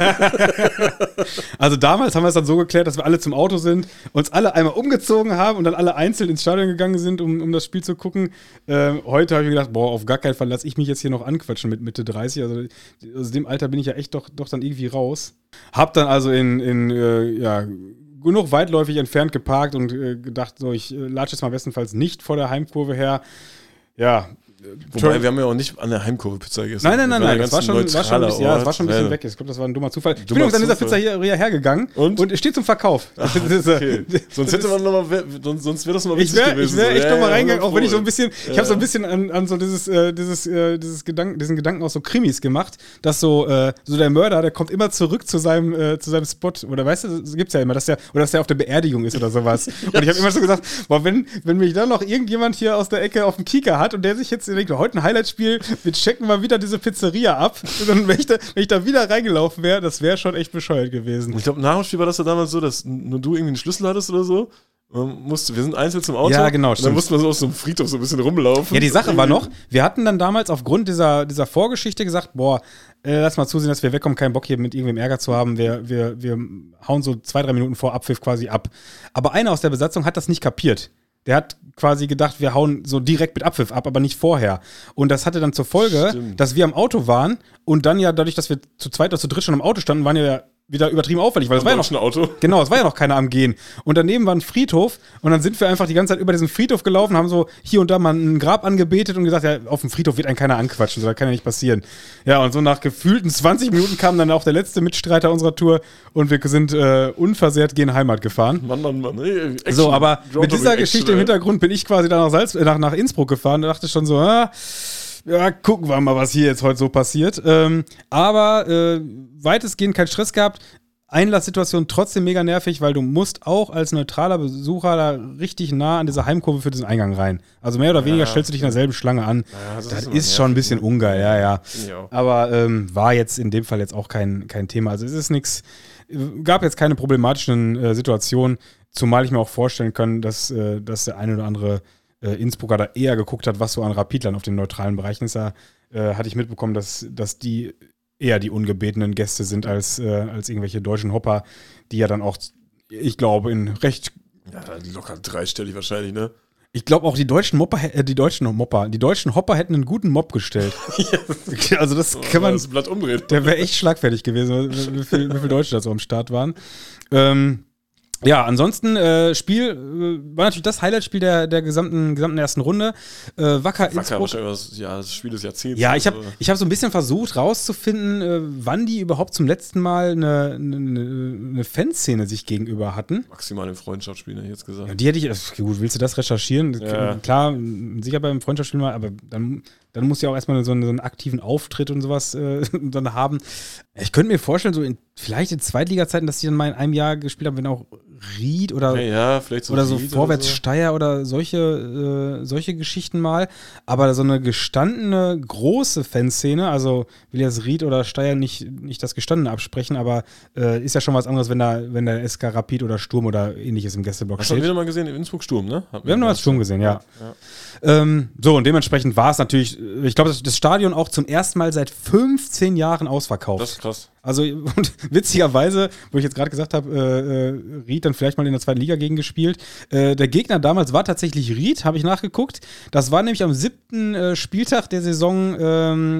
Also damals haben wir es dann so geklärt, dass wir alle zum Auto sind, uns alle einmal umgezogen haben und dann alle einzeln ins Stadion gegangen sind, um das Spiel zu gucken. Heute habe ich mir gedacht, boah, auf gar keinen Fall lasse ich mich jetzt hier noch anquatschen mit Mitte 30. Also aus dem Alter bin ich ja echt doch dann irgendwie raus. Hab dann also genug weitläufig entfernt geparkt und gedacht, so, ich latsche jetzt mal bestenfalls nicht vor der Heimkurve her. Ja. Wobei, wir haben ja auch nicht an der Heimkurve Pizza gegessen. Nein, das war schon ein bisschen weg. Ich glaube, das war ein dummer Zufall. Ich bin übrigens an dieser Pizzeria hergegangen und es steht zum Verkauf. Ach, okay. Sonst wäre das mal witzig gewesen. Ich wäre echt nochmal reingegangen, auch wenn ich so ein bisschen, ich habe so ein bisschen an so diesen Gedanken aus so Krimis gemacht, dass so der Mörder, der kommt immer zurück zu seinem Spot, oder weißt du, das gibt's ja immer, dass der auf der Beerdigung ist oder sowas. Und ich habe immer so gesagt, boah, wenn mich dann noch irgendjemand hier aus der Ecke auf dem Kieker hat und der sich jetzt denkt, heute ein Highlight-Spiel, wir checken mal wieder diese Pizzeria ab. Und dann, wenn ich da wieder reingelaufen wäre, das wäre schon echt bescheuert gewesen. Ich glaube, nach dem Spiel war das ja damals so, dass nur du irgendwie einen Schlüssel hattest oder so. Wir sind einzeln zum Auto. Ja, genau. Und dann musste man so auf so einem Friedhof so ein bisschen rumlaufen. Ja, die Sache war noch, wir hatten dann damals aufgrund dieser Vorgeschichte gesagt, boah, lass mal zusehen, dass wir wegkommen, keinen Bock hier mit irgendwem Ärger zu haben. Wir hauen so 2-3 Minuten vor Abpfiff quasi ab. Aber einer aus der Besatzung hat das nicht kapiert. Der hat quasi gedacht, wir hauen so direkt mit Abpfiff ab, aber nicht vorher. Und das hatte dann zur Folge, dass wir am Auto waren und dann ja dadurch, dass wir zu zweit oder zu dritt schon am Auto standen, waren ja wieder übertrieben auffällig, weil es war ja noch ein Auto. Genau, es war ja noch keiner am Gehen. Und daneben war ein Friedhof und dann sind wir einfach die ganze Zeit über diesen Friedhof gelaufen, haben so hier und da mal ein Grab angebetet und gesagt, ja, auf dem Friedhof wird einen keiner anquatschen, so, das kann ja nicht passieren. Ja, und so nach gefühlten 20 Minuten kam dann auch der letzte Mitstreiter unserer Tour und wir sind unversehrt gen Heimat gefahren. Mann. Hey, Action, so, aber mit dieser Action, Geschichte im Hintergrund bin ich quasi dann nach Innsbruck gefahren und dachte schon so, ja, gucken wir mal, was hier jetzt heute so passiert. Aber weitestgehend kein Stress gehabt. Einlasssituation trotzdem mega nervig, weil du musst auch als neutraler Besucher da richtig nah an diese Heimkurve für diesen Eingang rein. Also mehr oder weniger stellst du dich in derselben Schlange an. Ja, das ist schon ein bisschen ungeil, ja. Aber war jetzt in dem Fall jetzt auch kein Thema. Also es ist nichts, gab jetzt keine problematischen Situationen, zumal ich mir auch vorstellen kann, dass der eine oder andere Innsbrucker da eher geguckt hat, was so an Rapidlern auf den neutralen Bereichen ist. Da hatte ich mitbekommen, dass die eher die ungebetenen Gäste sind als irgendwelche deutschen Hopper, die ja dann auch, ich glaube, in recht... Ja, locker dreistellig wahrscheinlich, ne? Ich glaube auch, die deutschen Hopper hätten einen guten Mob gestellt. Also das kann man... Das Blatt umdrehen. Der wäre echt schlagfertig gewesen, wie viele Deutsche da so am Start waren. Ja, ansonsten, Spiel war natürlich das Highlight-Spiel der gesamten ersten Runde. Wacker Innsbruck. Wahrscheinlich das Spiel des Jahrzehnts. Ja, ich hab so ein bisschen versucht rauszufinden, wann die überhaupt zum letzten Mal eine Fanszene sich gegenüber hatten. Maximal im Freundschaftsspiel, hätte ich jetzt gesagt. Ja, die hätte ich, gut, willst du das recherchieren? Ja. Klar, sicher beim Freundschaftsspiel mal, aber dann muss ja auch erstmal so einen aktiven Auftritt und sowas dann haben. Ich könnte mir vorstellen, vielleicht in Zweitliga-Zeiten, dass die dann mal in einem Jahr gespielt haben, wenn auch Ried oder vielleicht oder so Ried Vorwärts oder so. Steyr oder solche Geschichten mal. Aber so eine gestandene, große Fanszene, also will jetzt Ried oder Steyr nicht das Gestandene absprechen, aber ist ja schon was anderes, wenn der SK Rapid oder Sturm oder ähnliches im Gästeblock Das steht. haben wir nochmal gesehen, in Innsbruck Sturm, ne? Wir haben nochmal Sturm gesehen, ja. So, und dementsprechend war es natürlich, ich glaube, das Stadion auch zum ersten Mal seit 15 Jahren ausverkauft. Das ist krass. Also, und witzigerweise, wo ich jetzt gerade gesagt habe, Ried dann vielleicht mal in der zweiten Liga gegen gespielt. Der Gegner damals war tatsächlich Ried, habe ich nachgeguckt. Das war nämlich am 7. Spieltag der Saison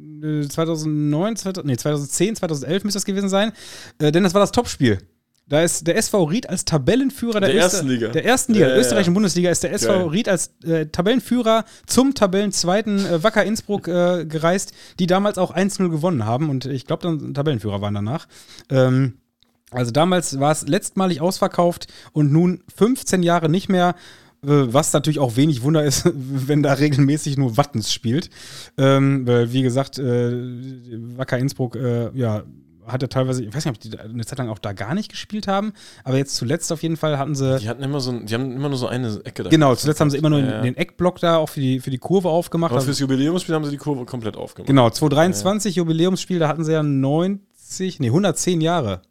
2010, 2011 müsste das gewesen sein. Denn das war das Topspiel. Da ist der SV Ried als Tabellenführer der ersten Liga. Der österreichischen Bundesliga ist der SV Ried als Tabellenführer zum Tabellenzweiten Wacker Innsbruck gereist, die damals auch 1-0 gewonnen haben und ich glaube dann Tabellenführer waren danach. Also damals war es letztmalig ausverkauft und nun 15 Jahre nicht mehr, was natürlich auch wenig Wunder ist, wenn da regelmäßig nur Wattens spielt. Weil, wie gesagt, Wacker Innsbruck, hatte teilweise, ich weiß nicht, ob die eine Zeit lang auch da gar nicht gespielt haben, aber jetzt zuletzt auf jeden Fall hatten sie... Die haben immer nur so eine Ecke da. Genau, zuletzt haben sie immer nur den Eckblock da auch für die Kurve aufgemacht. Aber fürs Jubiläumsspiel haben sie die Kurve komplett aufgemacht. Genau, 2023 Jubiläumsspiel, da hatten sie ja 110 Jahre.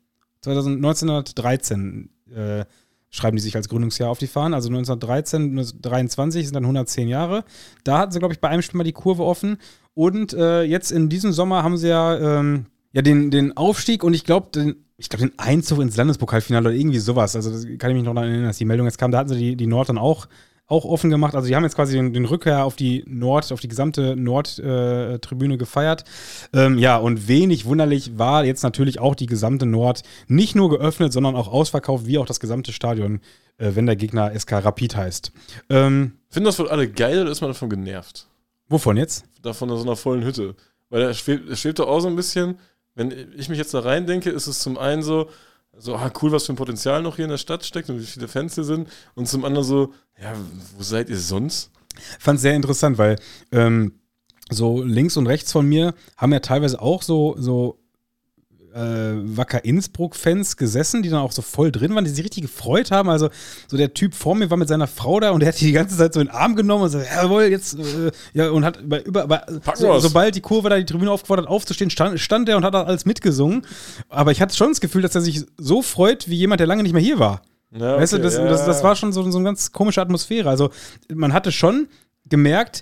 1913 schreiben die sich als Gründungsjahr auf die Fahnen, also 1913, 23 sind dann 110 Jahre. Da hatten sie, glaube ich, bei einem Spiel mal die Kurve offen und jetzt in diesem Sommer haben sie ja den Aufstieg und ich glaube, den Einzug ins Landespokalfinale oder irgendwie sowas. Also das kann ich mich noch daran erinnern, dass die Meldung jetzt kam. Da hatten sie die Nord dann auch offen gemacht. Also die haben jetzt quasi den Rückkehr auf die gesamte Nord-Tribüne gefeiert. Und wenig wunderlich war jetzt natürlich auch die gesamte Nord nicht nur geöffnet, sondern auch ausverkauft, wie auch das gesamte Stadion, wenn der Gegner SK Rapid heißt. Finden das wohl alle geil oder ist man davon genervt? Wovon jetzt? Davon so einer vollen Hütte. Weil es schwebt doch auch so ein bisschen, wenn ich mich jetzt da rein denke, ist es zum einen so cool, was für ein Potenzial noch hier in der Stadt steckt und wie viele Fans hier sind. Und zum anderen so, ja, wo seid ihr sonst? Fand es sehr interessant, weil so links und rechts von mir haben ja teilweise auch so Wacker Innsbruck-Fans gesessen, die dann auch so voll drin waren, die sich richtig gefreut haben. Also so der Typ vor mir war mit seiner Frau da und der hat die ganze Zeit so in den Arm genommen und so, jawohl, jetzt und hat sobald die Kurve da die Tribüne aufgefordert hat, aufzustehen, stand der und hat alles mitgesungen. Aber ich hatte schon das Gefühl, dass er sich so freut, wie jemand, der lange nicht mehr hier war. Ja, okay, weißt du, das war schon so eine ganz komische Atmosphäre. Also man hatte schon gemerkt,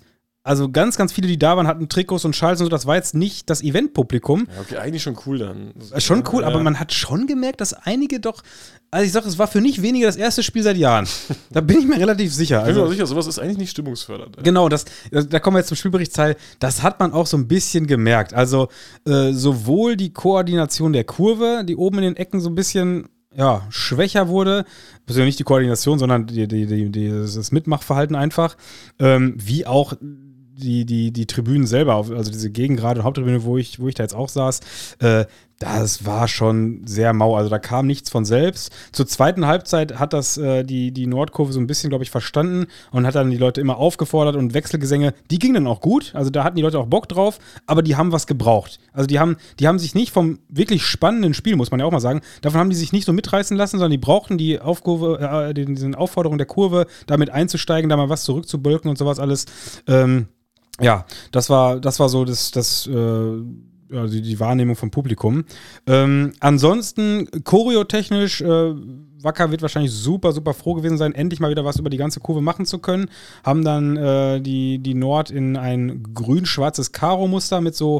Also ganz, ganz viele, die da waren, hatten Trikots und Schals und so. Das war jetzt nicht das Eventpublikum. Ja, okay, eigentlich schon cool dann. Schon cool, aber man hat schon gemerkt, dass einige doch, also ich sag, es war für nicht weniger das erste Spiel seit Jahren. Da bin ich mir relativ sicher. Ich bin mir auch sicher, sowas ist eigentlich nicht stimmungsfördernd. Genau, da kommen wir jetzt zum Spielberichtsteil. Das hat man auch so ein bisschen gemerkt. Also sowohl die Koordination der Kurve, die oben in den Ecken so ein bisschen schwächer wurde, also nicht die Koordination, sondern das Mitmachverhalten einfach, wie auch die Tribünen selber, also diese Gegengrade und Haupttribüne, wo ich da jetzt auch saß, das war schon sehr mau. Also da kam nichts von selbst. Zur zweiten Halbzeit hat das die Nordkurve so ein bisschen, glaube ich, verstanden und hat dann die Leute immer aufgefordert und Wechselgesänge, die gingen dann auch gut. Also da hatten die Leute auch Bock drauf, aber die haben was gebraucht. Also die haben sich nicht vom wirklich spannenden Spiel, muss man ja auch mal sagen, davon haben die sich nicht so mitreißen lassen, sondern die brauchten die Aufkurve, diese Aufforderung der Kurve, damit einzusteigen, da mal was zurückzubölken und sowas alles. Das war so die Wahrnehmung vom Publikum. Ansonsten, choreotechnisch, Wacker wird wahrscheinlich super, super froh gewesen sein, endlich mal wieder was über die ganze Kurve machen zu können. Haben dann die Nord in ein grün-schwarzes Karo-Muster mit so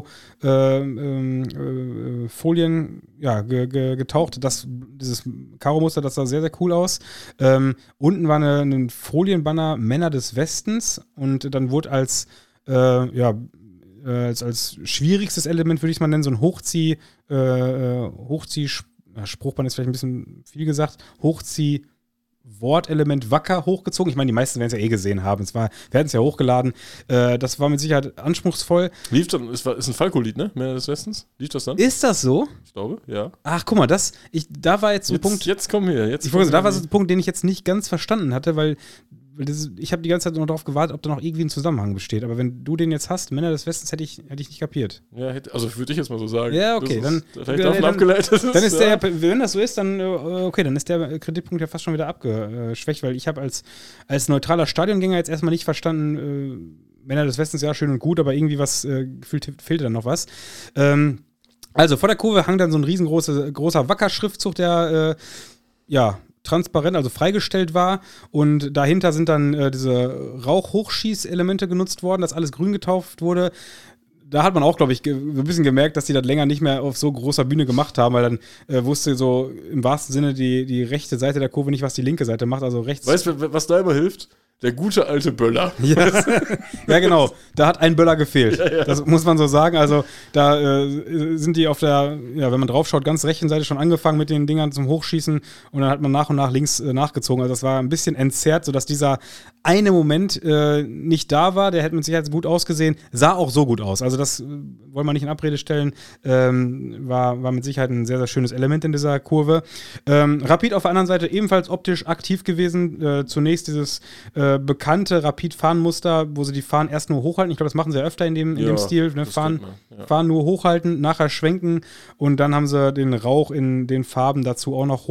Folien getaucht. Dieses Karo-Muster, das sah sehr, sehr cool aus. Unten war ein Folienbanner Männer des Westens und dann wurde als schwierigstes Element, würde ich es mal nennen, so ein Spruchband ist vielleicht ein bisschen viel gesagt, Wortelement Wacker hochgezogen. Ich meine, die meisten werden es ja eh gesehen haben. Wir hatten es ja hochgeladen. Das war mit Sicherheit anspruchsvoll. Lief dann, ist ein Falco-Lied, ne? Männer des Westens? Lief das dann? Ist das so? Ich glaube, ja. Ach, guck mal, da war jetzt ein Punkt. Jetzt kommen wir. Da war so ein Punkt, den ich jetzt nicht ganz verstanden hatte, weil ich habe die ganze Zeit nur darauf gewartet, ob da noch irgendwie ein Zusammenhang besteht. Aber wenn du den jetzt hast, Männer des Westens, hätte ich nicht kapiert. Ja, also würde ich jetzt mal so sagen. Ja, okay. Vielleicht davon abgeleitet ist. Dann ist wenn das so ist, dann dann ist der Kritikpunkt ja fast schon wieder abgeschwächt, weil ich habe als neutraler Stadiongänger jetzt erstmal nicht verstanden, Männer des Westens, ja, schön und gut, aber irgendwie fehlte dann noch was. Also vor der Kurve hang dann so ein riesengroßer Wacker-Schriftzug, der transparent, also freigestellt war, und dahinter sind dann diese Rauchhochschießelemente genutzt worden, dass alles grün getauft wurde. Da hat man auch, glaube ich, ein bisschen gemerkt, dass die das länger nicht mehr auf so großer Bühne gemacht haben, weil dann wusste so im wahrsten Sinne die rechte Seite der Kurve nicht, was die linke Seite macht, also rechts. Weißt du, was da immer hilft? Der gute alte Böller. Ja, ja, genau. Da hat ein Böller gefehlt. Ja. Das muss man so sagen. Also da sind die auf der, wenn man drauf schaut, ganz rechten Seite schon angefangen mit den Dingern zum Hochschießen und dann hat man nach und nach links nachgezogen. Also das war ein bisschen entzerrt, sodass dieser eine Moment nicht da war. Der hätte mit Sicherheit gut ausgesehen. Sah auch so gut aus. Also das wollen wir nicht in Abrede stellen. War mit Sicherheit ein sehr, sehr schönes Element in dieser Kurve. Rapid auf der anderen Seite ebenfalls optisch aktiv gewesen. Zunächst dieses bekannte Rapid-Fahnenmuster, wo sie die Fahnen erst nur hochhalten. Ich glaube, das machen sie ja öfter in dem Stil. Ne? Fahnen nur hochhalten, nachher schwenken und dann haben sie den Rauch in den Farben dazu auch noch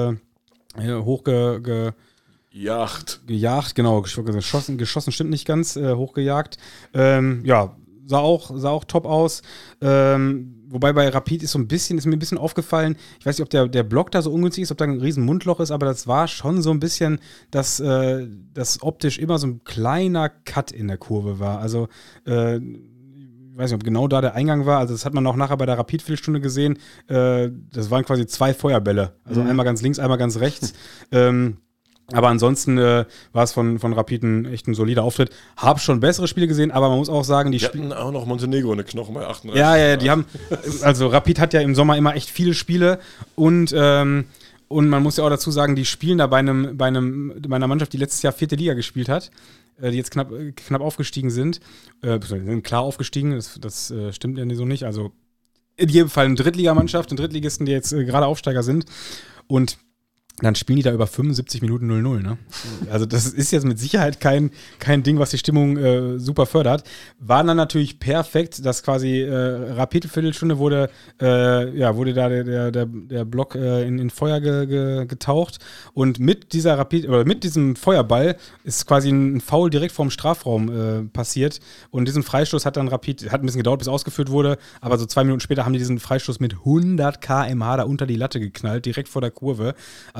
gejagt, genau. Geschossen stimmt nicht ganz, hochgejagt. Sah auch top aus. Wobei bei Rapid ist mir ein bisschen aufgefallen, ich weiß nicht, ob der Block da so ungünstig ist, ob da ein riesen Mundloch ist, aber das war schon so ein bisschen, dass optisch immer so ein kleiner Cut in der Kurve war. Also, ich weiß nicht, ob genau da der Eingang war, also das hat man auch nachher bei der Rapid-Viertelstunde gesehen, das waren quasi 2 Feuerbälle, also einmal ganz links, einmal ganz rechts. Aber ansonsten war es von Rapid echt ein solider Auftritt. Hab schon bessere Spiele gesehen, aber man muss auch sagen, die hatten auch noch Montenegro eine Knochen bei 38. Ja, die haben, also Rapid hat ja im Sommer immer echt viele Spiele und man muss ja auch dazu sagen, die spielen da bei einer Mannschaft, die letztes Jahr 4. Liga gespielt hat, die jetzt knapp aufgestiegen sind, sind klar aufgestiegen, das stimmt ja so nicht, also in jedem Fall eine Drittligamannschaft, ein Drittligisten, die jetzt gerade Aufsteiger sind und dann spielen die da über 75 Minuten 0-0, ne? Also das ist jetzt mit Sicherheit kein Ding, was die Stimmung super fördert. War dann natürlich perfekt, dass quasi Rapid-Viertelstunde wurde da der Block in Feuer getaucht und mit diesem Feuerball ist quasi ein Foul direkt vorm Strafraum passiert und diesen Freistoß hat dann Rapid, hat ein bisschen gedauert, bis ausgeführt wurde, aber so 2 Minuten später haben die diesen Freistoß mit 100 km/h da unter die Latte geknallt, direkt vor der Kurve. Also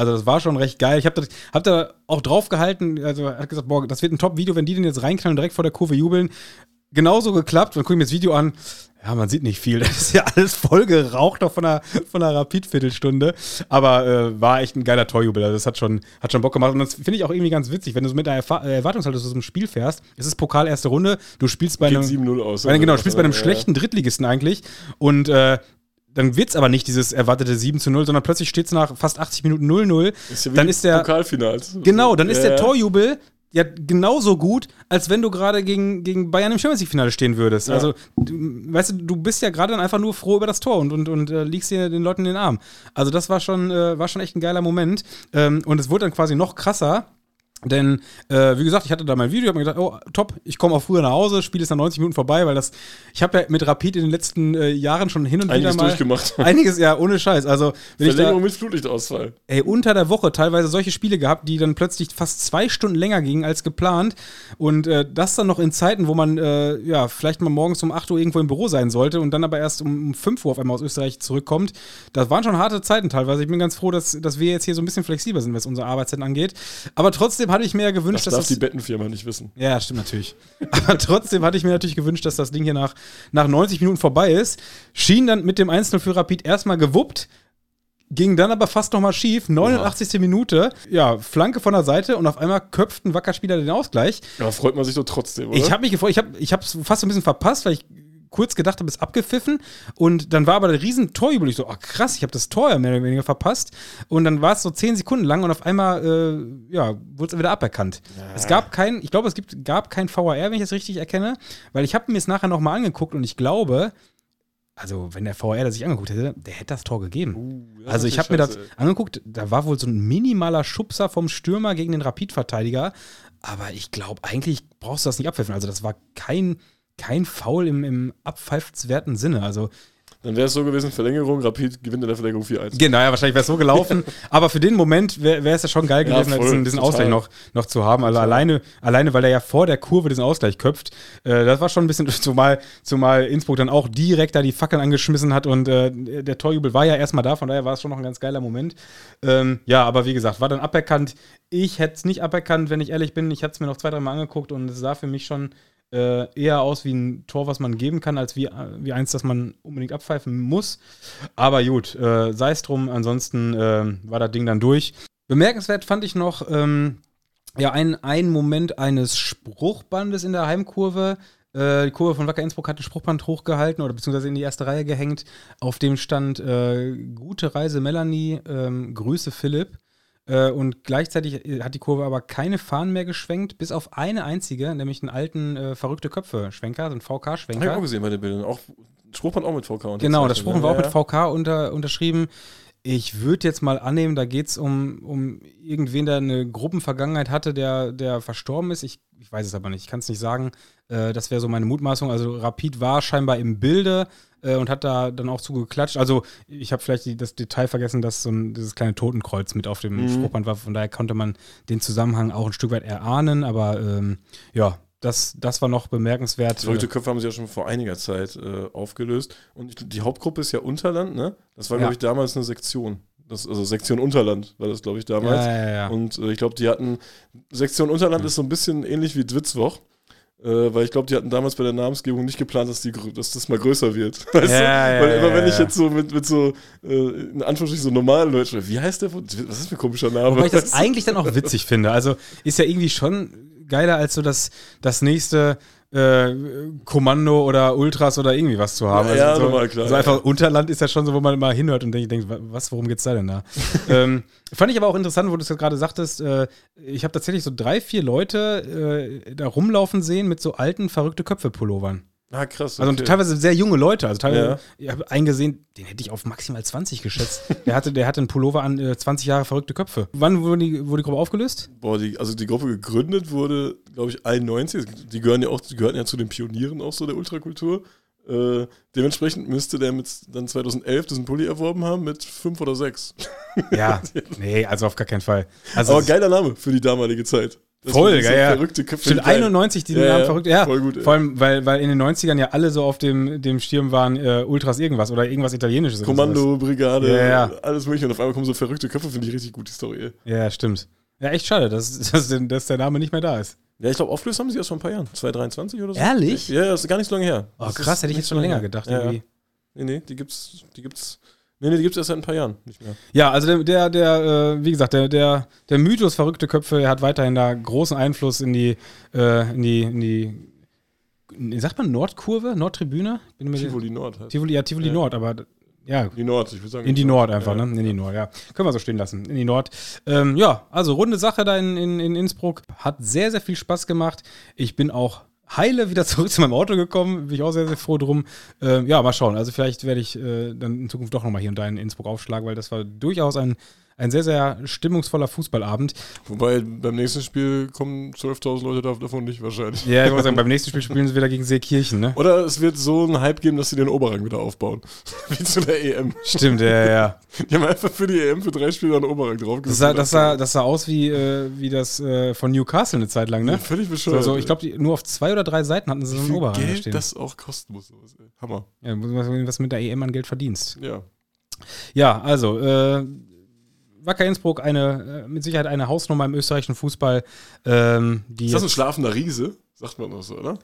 Also das war schon recht geil. Ich hab da auch drauf gehalten, also er hat gesagt, boah, das wird ein Top-Video, wenn die den jetzt reinknallen und direkt vor der Kurve jubeln. Genauso geklappt. Dann gucke ich mir das Video an. Ja, man sieht nicht viel. Das ist ja alles voll geraucht noch von einer Rapid-Viertelstunde. Aber war echt ein geiler Torjubel. Also das hat schon Bock gemacht. Und das finde ich auch irgendwie ganz witzig, wenn du so mit einer Erwartungshaltung aus dem Spiel fährst. Es ist Pokal erste Runde. Du spielst bei einem 7-0 aus. Genau, du spielst bei einem schlechten Drittligisten eigentlich. Und dann wird es aber nicht dieses erwartete 7-0, sondern plötzlich steht es nach fast 80 Minuten 0-0. Ist ja wie dann ist der Pokalfinals. Genau, dann ist der Torjubel ja genauso gut, als wenn du gerade gegen Bayern im Champions League-Finale stehen würdest. Ja. Also, weißt du bist ja gerade dann einfach nur froh über das Tor und liegst dir den Leuten in den Arm. Also das war schon echt ein geiler Moment. Und es wurde dann quasi noch krasser. Denn, wie gesagt, ich hatte da mein Video, habe mir gedacht, oh, top, ich komme auch früher nach Hause, Spiel ist nach 90 Minuten vorbei, weil ich habe ja mit Rapid in den letzten Jahren schon hin und wieder mal durchgemacht. Einiges, ja, ohne Scheiß. Also, Verlängerung mit Flutlichtausfall. Unter der Woche teilweise solche Spiele gehabt, die dann plötzlich fast 2 Stunden länger gingen als geplant. Und das dann noch in Zeiten, wo man vielleicht mal morgens um 8 Uhr irgendwo im Büro sein sollte und dann aber erst um 5 Uhr auf einmal aus Österreich zurückkommt. Das waren schon harte Zeiten teilweise. Ich bin ganz froh, dass wir jetzt hier so ein bisschen flexibler sind, was unsere Arbeitszeiten angeht. Aber trotzdem hatte ich mir ja gewünscht, das darf die Bettenfirma nicht wissen. Ja, stimmt natürlich. Aber trotzdem hatte ich mir natürlich gewünscht, dass das Ding hier nach 90 Minuten vorbei ist. Schien dann mit dem 1-0 für Rapid erstmal gewuppt, ging dann aber fast nochmal schief. 89. Minute, ja, Flanke von der Seite und auf einmal köpft ein Wackerspieler den Ausgleich. Ja, freut man sich doch trotzdem, oder? Ich habe mich gefreut, ich habe es fast so ein bisschen verpasst, weil ich kurz gedacht habe, es ist abgepfiffen und dann war aber der riesen Torjubel. Ich so, ach krass, ich habe das Tor ja mehr oder weniger verpasst und dann war es so 10 Sekunden lang und auf einmal, wurde es wieder aberkannt. Ja. Es gab kein VAR, wenn ich das richtig erkenne, weil ich habe mir es nachher nochmal angeguckt und ich glaube, also wenn der VAR das sich angeguckt hätte, der hätte das Tor gegeben. Also ich habe mir das angeguckt, da war wohl so ein minimaler Schubser vom Stürmer gegen den Rapid-Verteidiger, aber ich glaube, eigentlich brauchst du das nicht abpfeifen. Also das war kein Foul im abpfeifenswerten Sinne. Also dann wäre es so gewesen, Verlängerung, Rapid gewinnt in der Verlängerung 4-1. Genau, ja, wahrscheinlich wäre es so gelaufen. Aber für den Moment wäre es ja schon geil gewesen, diesen Ausgleich noch zu haben. Also alleine, weil er ja vor der Kurve diesen Ausgleich köpft. Das war schon ein bisschen, zumal Innsbruck dann auch direkt da die Fackeln angeschmissen hat und der Torjubel war ja erstmal da, von daher war es schon noch ein ganz geiler Moment. Aber wie gesagt, war dann aberkannt. Ich hätte es nicht aberkannt, wenn ich ehrlich bin. Ich hatte es mir noch 2-3 Mal angeguckt und es sah für mich schon eher aus wie ein Tor, was man geben kann, als wie eins, das man unbedingt abpfeifen muss. Aber gut, sei es drum, ansonsten war das Ding dann durch. Bemerkenswert fand ich noch einen Moment eines Spruchbandes in der Heimkurve. Die Kurve von Wacker Innsbruck hat ein Spruchband hochgehalten oder beziehungsweise in die erste Reihe gehängt. Auf dem stand gute Reise Melanie, Grüße Philipp. Und gleichzeitig hat die Kurve aber keine Fahnen mehr geschwenkt, bis auf eine einzige, nämlich einen alten verrückte Köpfe-Schwenker, so einen VK-Schwenker. Habe ich auch gesehen bei den Bildern. Auch Spruchband auch mit VK unterschrieben. Genau, das Spruchband war auch mit VK unterschrieben. Ich würde jetzt mal annehmen, da geht es um irgendwen, der eine Gruppenvergangenheit hatte, der verstorben ist. Ich weiß es aber nicht, ich kann es nicht sagen. Das wäre so meine Mutmaßung. Also Rapid war scheinbar im Bilde und hat da dann auch zugeklatscht. Also ich habe vielleicht das Detail vergessen, dass dieses kleine Totenkreuz mit auf dem Spruchband war. Von daher konnte man den Zusammenhang auch ein Stück weit erahnen. Aber das war noch bemerkenswert. Verrückte Köpfe haben sie ja schon vor einiger Zeit aufgelöst. Und die Hauptgruppe ist ja Unterland, ne? Das war, glaube ich, damals eine Sektion. Also Sektion Unterland war das, glaube ich, damals. Ja. Und ich glaube, die hatten Sektion Unterland ist so ein bisschen ähnlich wie Dwitzwoch. Weil ich glaube, die hatten damals bei der Namensgebung nicht geplant, dass das mal größer wird. Weißt du? Weil immer wenn ich jetzt so mit so in Anführungsstrichen so normalen Leuten, wie heißt der? Was ist das für ein komischer Name? Wobei ich das eigentlich dann auch witzig finde. Also ist ja irgendwie schon geiler als so das nächste Kommando oder Ultras oder irgendwie was zu haben. Ja, also normal, klar. So einfach Unterland ist ja schon so, wo man mal hinhört und denkt, worum geht's da denn da? Fand ich aber auch interessant, wo du es gerade sagtest, ich habe tatsächlich so 3-4 Leute da rumlaufen sehen mit so alten, verrückte Köpfe-Pullovern. Ah, krass. Okay. Also teilweise sehr junge Leute. Also teilweise, ich habe einen gesehen, den hätte ich auf maximal 20 geschätzt. Der hatte einen Pullover an 20 Jahre verrückte Köpfe. Wann wurde die Gruppe aufgelöst? Boah, die Gruppe gegründet wurde, glaube ich, 91. Die gehörten ja zu den Pionieren auch so der Ultrakultur. Dementsprechend müsste der mit dann 2011 diesen Pulli erworben haben mit 5 oder 6. Ja, nee, also auf gar keinen Fall. Also aber geiler Name für die damalige Zeit. Voll, so ja. Verrückte Köpfe. Stimmt, 91, die Namen verrückt. Ja, voll gut, vor allem, weil in den 90ern ja alle so auf dem Schirm waren, Ultras irgendwas oder irgendwas Italienisches. Kommando, Brigade, ja. alles mögliche. Und auf einmal kommen so verrückte Köpfe, finde ich richtig gut, die Story. Ja, stimmt. Ja, echt schade, dass der Name nicht mehr da ist. Ja, ich glaube, aufgelöst haben sie erst vor ein paar Jahren. 2023 oder so. Ehrlich? Ja, das ist gar nicht so lange her. Oh, krass, hätte ich jetzt schon länger gedacht. Ja, irgendwie. Nee, die gibt's erst seit ein paar Jahren nicht mehr. Ja, also wie gesagt, der Mythos verrückte Köpfe, er hat weiterhin da großen Einfluss in die sagt man Nordkurve, Nordtribüne? Tivoli Nord heißt. Tivoli Nord, aber ja. Die Nord, ich würde sagen. In die Nord einfach, ne? In die Nord, ja. Können wir so stehen lassen. In die Nord. Ja, also runde Sache da in Innsbruck. Hat sehr, sehr viel Spaß gemacht. Ich bin auch heile wieder zurück zu meinem Auto gekommen. Bin ich auch sehr, sehr froh drum. Ja, mal schauen. Also vielleicht werde ich dann in Zukunft doch nochmal hier und da in Innsbruck aufschlagen, weil das war durchaus ein sehr, sehr stimmungsvoller Fußballabend. Wobei beim nächsten Spiel kommen 12.000 Leute davon nicht wahrscheinlich. Ja, ich muss sagen, beim nächsten Spiel spielen sie wieder gegen Seekirchen, ne? Oder es wird so einen Hype geben, dass sie den Oberrang wieder aufbauen. Wie zu der EM. Stimmt, ja. Die haben einfach für die EM für 3 Spiele einen Oberrang draufgesetzt. Das sah aus wie das von Newcastle eine Zeit lang, ne? Ja, völlig bescheuert. So, ich glaube, nur auf 2 oder 3 Seiten hatten sie so einen Oberrang Geld stehen. das auch kosten muss. Hammer. Ja, was mit der EM an Geld verdienst. Ja. Ja, also, Wacker Innsbruck, mit Sicherheit eine Hausnummer im österreichischen Fußball. Ist das ein schlafender Riese? Sagt man doch so, oder?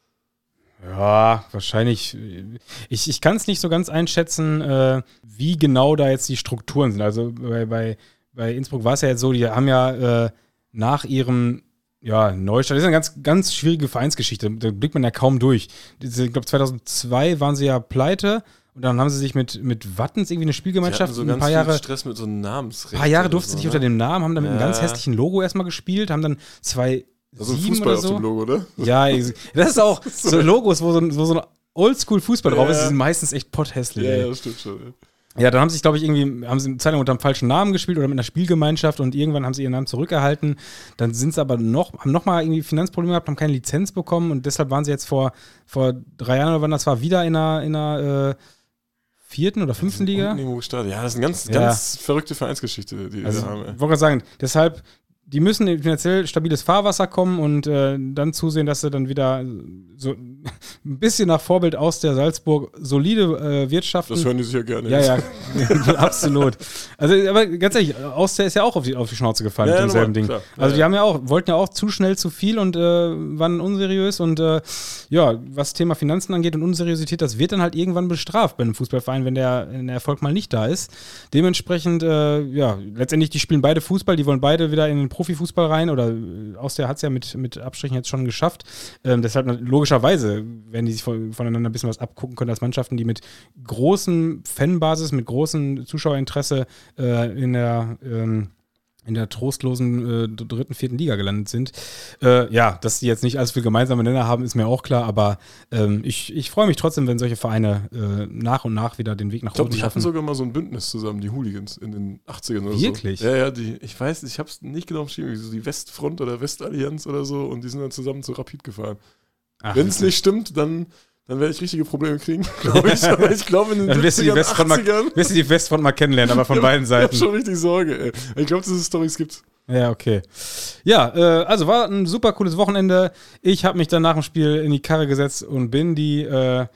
Ja, wahrscheinlich. Ich kann es nicht so ganz einschätzen, wie genau da jetzt die Strukturen sind. Also bei Innsbruck war es ja jetzt so, die haben ja nach ihrem Neustart, das ist eine ganz, ganz schwierige Vereinsgeschichte, da blickt man ja kaum durch. Ich glaube, 2002 waren sie ja pleite. Und dann haben sie sich mit Wattens irgendwie eine Spielgemeinschaft. So ein paar Jahre Stress mit so einem Namensrecht. Ein paar Jahre durfte sie nicht unter dem Namen, haben dann mit einem ganz hässlichen Logo erstmal gespielt, haben dann 2 also ein Fußball auf dem Logo, oder? Ja, das ist auch so Logos, wo so ein Oldschool-Fußball drauf ist, die sind meistens echt potthässlich. Ja, das stimmt schon. Ja, dann haben sie sich, glaube ich, haben sie eine Zeit lang unter einem falschen Namen gespielt oder mit einer Spielgemeinschaft und irgendwann haben sie ihren Namen zurückerhalten. Dann sind sie aber haben nochmal irgendwie Finanzprobleme gehabt, haben keine Lizenz bekommen und deshalb waren sie jetzt vor 3 Jahren oder wann das war, wieder in einer 4. oder 5. Liga. Ja, das ist eine ganz verrückte Vereinsgeschichte, die also, da haben. Ich wollte gerade sagen, deshalb, die müssen in finanziell stabiles Fahrwasser kommen und dann zusehen, dass sie dann wieder so ein bisschen nach Vorbild aus der Salzburg solide wirtschaften. Das hören die sich ja gerne. Ja, absolut. Also, aber ganz ehrlich, Austria ist ja auch auf die Schnauze gefallen mit demselben Ding. Klar. Also, die haben wollten ja auch zu schnell zu viel und waren unseriös und was Thema Finanzen angeht und Unseriosität, das wird dann halt irgendwann bestraft bei einem Fußballverein, wenn der Erfolg mal nicht da ist. Dementsprechend, letztendlich, die spielen beide Fußball, die wollen beide wieder in den Profifußball rein oder Austria hat es ja mit Abstrichen jetzt schon geschafft. Deshalb logischerweise werden die sich voneinander ein bisschen was abgucken können als Mannschaften, die mit großem Fanbasis, mit großem Zuschauerinteresse in der trostlosen 3., 4. Liga gelandet sind. Dass die jetzt nicht allzu viel gemeinsame Nenner haben, ist mir auch klar, aber ich freue mich trotzdem, wenn solche Vereine nach und nach wieder den Weg nach oben schaffen. Die hatten sogar mal so ein Bündnis zusammen, die Hooligans in den 80ern oder Wirklich? so. Ja, ich weiß, ich habe es nicht genau beschrieben, so die Westfront oder Westallianz oder so und die sind dann zusammen zu Rapid gefahren. Wenn es nicht stimmt, dann werde ich richtige Probleme kriegen, glaube ich. Aber ich glaube, in den dann wirst du die Westfront mal kennenlernen, aber von beiden Seiten. Ich habe schon richtig Sorge, ey. Ich glaube, diese Storys gibt's. Ja, okay. Ja, also war ein super cooles Wochenende. Ich habe mich dann nach dem Spiel in die Karre gesetzt und bin die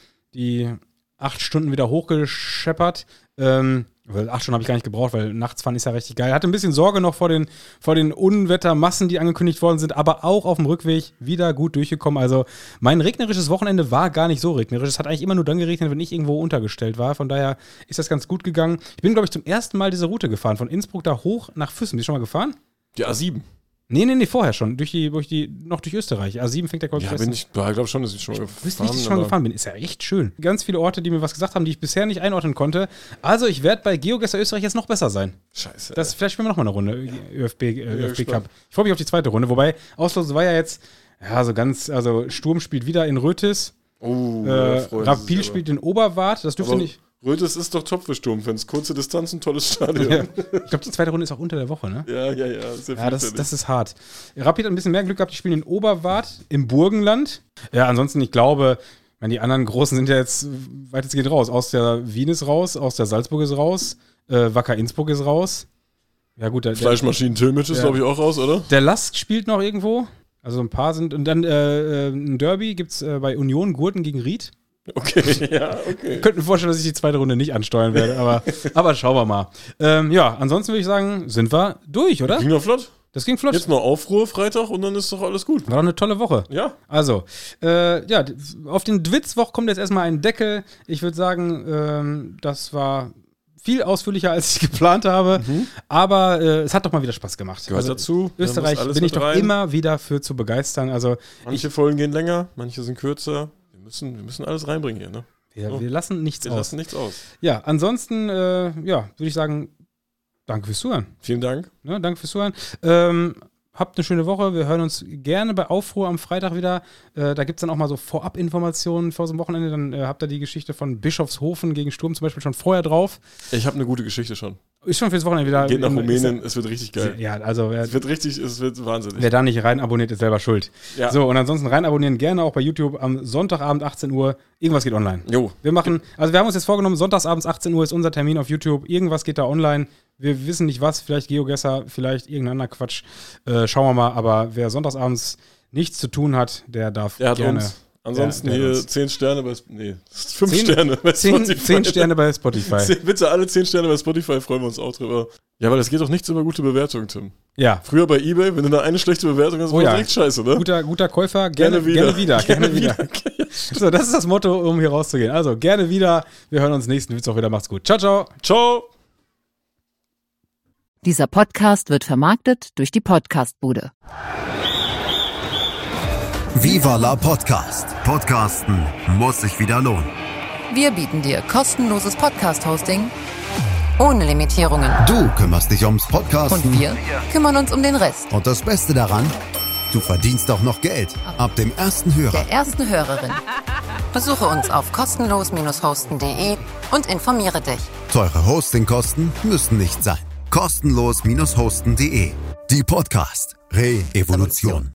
8 Stunden wieder hochgescheppert. 8 Stunden habe ich gar nicht gebraucht, weil nachts fahren ist ja richtig geil. Hatte ein bisschen Sorge noch vor den Unwettermassen, die angekündigt worden sind, aber auch auf dem Rückweg wieder gut durchgekommen. Also mein regnerisches Wochenende war gar nicht so regnerisch. Es hat eigentlich immer nur dann geregnet, wenn ich irgendwo untergestellt war. Von daher ist das ganz gut gegangen. Ich bin, glaube ich, zum ersten Mal diese Route gefahren. Von Innsbruck da hoch nach Füssen. Bist du schon mal gefahren? Die A7. Nee, vorher schon. Noch durch Österreich. A7 fängt der, glaube ich, an. Ich glaube schon, dass ich schon mal gefahren bin. Wüsste nicht, dass ich schon mal gefahren bin. Ist ja echt schön. Ganz viele Orte, die mir was gesagt haben, die ich bisher nicht einordnen konnte. Also, ich werde bei GeoGuessr Österreich jetzt noch besser sein. Scheiße. Vielleicht spielen wir noch mal eine Runde ÖFB Cup. Ich freue mich auf die 2. Runde. Wobei, Auslosung war ja jetzt, Sturm spielt wieder in Rötis. Rapid spielt in Oberwart. Das dürfte nicht... Rötis ist doch top für Sturmfans. Kurze Distanz, ein tolles Stadion. Ja. Ich glaube, die 2. Runde ist auch unter der Woche, ne? Ja. Das ist hart. Rapid hat ein bisschen mehr Glück gehabt. Die spielen in Oberwart im Burgenland. Ja, ansonsten, ich glaube, die anderen Großen sind ja jetzt weitestgehend raus. Aus der Wien ist raus, aus der Salzburg ist raus, Wacker Innsbruck ist raus. Ja gut, Fleischmaschinen Tilmitsch ist, glaube ich, auch raus, oder? Der Lask spielt noch irgendwo. Also ein paar sind. Und dann ein Derby gibt es bei Union Gurten gegen Ried. Okay, ja, okay. Ich könnte mir vorstellen, dass ich die zweite Runde nicht ansteuern werde, aber schauen wir mal. Ansonsten würde ich sagen, sind wir durch, oder? Ging doch flott. Das ging flott. Jetzt noch Aufruhr Freitag und dann ist doch alles gut. War doch eine tolle Woche. Ja. Also, auf den Dwitzwoch kommt jetzt erstmal ein Deckel. Ich würde sagen, das war viel ausführlicher, als ich geplant habe. Aber es hat doch mal wieder Spaß gemacht. Gehört dazu. Österreich bin ich doch immer wieder für zu begeistern. Also manche Folgen gehen länger, manche sind kürzer. Wir müssen alles reinbringen hier, ne? Wir lassen nichts aus. Wir lassen nichts aus. Ja, ansonsten, würde ich sagen, danke fürs Zuhören. Vielen Dank. Ja, danke fürs Zuhören. Habt eine schöne Woche. Wir hören uns gerne bei Aufruhr am Freitag wieder. Da gibt es dann auch mal so Vorab-Informationen vor so einem Wochenende. Dann habt ihr die Geschichte von Bischofshofen gegen Sturm zum Beispiel schon vorher drauf. Ich habe eine gute Geschichte schon. Ist schon fürs Wochenende wieder. Geht nach Rumänien, es wird richtig geil. Ja, also es wird wahnsinnig. Wer da nicht rein abonniert, ist selber schuld. Ja. So, und ansonsten rein abonnieren gerne auch bei YouTube am Sonntagabend 18 Uhr. Irgendwas geht online. Jo. Wir haben uns jetzt vorgenommen, sonntagsabends 18 Uhr ist unser Termin auf YouTube. Irgendwas geht da online. Wir wissen nicht was, vielleicht GeoGuessr, vielleicht irgendein anderer Quatsch. Schauen wir mal, aber wer sonntagsabends nichts zu tun hat, der darf gerne. Uns. Ansonsten hier 10 Sterne bei 5 Sterne bei Spotify. 10 Sterne bei Spotify. Bitte alle 10 Sterne bei Spotify, freuen wir uns auch drüber. Ja, weil es geht doch nichts über gute Bewertungen, Tim. Ja. Früher bei eBay, wenn du da eine schlechte Bewertung hast, war das echt scheiße, ne? Guter Käufer, gerne wieder. So, das ist das Motto, um hier rauszugehen. Also, gerne wieder. Wir hören uns nächsten Mittwoch wieder. Macht's gut. Ciao, ciao. Ciao. Dieser Podcast wird vermarktet durch die Podcastbude. Viva la Podcast. Podcasten muss sich wieder lohnen. Wir bieten dir kostenloses Podcast-Hosting ohne Limitierungen. Du kümmerst dich ums Podcasten. Und wir kümmern uns um den Rest. Und das Beste daran, du verdienst auch noch Geld. Ab dem ersten Hörer. Der ersten Hörerin. Besuche uns auf kostenlos-hosten.de und informiere dich. Teure Hostingkosten müssen nicht sein. Kostenlos-hosten.de. Die Podcast Re-Evolution.